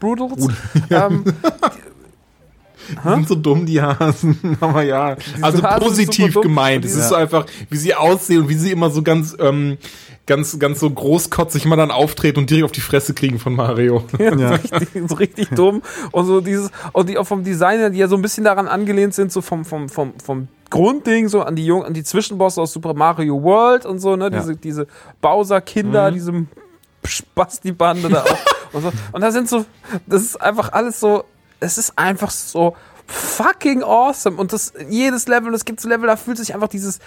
Die sind so dumm, die Hasen. Aber ja, also positiv gemeint. Es ist so einfach, wie sie aussehen und wie sie immer so ganz so großkotzig immer dann auftreten und direkt auf die Fresse kriegen von Mario. Ja. So richtig dumm. Und so und die auch vom Design, die ja so ein bisschen daran angelehnt sind, so vom Grundding, so an die Zwischenbosse aus Super Mario World und so, ne, diese Bowser-Kinder, diese Spasti-Bande da auch. Und da sind so, das ist einfach alles so, es ist einfach so fucking awesome. Und jedes Level, und es gibt so Level, da fühlt sich einfach dieses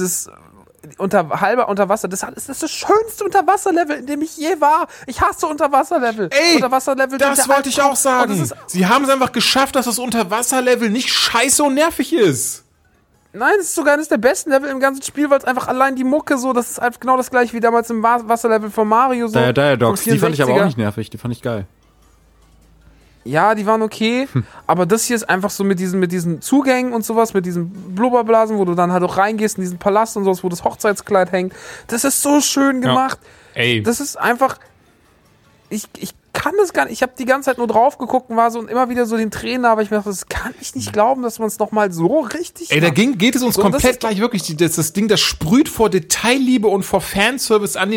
halber Unterwasser, das ist das schönste Unterwasserlevel, in dem ich je war. Ich hasse Unterwasserlevel. Ey, Unterwasserlevel das wollte ich auch sagen. Sie haben es einfach geschafft, dass das Unterwasserlevel nicht scheiße und nervig ist. Nein, es ist sogar eines der besten Level im ganzen Spiel, weil es einfach allein die Mucke so, das ist einfach genau das gleiche wie damals im Wasserlevel von Mario so. Diadogs, die fand ich aber auch nicht nervig, die fand ich geil. Ja, die waren okay, aber das hier ist einfach so mit diesen Zugängen und sowas, mit diesen Blubberblasen, wo du dann halt auch reingehst in diesen Palast und sowas, wo das Hochzeitskleid hängt. Das ist so schön gemacht. Ja. Ey. Das ist einfach, ich kann das gar nicht, ich habe die ganze Zeit nur drauf geguckt und war so und immer wieder so den Tränen, aber ich mir dachte, das kann ich nicht glauben, dass man es nochmal so richtig macht. Geht es uns so, komplett gleich wirklich, das Ding, das sprüht vor Detailliebe und vor Fanservice an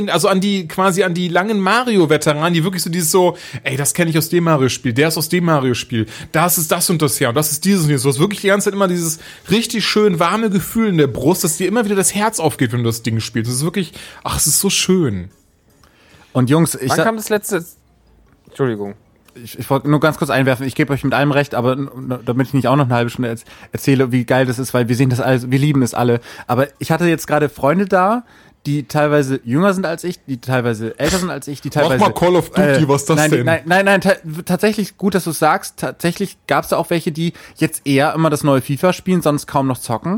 die langen Mario-Veteranen, die wirklich so dieses so, das kenne ich aus dem Mario-Spiel, der ist aus dem Mario-Spiel, das ist das und das her und das ist dieses und dieses. Du hast wirklich die ganze Zeit immer dieses richtig schön warme Gefühl in der Brust, dass dir immer wieder das Herz aufgeht, wenn du das Ding spielst. Das ist wirklich, es ist so schön. Und Jungs, wann kam das letzte... Entschuldigung. Ich wollte nur ganz kurz einwerfen, ich gebe euch mit allem recht, aber damit ich nicht auch noch eine halbe Stunde erzähle, wie geil das ist, weil wir sehen das alles, wir lieben es alle. Aber ich hatte jetzt gerade Freunde da, die teilweise jünger sind als ich, die teilweise älter sind als ich, die teilweise... Mach mal Call of Duty, was ist das denn? Nein, tatsächlich gut, dass du es sagst. Tatsächlich gab es da auch welche, die jetzt eher immer das neue FIFA spielen, sonst kaum noch zocken.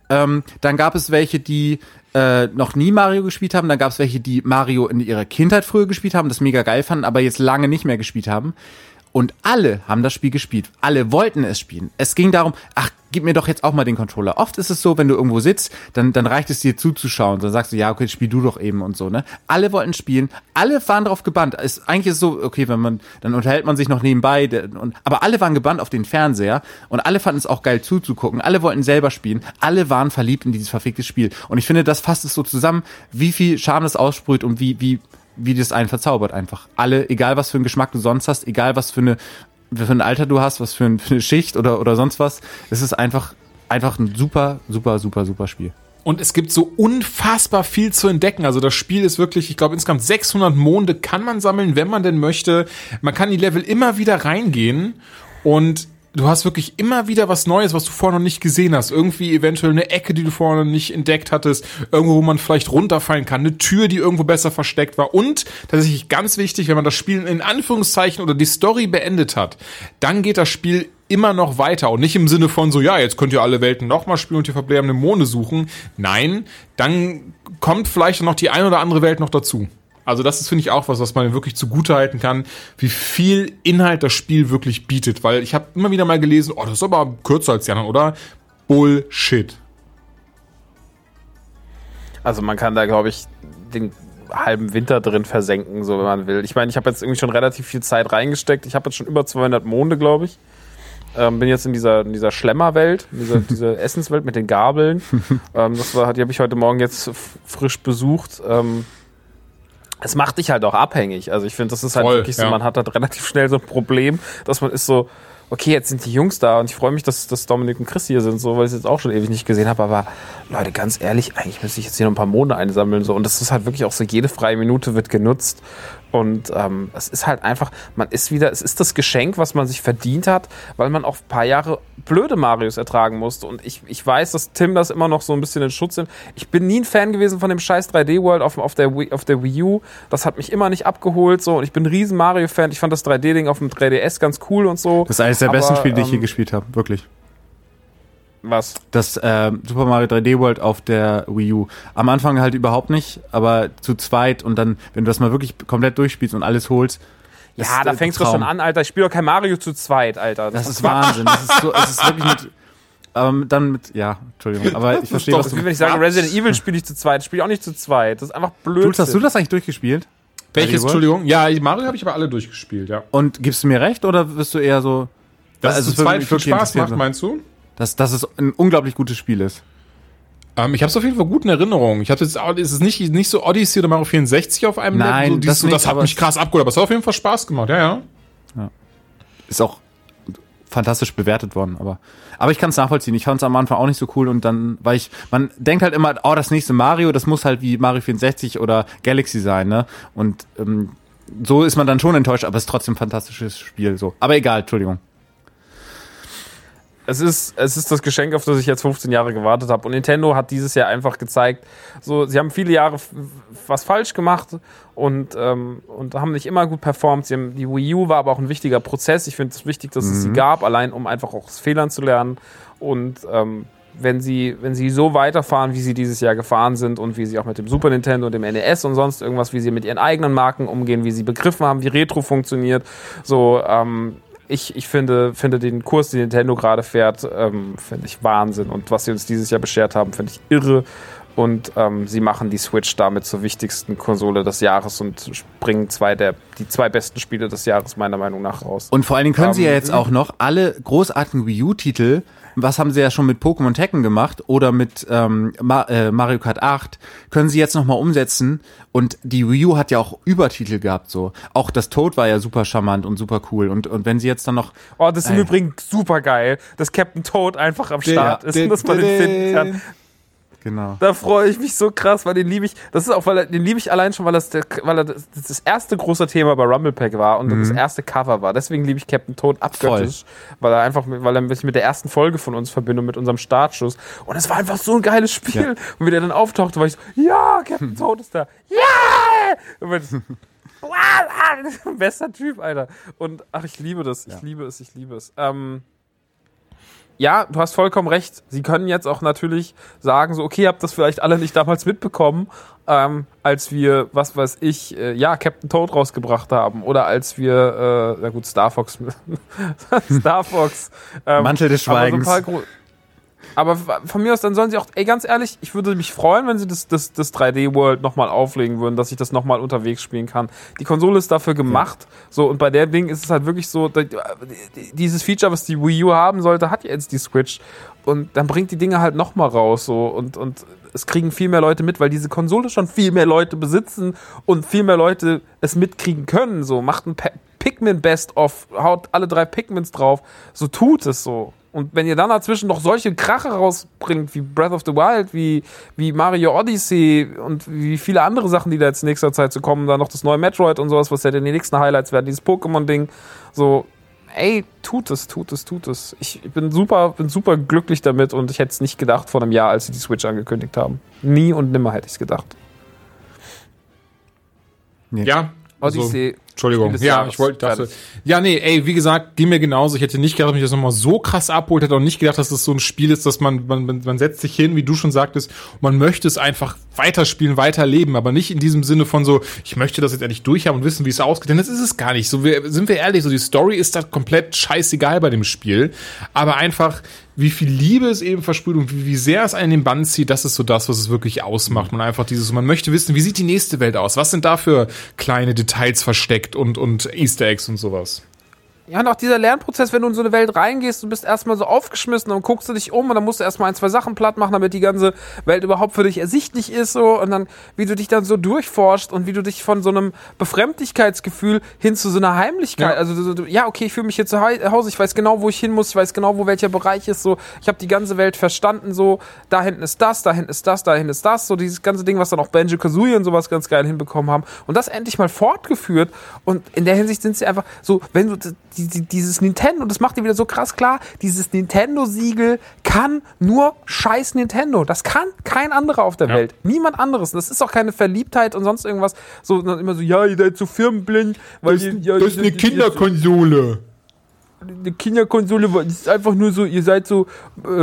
Dann gab es welche, die noch nie Mario gespielt haben. Dann gab es welche, die Mario in ihrer Kindheit früher gespielt haben, das mega geil fanden, aber jetzt lange nicht mehr gespielt haben. Und alle haben das Spiel gespielt. Alle wollten es spielen. Es ging darum, gib mir doch jetzt auch mal den Controller. Oft ist es so, wenn du irgendwo sitzt, dann reicht es dir zuzuschauen. Dann sagst du, ja, okay, spiel du doch eben und so, ne? Alle wollten spielen. Alle waren drauf gebannt. Eigentlich ist es so, okay, dann unterhält man sich noch nebenbei. Aber alle waren gebannt auf den Fernseher und alle fanden es auch geil zuzugucken. Alle wollten selber spielen. Alle waren verliebt in dieses verfickte Spiel. Und ich finde, das fasst es so zusammen, wie viel Charme das aussprüht und wie das einen verzaubert einfach. Alle, egal was für einen Geschmack du sonst hast, egal was für ein Alter du hast, was für eine Schicht oder sonst was, es ist einfach ein super, super, super, super Spiel. Und es gibt so unfassbar viel zu entdecken. Also das Spiel ist wirklich, ich glaube, insgesamt 600 Monde kann man sammeln, wenn man denn möchte. Man kann in die Level immer wieder reingehen und du hast wirklich immer wieder was Neues, was du vorher noch nicht gesehen hast. Irgendwie eventuell eine Ecke, die du vorher noch nicht entdeckt hattest. Irgendwo, wo man vielleicht runterfallen kann. Eine Tür, die irgendwo besser versteckt war. Und tatsächlich ganz wichtig, wenn man das Spiel in Anführungszeichen oder die Story beendet hat, dann geht das Spiel immer noch weiter. Und nicht im Sinne von so, ja, jetzt könnt ihr alle Welten nochmal spielen und die verbleibenden Monde suchen. Nein, dann kommt vielleicht noch die ein oder andere Welt noch dazu. Also das ist, finde ich, auch was man wirklich zugutehalten kann, wie viel Inhalt das Spiel wirklich bietet. Weil ich habe immer wieder mal gelesen, das ist aber kürzer als die anderen, oder? Bullshit. Also man kann da, glaube ich, den halben Winter drin versenken, so wenn man will. Ich meine, ich habe jetzt irgendwie schon relativ viel Zeit reingesteckt. Ich habe jetzt schon über 200 Monde, glaube ich. Bin jetzt in dieser Schlemmerwelt, dieser Essenswelt mit den Gabeln. Die habe ich heute Morgen jetzt frisch besucht. Es macht dich halt auch abhängig. Also ich finde, das ist halt wirklich so, man hat halt relativ schnell so ein Problem, dass man ist so, okay, jetzt sind die Jungs da und ich freue mich, dass Dominik und Chris hier sind, so, weil ich es jetzt auch schon ewig nicht gesehen habe. Aber Leute, ganz ehrlich, eigentlich müsste ich jetzt hier noch ein paar Monde einsammeln. So. Und das ist halt wirklich auch so, jede freie Minute wird genutzt. Und es ist halt einfach, es ist das Geschenk, was man sich verdient hat, weil man auch ein paar Jahre blöde Marios ertragen musste. Und ich weiß, dass Tim das immer noch so ein bisschen in Schutz nimmt. Ich bin nie ein Fan gewesen von dem scheiß 3D-World auf der Wii U. Das hat mich immer nicht abgeholt. So. Und ich bin ein riesen Mario-Fan. Ich fand das 3D-Ding auf dem 3DS ganz cool und so. Das ist eines der besten Spiele, die ich je gespielt habe. Wirklich. Was? Das Super Mario 3D World auf der Wii U. Am Anfang halt überhaupt nicht, aber zu zweit und dann, wenn du das mal wirklich komplett durchspielst und alles holst. Ja, da fängst du schon an, Alter. Ich spiele doch kein Mario zu zweit, Alter. Das ist Wahnsinn. Es ist wirklich Entschuldigung, aber ich verstehe, was du meinst. Wenn ich sage, Resident Evil spiele ich zu zweit, spiele ich auch nicht zu zweit. Das ist einfach blöd. Hast du das eigentlich durchgespielt? Welches, Entschuldigung? Ja, Mario habe ich aber alle durchgespielt, ja. Und gibst du mir recht oder wirst du eher so... Dass es zu zweit viel Spaß macht, meinst du? Dass es ein unglaublich gutes Spiel ist. Ich habe es auf jeden Fall gut in Erinnerung. Es ist nicht so Odyssey oder Mario 64 auf einem Level. Nein, das hat mich krass abgeholt, aber es hat auf jeden Fall Spaß gemacht, ja. Ist auch fantastisch bewertet worden, aber ich kann es nachvollziehen. Ich fand es am Anfang auch nicht so cool und dann, man denkt halt immer, das nächste Mario, das muss halt wie Mario 64 oder Galaxy sein, ne? Und so ist man dann schon enttäuscht, aber es ist trotzdem ein fantastisches Spiel, so. Aber egal, Entschuldigung. Es ist das Geschenk, auf das ich jetzt 15 Jahre gewartet habe. Und Nintendo hat dieses Jahr einfach gezeigt, so, sie haben viele Jahre was falsch gemacht und haben nicht immer gut performt. Die Wii U war aber auch ein wichtiger Prozess. Ich finde es wichtig, dass es sie gab, allein um einfach auch aus Fehlern zu lernen. Und wenn sie so weiterfahren, wie sie dieses Jahr gefahren sind und wie sie auch mit dem Super Nintendo und dem NES und sonst irgendwas, wie sie mit ihren eigenen Marken umgehen, wie sie begriffen haben, wie Retro funktioniert, so, ich finde den Kurs, den Nintendo gerade fährt, finde ich Wahnsinn. Und was sie uns dieses Jahr beschert haben, finde ich irre. Und sie machen die Switch damit zur wichtigsten Konsole des Jahres und bringen die zwei besten Spiele des Jahres meiner Meinung nach raus. Und vor allen Dingen können sie ja jetzt auch noch alle großartigen Wii U-Titel, was haben sie ja schon mit Pokémon Tekken gemacht oder mit Mario Kart 8, können sie jetzt nochmal umsetzen. Und die Wii U hat ja auch Übertitel gehabt, so. Auch das Toad war ja super charmant und super cool. Und wenn sie jetzt dann noch... Oh, das ist im Übrigen super geil, dass Captain Toad einfach am Start ist und dass man den finden kann. Genau. Da freue ich mich so krass, weil den liebe ich. Das ist auch, den liebe ich allein schon, weil er das erste große Thema bei Rumble Pack war und das erste Cover war. Deswegen liebe ich Captain Toad abgöttisch, weil er mich mit der ersten Folge von uns verbindet und mit unserem Startschuss. Und es war einfach so ein geiles Spiel. Ja. Und wie der dann auftauchte, war ich so, ja, Captain Toad ist da. Ja! Bester Typ, Alter. Und ach, ich liebe das. Ich liebe es. Ja, du hast vollkommen recht. Sie können jetzt auch natürlich sagen, so, okay, habt das vielleicht alle nicht damals mitbekommen, als wir, was weiß ich, Captain Toad rausgebracht haben. Oder als wir, Star Fox. Mantel des Schweigens. Aber von mir aus, dann sollen sie auch, ganz ehrlich, ich würde mich freuen, wenn sie das 3D-World nochmal auflegen würden, dass ich das nochmal unterwegs spielen kann. Die Konsole ist dafür gemacht, so, und bei der Ding ist es halt wirklich so, dieses Feature, was die Wii U haben sollte, hat jetzt die Switch. Und dann bringt die Dinge halt nochmal raus, so, und es kriegen viel mehr Leute mit, weil diese Konsole schon viel mehr Leute besitzen und viel mehr Leute es mitkriegen können, so, macht ein Pikmin Best-of, haut alle 3 Pikmins drauf, so, tut es so. Und wenn ihr dann dazwischen noch solche Krache rausbringt, wie Breath of the Wild, wie Mario Odyssey und wie viele andere Sachen, die da jetzt in nächster Zeit so kommen, dann noch das neue Metroid und sowas, was ja die nächsten Highlights werden, dieses Pokémon-Ding, so, tut es. Ich bin super glücklich damit und ich hätte es nicht gedacht vor einem Jahr, als sie die Switch angekündigt haben. Nie und nimmer hätte ich es gedacht. Ja, Odyssey. Entschuldigung, ja, ich wollte, wie gesagt, ging mir genauso. Ich hätte nicht gedacht, dass mich das nochmal so krass abholt, hätte auch nicht gedacht, dass das so ein Spiel ist, dass man setzt sich hin, wie du schon sagtest, und man möchte es einfach weiterspielen, weiterleben, aber nicht in diesem Sinne von so, ich möchte das jetzt endlich durchhaben und wissen, wie es ausgeht, denn das ist es gar nicht. So, sind wir ehrlich, so die Story ist da komplett scheißegal bei dem Spiel, aber einfach, wie viel Liebe es eben versprüht und wie sehr es einen in den Bann zieht, das ist so das, was es wirklich ausmacht. Man einfach man möchte wissen, wie sieht die nächste Welt aus? Was sind da für kleine Details versteckt und Easter Eggs und sowas? Ja, und auch dieser Lernprozess, wenn du in so eine Welt reingehst, du bist erstmal so aufgeschmissen und guckst du dich um und dann musst du erstmal 1-2 Sachen platt machen, damit die ganze Welt überhaupt für dich ersichtlich ist, so, und dann, wie du dich dann so durchforscht und wie du dich von so einem Befremdlichkeitsgefühl hin zu so einer Heimlichkeit, also, okay, ich fühle mich hier zu Hause, ich weiß genau, wo ich hin muss, ich weiß genau, wo welcher Bereich ist, so, ich habe die ganze Welt verstanden, so, da hinten ist das, da hinten ist das, da hinten ist das, so, dieses ganze Ding, was dann auch Banjo-Kazooie und sowas ganz geil hinbekommen haben und das endlich mal fortgeführt und in der Hinsicht sind sie einfach so, wenn du dieses Nintendo, das macht dir wieder so krass klar, dieses Nintendo-Siegel kann nur scheiß Nintendo. Das kann kein anderer auf der Welt. Niemand anderes. Das ist auch keine Verliebtheit und sonst irgendwas. So, immer so, ihr seid so firmenblind. Weil das ist eine Kinderkonsole. Eine Kinderkonsole, das ist einfach nur so, ihr seid so,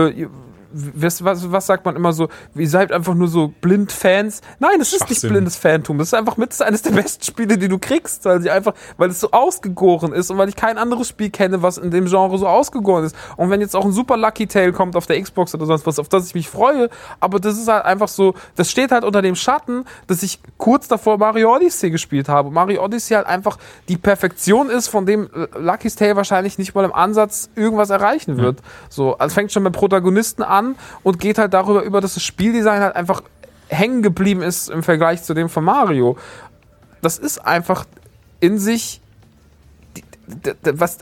was sagt man immer so, ihr seid einfach nur so blind Fans. Nein, das ist nicht blindes Fantum. Das ist einfach eines der besten Spiele, die du kriegst, weil es so ausgegoren ist und weil ich kein anderes Spiel kenne, was in dem Genre so ausgegoren ist. Und wenn jetzt auch ein Super Lucky Tale kommt auf der Xbox oder sonst was, auf das ich mich freue, aber das ist halt einfach so, das steht halt unter dem Schatten, dass ich kurz davor Mario Odyssey gespielt habe. Mario Odyssey halt einfach die Perfektion ist, von dem Lucky's Tale wahrscheinlich nicht mal im Ansatz irgendwas erreichen wird. So, also fängt schon mit Protagonisten an und geht halt darüber über, dass das Spieldesign halt einfach hängen geblieben ist im Vergleich zu dem von Mario. Das ist einfach in sich was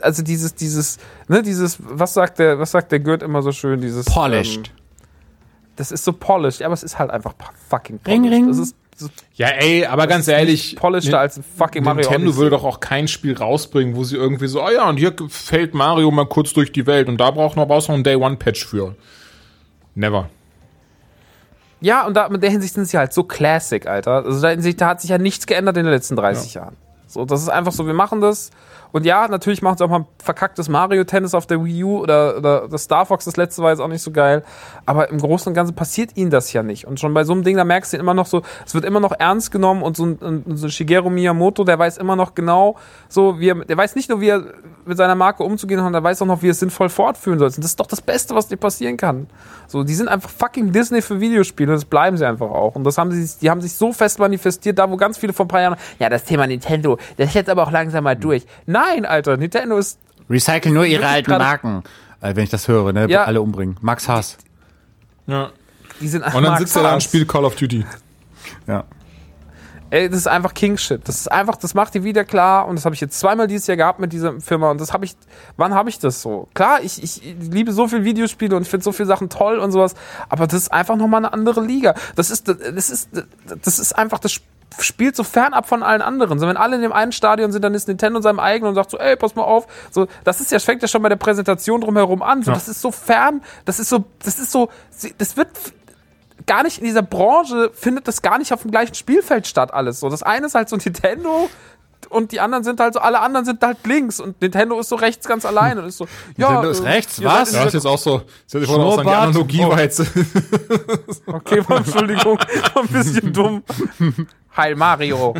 sagt der Gurt immer so schön, dieses polished. Das ist so polished, ja, aber es ist halt einfach fucking polished. Ring, ring. Das ist Ja, ey, aber ganz ehrlich, polischter als ein fucking Mario Nintendo Odyssey. würde doch auch kein Spiel rausbringen, wo sie irgendwie so, oh ja, und hier fällt Mario mal kurz durch die Welt und da braucht noch ein Day-One-Patch für. Never. Ja, und da in der Hinsicht sind sie halt so Classic, Alter. Also da hat sich ja nichts geändert in den letzten 30 Jahren. So, das ist einfach so, wir machen das. Und ja, natürlich machen sie auch mal ein verkacktes Mario-Tennis auf der Wii U oder das Star Fox, das letzte war jetzt auch nicht so geil. Aber im Großen und Ganzen passiert ihnen das ja nicht. Und schon bei so einem Ding, da merkst du immer noch so, es wird immer noch ernst genommen und so ein Shigeru Miyamoto, der weiß immer noch genau so, der weiß nicht nur, wie er mit seiner Marke umzugehen hat, sondern der weiß auch noch, wie er es sinnvoll fortführen soll. Und das ist doch das Beste, was dir passieren kann. So, die sind einfach fucking Disney für Videospiele und das bleiben sie einfach auch. Und die haben sich so fest manifestiert, da wo ganz viele vor ein paar Jahren, ja, das Thema Nintendo, das ist jetzt aber auch langsam mal durch. Nein, Alter, Nintendo ist... Recyceln nur ihre alten Marken. Wenn ich das höre, ne? Ja. Alle umbringen. Max Haas. Ja. Die sind Und dann sitzt er da und spielt Call of Duty. Ja. Ey, das ist einfach King-Shit. Das ist einfach, das macht die wieder klar und das habe ich jetzt zweimal dieses Jahr gehabt mit dieser Firma und wann habe ich das so? Klar, ich liebe so viel Videospiele und finde so viele Sachen toll und sowas, aber das ist einfach nochmal eine andere Liga. Das ist einfach, das spielt so fernab von allen anderen. So, wenn alle in dem einen Stadion sind, dann ist Nintendo in seinem eigenen und sagt so, ey, pass mal auf. So, fängt ja schon bei der Präsentation drumherum an. So, das ist so fern, das wird gar nicht in dieser Branche, findet das gar nicht auf dem gleichen Spielfeld statt alles. So, das eine ist halt so Nintendo und die anderen sind halt so, alle anderen sind halt links und Nintendo ist so rechts ganz allein und ist so, ja. Nintendo ist rechts, was? Ja, ist jetzt auch so, die Analogie war jetzt. Okay, Entschuldigung, ein bisschen dumm. Heil Mario.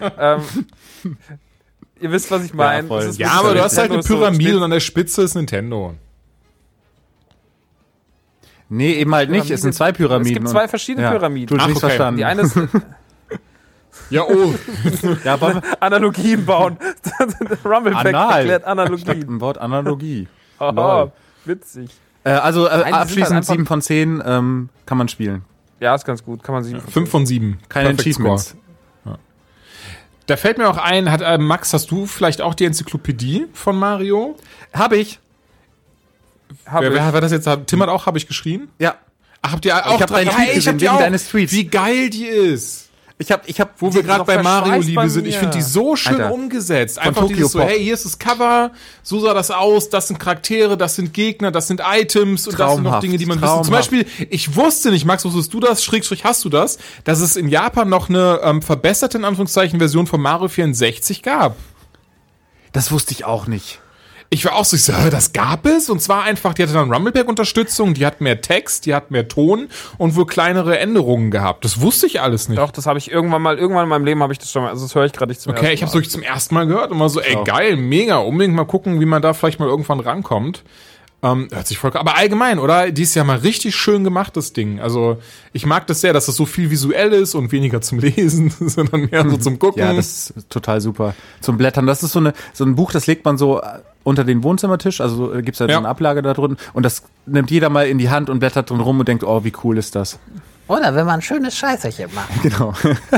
Ihr wisst, was ich meine. Ja, aber du hast halt eine Pyramide und an der Spitze ist Nintendo. Nee, eben halt nicht. Es sind zwei Pyramiden. Es gibt zwei verschiedene Pyramiden. Du hast nichts verstanden. Die eine ist Ja, oh. Ja, Analogien bauen. Rumblepack erklärt Analogien. Ein Wort Analogie. Oh, witzig. Also Nein, abschließend halt 7 von 10 kann man spielen. Ja, ist ganz gut. Kann man 5 von 7. Keine Perfect Achievements. Score. Ja. Da fällt mir auch ein, Max, hast du vielleicht auch die Enzyklopädie von Mario? Habe ich. Wer war das jetzt? Tim hat auch, habe ich geschrien? Ja. Ach, habt ihr auch? Ich habe deinen Tweet gesehen, wegen deines Tweets. Wie geil die ist. Ich hab, Wo wir gerade bei Mario verschweißt Liebe bei sind. mir. Ich finde die so schön Alter. umgesetzt. Von Einfach Tokyo dieses so, Pop. hey, hier ist das Cover, so sah das aus, das sind Charaktere, das sind Gegner, das sind Items und das sind noch Traumhaft, Dinge, die man wissen. traumhaft. Zum Beispiel, ich wusste nicht, Max, wusstest du das, Schrägstrich hast du das, dass es in Japan noch eine verbesserte, in Anführungszeichen, Version von Mario 64 gab. Das wusste ich auch nicht. Ich war auch so, das gab es, und zwar einfach, die hatte dann Rumblepack-Unterstützung, die hat mehr Text, die hat mehr Ton und wohl kleinere Änderungen gehabt. Das wusste ich alles nicht. Doch, das habe ich irgendwann in meinem Leben habe ich das schon mal, also das höre ich gerade nicht zum ersten Mal. Okay, ich habe es wirklich zum ersten Mal gehört und mal so, ey, Auch. geil, mega, unbedingt mal gucken, wie man da vielleicht mal irgendwann rankommt. Hört sich voll, aber allgemein, oder? Die ist ja mal richtig schön gemacht, das Ding. Also, ich mag das sehr, dass das so viel visuell ist und weniger zum Lesen, sondern mehr so zum Gucken. Ja, das ist total super. Zum Blättern. Das ist so ein Buch, das legt man so unter den Wohnzimmertisch, also gibt's halt so eine Ablage da drin und das nimmt jeder mal in die Hand und blättert drin rum und denkt, oh, wie cool ist das. Oder wenn man ein schönes Scheißerchen macht. Genau.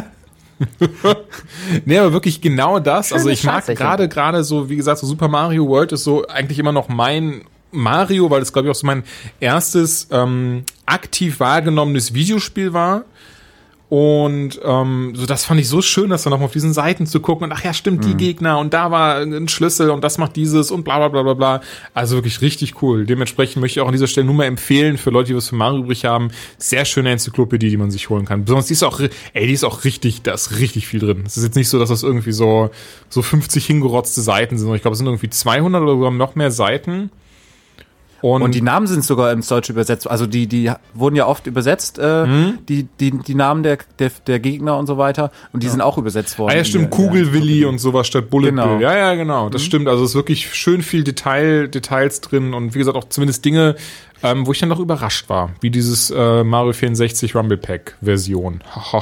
Nee, aber wirklich genau das. Schönes Also ich mag Scheißerchen. gerade so, wie gesagt, so Super Mario World ist so eigentlich immer noch mein Mario, weil das, glaube ich, auch so mein erstes aktiv wahrgenommenes Videospiel war. Und so das fand ich so schön, das dann auch mal auf diesen Seiten zu gucken und ach ja, stimmt, die Gegner und da war ein Schlüssel und das macht dieses und bla bla bla bla bla. Also wirklich richtig cool. Dementsprechend möchte ich auch an dieser Stelle nur mal empfehlen, für Leute, die was für Mario übrig haben, sehr schöne Enzyklopädie, die man sich holen kann. Besonders die ist auch richtig, da ist richtig viel drin. Es ist jetzt nicht so, dass das irgendwie so 50 hingerotzte Seiten sind. Ich glaube, es sind irgendwie 200 oder sogar noch mehr Seiten. Und die Namen sind sogar ins Deutsche übersetzt. Also die wurden ja oft übersetzt, die Namen der Gegner und so weiter. Und die sind auch übersetzt worden. Ah ja, stimmt, Kugelwilli und sowas statt Bullet Genau. Bill. Ja, genau, das stimmt. Also es ist wirklich schön viel Details drin und wie gesagt auch zumindest Dinge, wo ich dann noch überrascht war. Wie dieses Mario 64 Rumble Pack Version.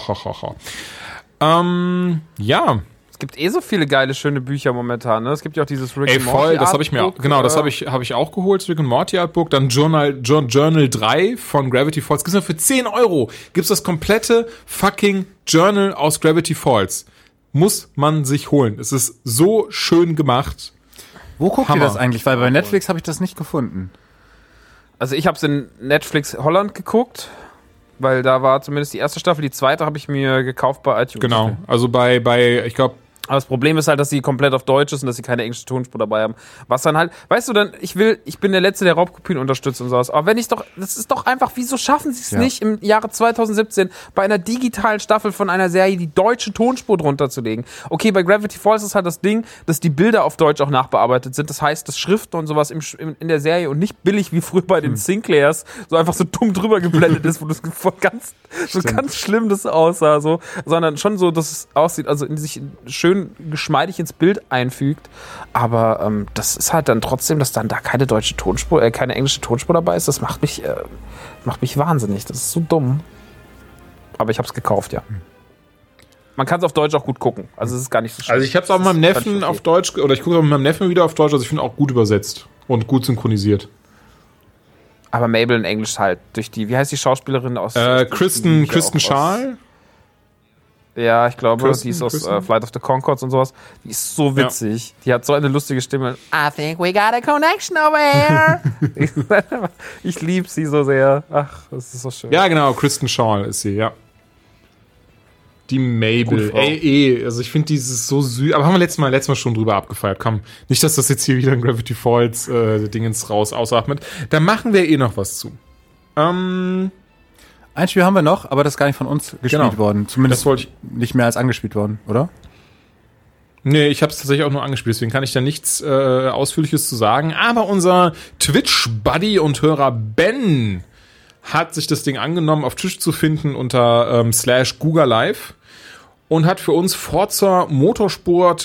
Ja. Es gibt so viele geile, schöne Bücher momentan, ne? Es gibt ja auch dieses Rick and Morty voll, das habe ich mir auch, Artbook, genau, das habe ich auch geholt, Rick and Morty Artbook, dann Journal 3 von Gravity Falls. Gibt's noch für 10 €. Gibt's das komplette fucking Journal aus Gravity Falls. Muss man sich holen. Es ist so schön gemacht. Wo guckt Hammer. ihr das eigentlich? Weil bei Netflix habe ich das nicht gefunden. Also ich habe es in Netflix Holland geguckt. Weil da war zumindest die erste Staffel, die zweite habe ich mir gekauft bei iTunes. Genau, also bei ich glaube, aber das Problem ist halt, dass sie komplett auf Deutsch ist und dass sie keine englische Tonspur dabei haben. Was dann halt, weißt du, dann, ich bin der Letzte, der Raubkopien unterstützt und sowas. Aber das ist doch einfach, wieso schaffen sie es nicht im Jahre 2017 bei einer digitalen Staffel von einer Serie die deutsche Tonspur drunter zu legen? Okay, bei Gravity Falls ist halt das Ding, dass die Bilder auf Deutsch auch nachbearbeitet sind. Das heißt, dass Schriften und sowas in der Serie und nicht billig wie früher bei den Sinclairs so einfach so dumm drüber geblendet ist, wo das ganz schlimm das aussah, so, sondern schon so, dass es aussieht, also in sich schön geschmeidig ins Bild einfügt, aber das ist halt dann trotzdem, dass dann da keine deutsche Tonspur, keine englische Tonspur dabei ist, das macht mich wahnsinnig, das ist so dumm. Aber ich hab's gekauft, ja. Man kann es auf Deutsch auch gut gucken, also es ist gar nicht so schlimm. Also ich hab's auch mit meinem Neffen auf Deutsch, oder ich gucke auch mit meinem Neffen wieder auf Deutsch, also ich finde auch gut übersetzt und gut synchronisiert. Aber Mabel in Englisch halt, durch die, wie heißt die Schauspielerin aus... Kristen Schaal? Ja, ich glaube, die ist aus Flight of the Conchords und sowas. Die ist so witzig. Ja. Die hat so eine lustige Stimme. I think we got a connection over here. Ich liebe sie so sehr. Ach, das ist so schön. Ja, genau, Kristen Schaal ist sie, ja. Die Mabel. Also ich finde dieses so süß. Aber haben wir letztes Mal schon drüber abgefeiert. Komm, nicht, dass das jetzt hier wieder ein Gravity Falls Dingens raus ausatmet. Da machen wir noch was zu. Ein Spiel haben wir noch, aber das ist gar nicht von uns gespielt worden. Zumindest nicht mehr als angespielt worden, oder? Nee, ich habe es tatsächlich auch nur angespielt, deswegen kann ich da nichts Ausführliches zu sagen. Aber unser Twitch-Buddy und Hörer Ben hat sich das Ding angenommen, auf Twitch zu finden unter /GugaLive und hat für uns Forza Motorsport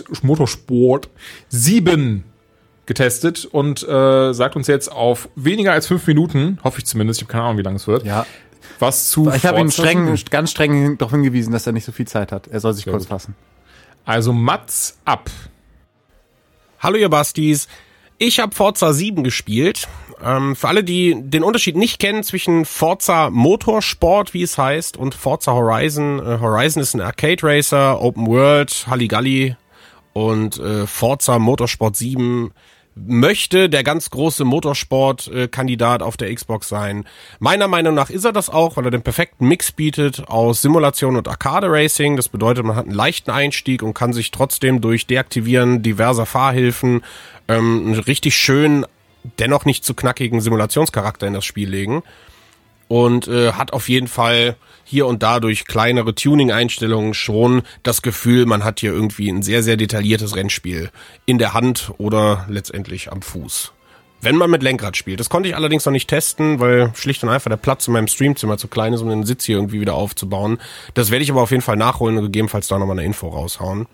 7 getestet und sagt uns jetzt auf weniger als 5 Minuten, hoffe ich zumindest, ich habe keine Ahnung, wie lange es wird, was zu Ich habe ihn ganz streng darauf hingewiesen, dass er nicht so viel Zeit hat. Er soll sich kurz fassen. Also Mats ab. Hallo ihr Bastis, ich habe Forza 7 gespielt. Für alle, die den Unterschied nicht kennen zwischen Forza Motorsport, wie es heißt, und Forza Horizon. Horizon ist ein Arcade Racer, Open World, Halligalli, und Forza Motorsport 7 möchte der ganz große Motorsport-Kandidat auf der Xbox sein. Meiner Meinung nach ist er das auch, weil er den perfekten Mix bietet aus Simulation und Arcade-Racing. Das bedeutet, man hat einen leichten Einstieg und kann sich trotzdem durch Deaktivieren diverser Fahrhilfen einen richtig schönen, dennoch nicht zu knackigen Simulationscharakter in das Spiel legen. Und hat auf jeden Fall hier und da durch kleinere Tuning-Einstellungen schon das Gefühl, man hat hier irgendwie ein sehr, sehr detailliertes Rennspiel in der Hand oder letztendlich am Fuß. Wenn man mit Lenkrad spielt. Das konnte ich allerdings noch nicht testen, weil schlicht und einfach der Platz in meinem Streamzimmer zu klein ist, um den Sitz hier irgendwie wieder aufzubauen. Das werde ich aber auf jeden Fall nachholen und gegebenenfalls da nochmal eine Info raushauen.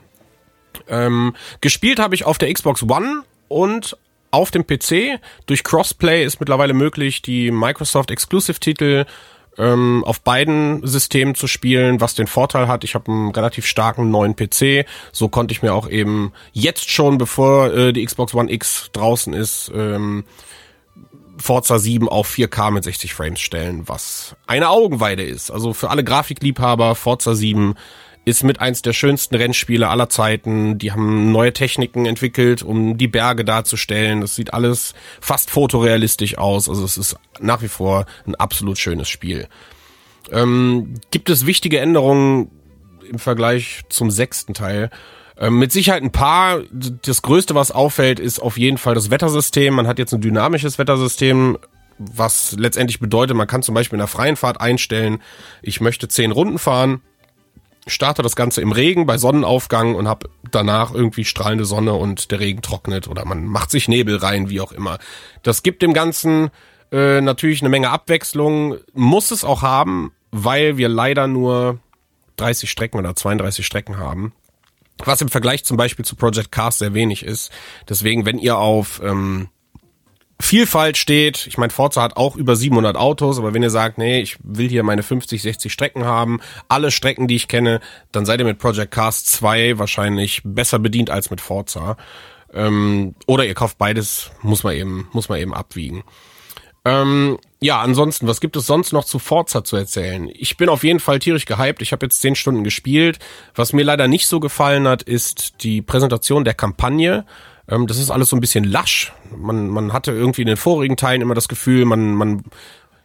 Gespielt habe ich auf der Xbox One und auf dem PC. Durch Crossplay ist mittlerweile möglich, die Microsoft Exclusive-Titel auf beiden Systemen zu spielen, was den Vorteil hat, ich habe einen relativ starken neuen PC, so konnte ich mir auch eben jetzt schon, bevor die Xbox One X draußen ist, Forza 7 auf 4K mit 60 Frames stellen, was eine Augenweide ist. Also für alle Grafikliebhaber, Forza 7 ist mit eins der schönsten Rennspiele aller Zeiten. Die haben neue Techniken entwickelt, um die Berge darzustellen. Das sieht alles fast fotorealistisch aus. Also es ist nach wie vor ein absolut schönes Spiel. Gibt es wichtige Änderungen im Vergleich zum 6. Teil? Mit Sicherheit ein paar. Das Größte, was auffällt, ist auf jeden Fall das Wettersystem. Man hat jetzt ein dynamisches Wettersystem, was letztendlich bedeutet, man kann zum Beispiel in der freien Fahrt einstellen, ich möchte 10 Runden fahren, starte das Ganze im Regen bei Sonnenaufgang und habe danach irgendwie strahlende Sonne und der Regen trocknet oder man macht sich Nebel rein, wie auch immer. Das gibt dem Ganzen natürlich eine Menge Abwechslung, muss es auch haben, weil wir leider nur 30 Strecken oder 32 Strecken haben, was im Vergleich zum Beispiel zu Project Cars sehr wenig ist. Deswegen, wenn ihr auf Vielfalt steht, ich meine, Forza hat auch über 700 Autos, aber wenn ihr sagt, nee, ich will hier meine 50, 60 Strecken haben, alle Strecken, die ich kenne, dann seid ihr mit Project Cars 2 wahrscheinlich besser bedient als mit Forza. Oder ihr kauft beides, muss man eben abwiegen. Ja, ansonsten, was gibt es sonst noch zu Forza zu erzählen? Ich bin auf jeden Fall tierisch gehypt. Ich habe jetzt 10 Stunden gespielt. Was mir leider nicht so gefallen hat, ist die Präsentation der Kampagne. Das ist alles so ein bisschen lasch. Man hatte irgendwie in den vorigen Teilen immer das Gefühl, man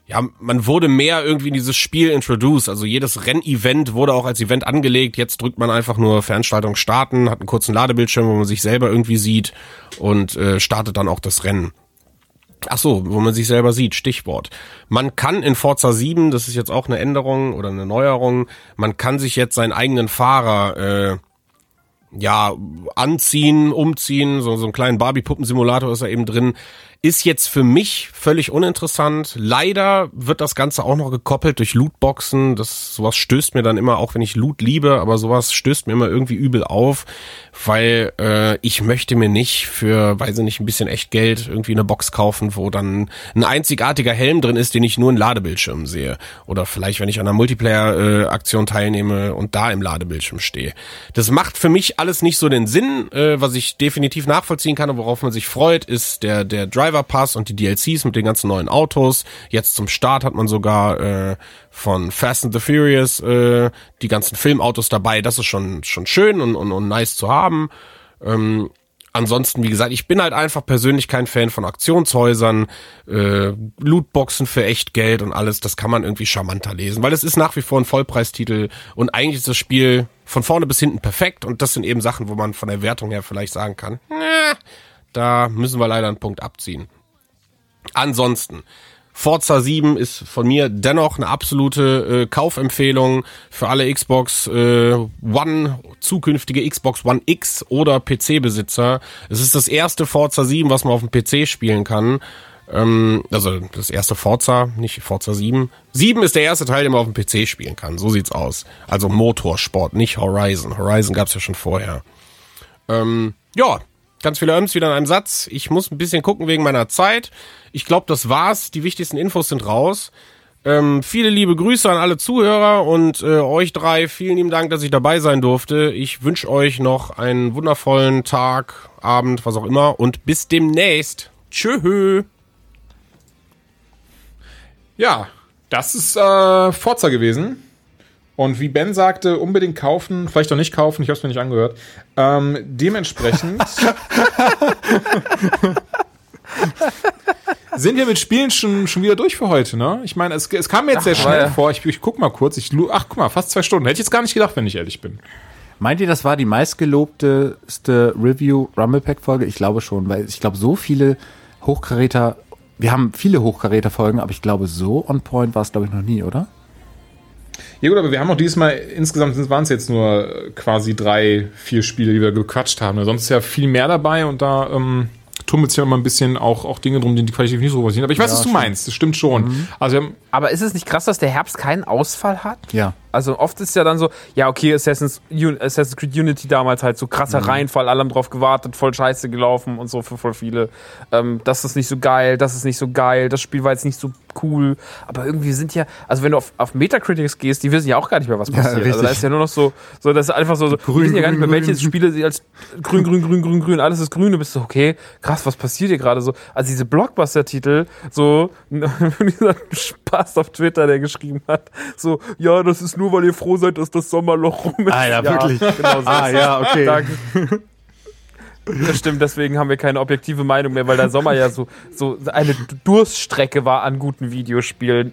ja, man wurde mehr irgendwie in dieses Spiel introduced. Also jedes Rennevent wurde auch als Event angelegt. Jetzt drückt man einfach nur Veranstaltung starten, hat einen kurzen Ladebildschirm, wo man sich selber irgendwie sieht und startet dann auch das Rennen. Ach so, wo man sich selber sieht, Stichwort. Man kann in Forza 7, das ist jetzt auch eine Änderung oder eine Neuerung, man kann sich jetzt seinen eigenen Fahrer anziehen, umziehen, so einen kleinen Barbie-Puppen-Simulator ist da eben drin. Ist jetzt für mich völlig uninteressant. Leider wird das Ganze auch noch gekoppelt durch Lootboxen. Sowas stößt mir dann immer, auch wenn ich Loot liebe, aber sowas stößt mir immer irgendwie übel auf, weil ich möchte mir nicht für, weiß ich nicht, ein bisschen Echtgeld irgendwie eine Box kaufen, wo dann ein einzigartiger Helm drin ist, den ich nur in Ladebildschirmen sehe. Oder vielleicht, wenn ich an einer Multiplayer-Aktion teilnehme und da im Ladebildschirm stehe. Das macht für mich alles nicht so den Sinn. Was ich definitiv nachvollziehen kann und worauf man sich freut, ist der Driver Pass und die DLCs mit den ganzen neuen Autos. Jetzt zum Start hat man sogar von Fast and the Furious die ganzen Filmautos dabei. Das ist schon schön und nice zu haben. Ansonsten, wie gesagt, ich bin halt einfach persönlich kein Fan von Auktionshäusern, Lootboxen für Echtgeld und alles. Das kann man irgendwie charmanter lesen, weil es ist nach wie vor ein Vollpreistitel und eigentlich ist das Spiel von vorne bis hinten perfekt und das sind eben Sachen, wo man von der Wertung her vielleicht sagen kann, da müssen wir leider einen Punkt abziehen. Ansonsten, Forza 7 ist von mir dennoch eine absolute Kaufempfehlung für alle Xbox One, zukünftige Xbox One X oder PC-Besitzer. Es ist das erste Forza 7, was man auf dem PC spielen kann. Also das erste Forza, nicht Forza 7. 7 ist der erste Teil, den man auf dem PC spielen kann. So sieht's aus. Also Motorsport, nicht Horizon. Horizon gab's ja schon vorher. Ganz viele Öms wieder in einem Satz. Ich muss ein bisschen gucken wegen meiner Zeit. Ich glaube, das war's. Die wichtigsten Infos sind raus. Viele liebe Grüße an alle Zuhörer und euch drei. Vielen lieben Dank, dass ich dabei sein durfte. Ich wünsche euch noch einen wundervollen Tag, Abend, was auch immer und bis demnächst. Tschö. Ja, das ist Forza gewesen. Und wie Ben sagte, unbedingt kaufen, vielleicht auch nicht kaufen, ich habe es mir nicht angehört. Dementsprechend sind wir mit Spielen schon wieder durch für heute, ne? Ich meine, es kam mir jetzt sehr schnell vor. Ich guck mal kurz. Guck mal, fast 2 Stunden. Hätte ich jetzt gar nicht gedacht, wenn ich ehrlich bin. Meint ihr, das war die meistgelobteste Review-Rumble-Pack-Folge? Ich glaube schon, weil ich glaube, so viele Hochkaräter, wir haben viele Hochkaräter-Folgen, aber ich glaube, so on point war es, glaube ich, noch nie, oder? Ja gut, aber wir haben auch diesmal, insgesamt waren es jetzt nur quasi 3-4 Spiele, die wir gequatscht haben. Sonst ist ja viel mehr dabei und da tummelt sich ja immer ein bisschen auch Dinge drum, die qualitativ nicht so gut sind. Aber ich weiß, was du meinst, das stimmt schon. Mhm. Also aber ist es nicht krass, dass der Herbst keinen Ausfall hat? Ja. Also oft ist ja dann so, ja okay, Assassin's Creed Unity damals halt so krasser Reinfall, alle haben drauf gewartet, voll scheiße gelaufen und so für voll viele. Das ist nicht so geil, das ist nicht so geil, das Spiel war jetzt nicht so cool. Aber irgendwie sind ja, also wenn du auf Metacritics gehst, die wissen ja auch gar nicht mehr, was passiert. Ja, also da ist ja nur noch so das ist einfach so grün, wissen ja gar nicht mehr, welche Spiele sie als grün, alles ist grün. Du bist so, okay, krass, was passiert hier gerade so? Also diese Blockbuster-Titel, so dieser Spaß auf Twitter, der geschrieben hat, so, ja, das ist nur, weil ihr froh seid, dass das Sommerloch rum ist. Ah ja, wirklich. Genau so ja, okay. Danke. Das stimmt, deswegen haben wir keine objektive Meinung mehr, weil der Sommer ja so eine Durststrecke war an guten Videospielen.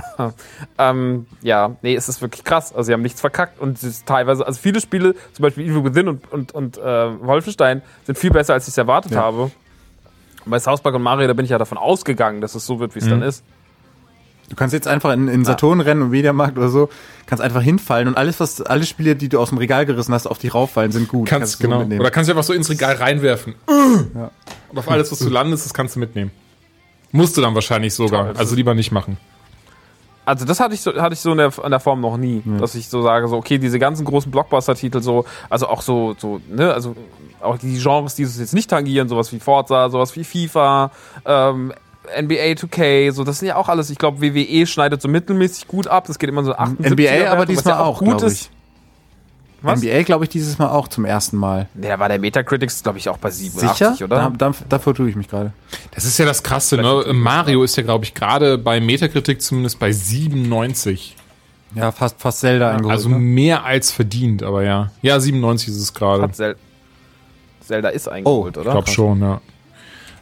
Es ist wirklich krass. Also sie haben nichts verkackt und es ist teilweise, also viele Spiele, zum Beispiel Evil Within und Wolfenstein, sind viel besser, als ich es erwartet habe. Und bei South Park und Mario, da bin ich ja davon ausgegangen, dass es so wird, wie es dann ist. Du kannst jetzt einfach in Saturn rennen und Mediamarkt oder so, kannst einfach hinfallen und alle Spiele, die du aus dem Regal gerissen hast, auf dich rauffallen, sind gut. Kannst genau. So oder kannst du einfach so ins Regal reinwerfen. Ja. Und auf alles, was du landest, das kannst du mitnehmen. Musst du dann wahrscheinlich sogar. Also lieber nicht machen. Also das hatte ich so in der Form noch nie, dass ich so sage, so okay, diese ganzen großen Blockbuster-Titel so, also auch so, ne, also auch die Genres, die es jetzt nicht tangieren, sowas wie Forza, sowas wie FIFA, NBA 2K, so, das sind ja auch alles, ich glaube, WWE schneidet so mittelmäßig gut ab, das geht immer so 78. NBA aber diesmal ja auch, glaube ich. Was? NBA, glaube ich, dieses Mal auch zum ersten Mal. Ja, da war der Metacritics, glaube ich, auch bei 87, sicher? Oder? Davor tue ich mich gerade. Das ist ja das Krasse, ne? Mario ist ja, glaube ich, gerade bei Metacritic zumindest bei 97. Ja, fast Zelda eingeholt. Also mehr als verdient, aber ja. Ja, 97 ist es gerade. Zelda ist eingeholt, oder? Ich glaube schon, ja.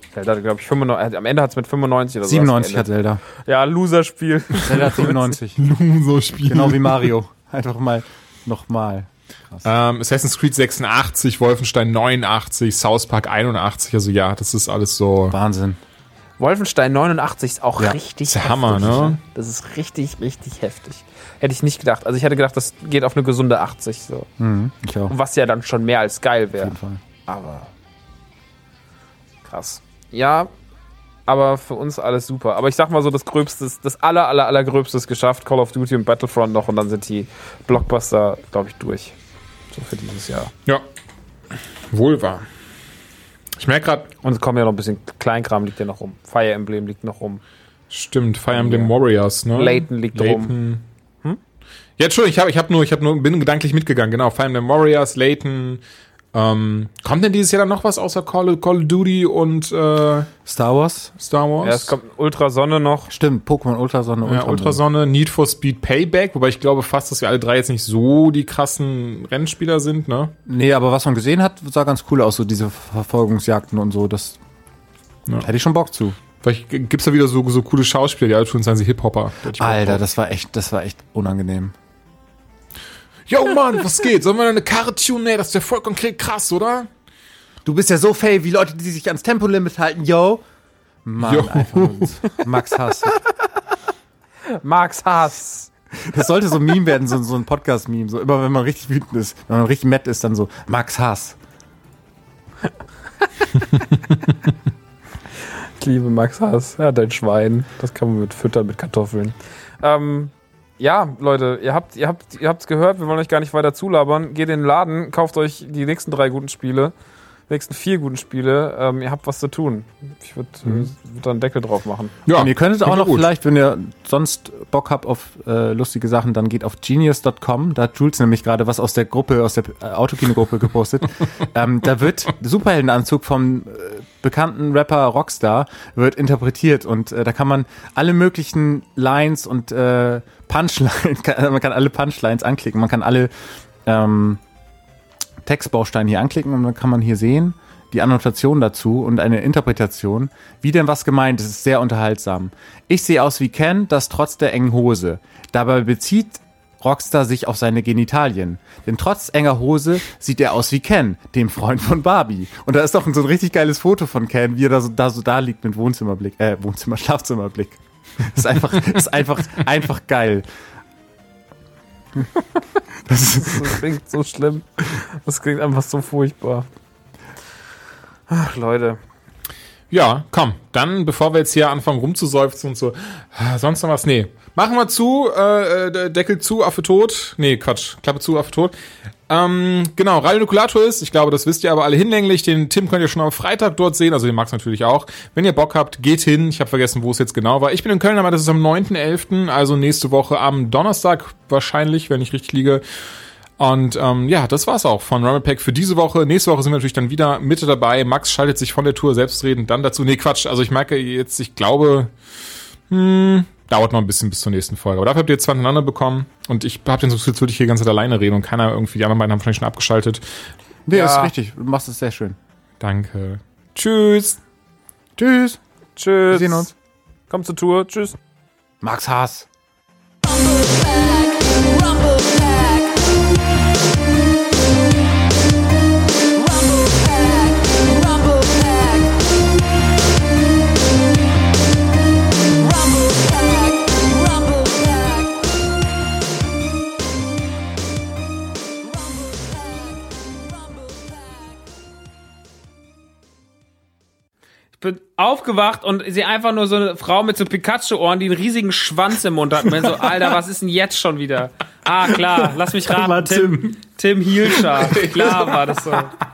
Zelda hatte, glaube ich, 95, am Ende hat es mit 95 oder so. 97 hat Zelda. Ja, Loser-Spiel. Zelda hat 97. So Spiel. Genau wie Mario. Einfach mal nochmal. Assassin's Creed 86, Wolfenstein 89, South Park 81, also ja, das ist alles so. Wahnsinn. Wolfenstein 89 ist auch richtig ist Hammer, ne? Das ist richtig, richtig heftig. Hätte ich nicht gedacht. Also ich hätte gedacht, das geht auf eine gesunde 80 so. Ich auch. Was ja dann schon mehr als geil Auf wäre. jeden Fall. Aber krass. Ja, aber für uns alles super. Aber ich sag mal so, das allergröbste ist geschafft. Call of Duty und Battlefront noch und dann sind die Blockbuster, glaube ich, durch. So für dieses Jahr. Ja, wohl wahr. Ich merke gerade. Und es kommen ja noch ein bisschen Kleinkram liegt ja noch rum. Fire Emblem liegt noch rum. Stimmt, Fire Emblem Warriors, ne? Layton liegt rum. Ja, Entschuldigung, bin gedanklich mitgegangen, genau. Fire Emblem Warriors, Layton. Kommt denn dieses Jahr dann noch was außer Call of Duty und Star Wars? Star Wars? Ja, es kommt Ultrasonne noch. Stimmt, Pokémon Ultrasonne. Ja, Ultrasonne, Need for Speed Payback, wobei ich glaube fast, dass wir alle drei jetzt nicht so die krassen Rennspieler sind, ne? Nee, aber was man gesehen hat, sah ganz cool aus, so diese Verfolgungsjagden und so, das hätte ich schon Bock zu. Vielleicht gibt's da wieder so coole Schauspieler, die alle tun, seien sie Hip-Hopper. Alter, das war echt unangenehm. Yo, Mann, was geht? Sollen wir eine Karre tunen? Nee, das ist ja voll konkret krass, oder? Du bist ja so fähig wie Leute, die sich ans Tempolimit halten, yo. Mann, Yo. einfach nur Max Hass. Max Hass. Das sollte so ein Meme werden, so ein Podcast-Meme. So immer, wenn man richtig wütend ist, wenn man richtig mad ist, dann so Max Hass. Ich liebe Max Hass. Ja, dein Schwein. Das kann man mit füttern mit Kartoffeln. Ja, Leute, ihr habt's gehört, wir wollen euch gar nicht weiter zulabern. Geht in den Laden, kauft euch die nächsten 4 guten Spiele. Ihr habt was zu tun. Ich würd da einen Deckel drauf machen. Ja, und ihr könntet auch noch gut. vielleicht, wenn ihr sonst Bock habt auf lustige Sachen, dann geht auf genius.com. Da hat Jules nämlich gerade was aus der Autokino-Gruppe gepostet. Da wird der Superheldenanzug vom bekannten Rapper Rockstar wird interpretiert und da kann man alle möglichen Lines und Punchlines, man kann alle Punchlines anklicken, man kann alle Textbausteine hier anklicken und dann kann man hier sehen, die Annotation dazu und eine Interpretation, wie denn was gemeint ist. Es ist sehr unterhaltsam. Ich sehe aus wie Ken, das trotz der engen Hose. Dabei bezieht Rockstar sich auf seine Genitalien. Denn trotz enger Hose sieht er aus wie Ken, dem Freund von Barbie. Und da ist doch so ein richtig geiles Foto von Ken, wie er da liegt mit Schlafzimmerblick. Das ist einfach geil. Das klingt so schlimm. Das klingt einfach so furchtbar. Ach, Leute. Ja, komm, dann, bevor wir jetzt hier anfangen rumzuseufzen und so, sonst noch was, nee. Machen wir zu, Deckel zu, Affe tot. Nee, Quatsch, Klappe zu, Affe tot. Genau, Radio Nukulator ist, ich glaube, das wisst ihr aber alle hinlänglich, den Tim könnt ihr schon am Freitag dort sehen, also den Max natürlich auch. Wenn ihr Bock habt, geht hin, ich habe vergessen, wo es jetzt genau war. Ich bin in Köln, aber das ist am 9.11., also nächste Woche am Donnerstag wahrscheinlich, wenn ich richtig liege. Und ja, das war's auch von Rumble Pack für diese Woche. Nächste Woche sind wir natürlich dann wieder Mitte dabei. Max schaltet sich von der Tour selbstredend dann dazu. Nee, Quatsch, also ich merke jetzt, ich glaube, dauert noch ein bisschen bis zur nächsten Folge. Aber dafür habt ihr jetzt 2 aneinander bekommen. Und ich habe den so, jetzt würde ich hier die ganze Zeit alleine reden und keiner irgendwie, die anderen beiden haben wahrscheinlich schon abgeschaltet. Nee, Ja. ist richtig. Du machst es sehr schön. Danke. Tschüss. Tschüss. Tschüss. Wir sehen uns. Kommt zur Tour. Tschüss. Max Hass. Rumble Pack. Rumble Pack. Rumble Pack. Rumble Pack. Rumble Pack. Ich bin aufgewacht und sehe einfach nur so eine Frau mit so Pikachu-Ohren, die einen riesigen Schwanz im Mund hat. Und bin so, Alter, was ist denn jetzt schon wieder? Ah, klar, lass mich raten. War Tim. Tim Hielscher. Klar war das so.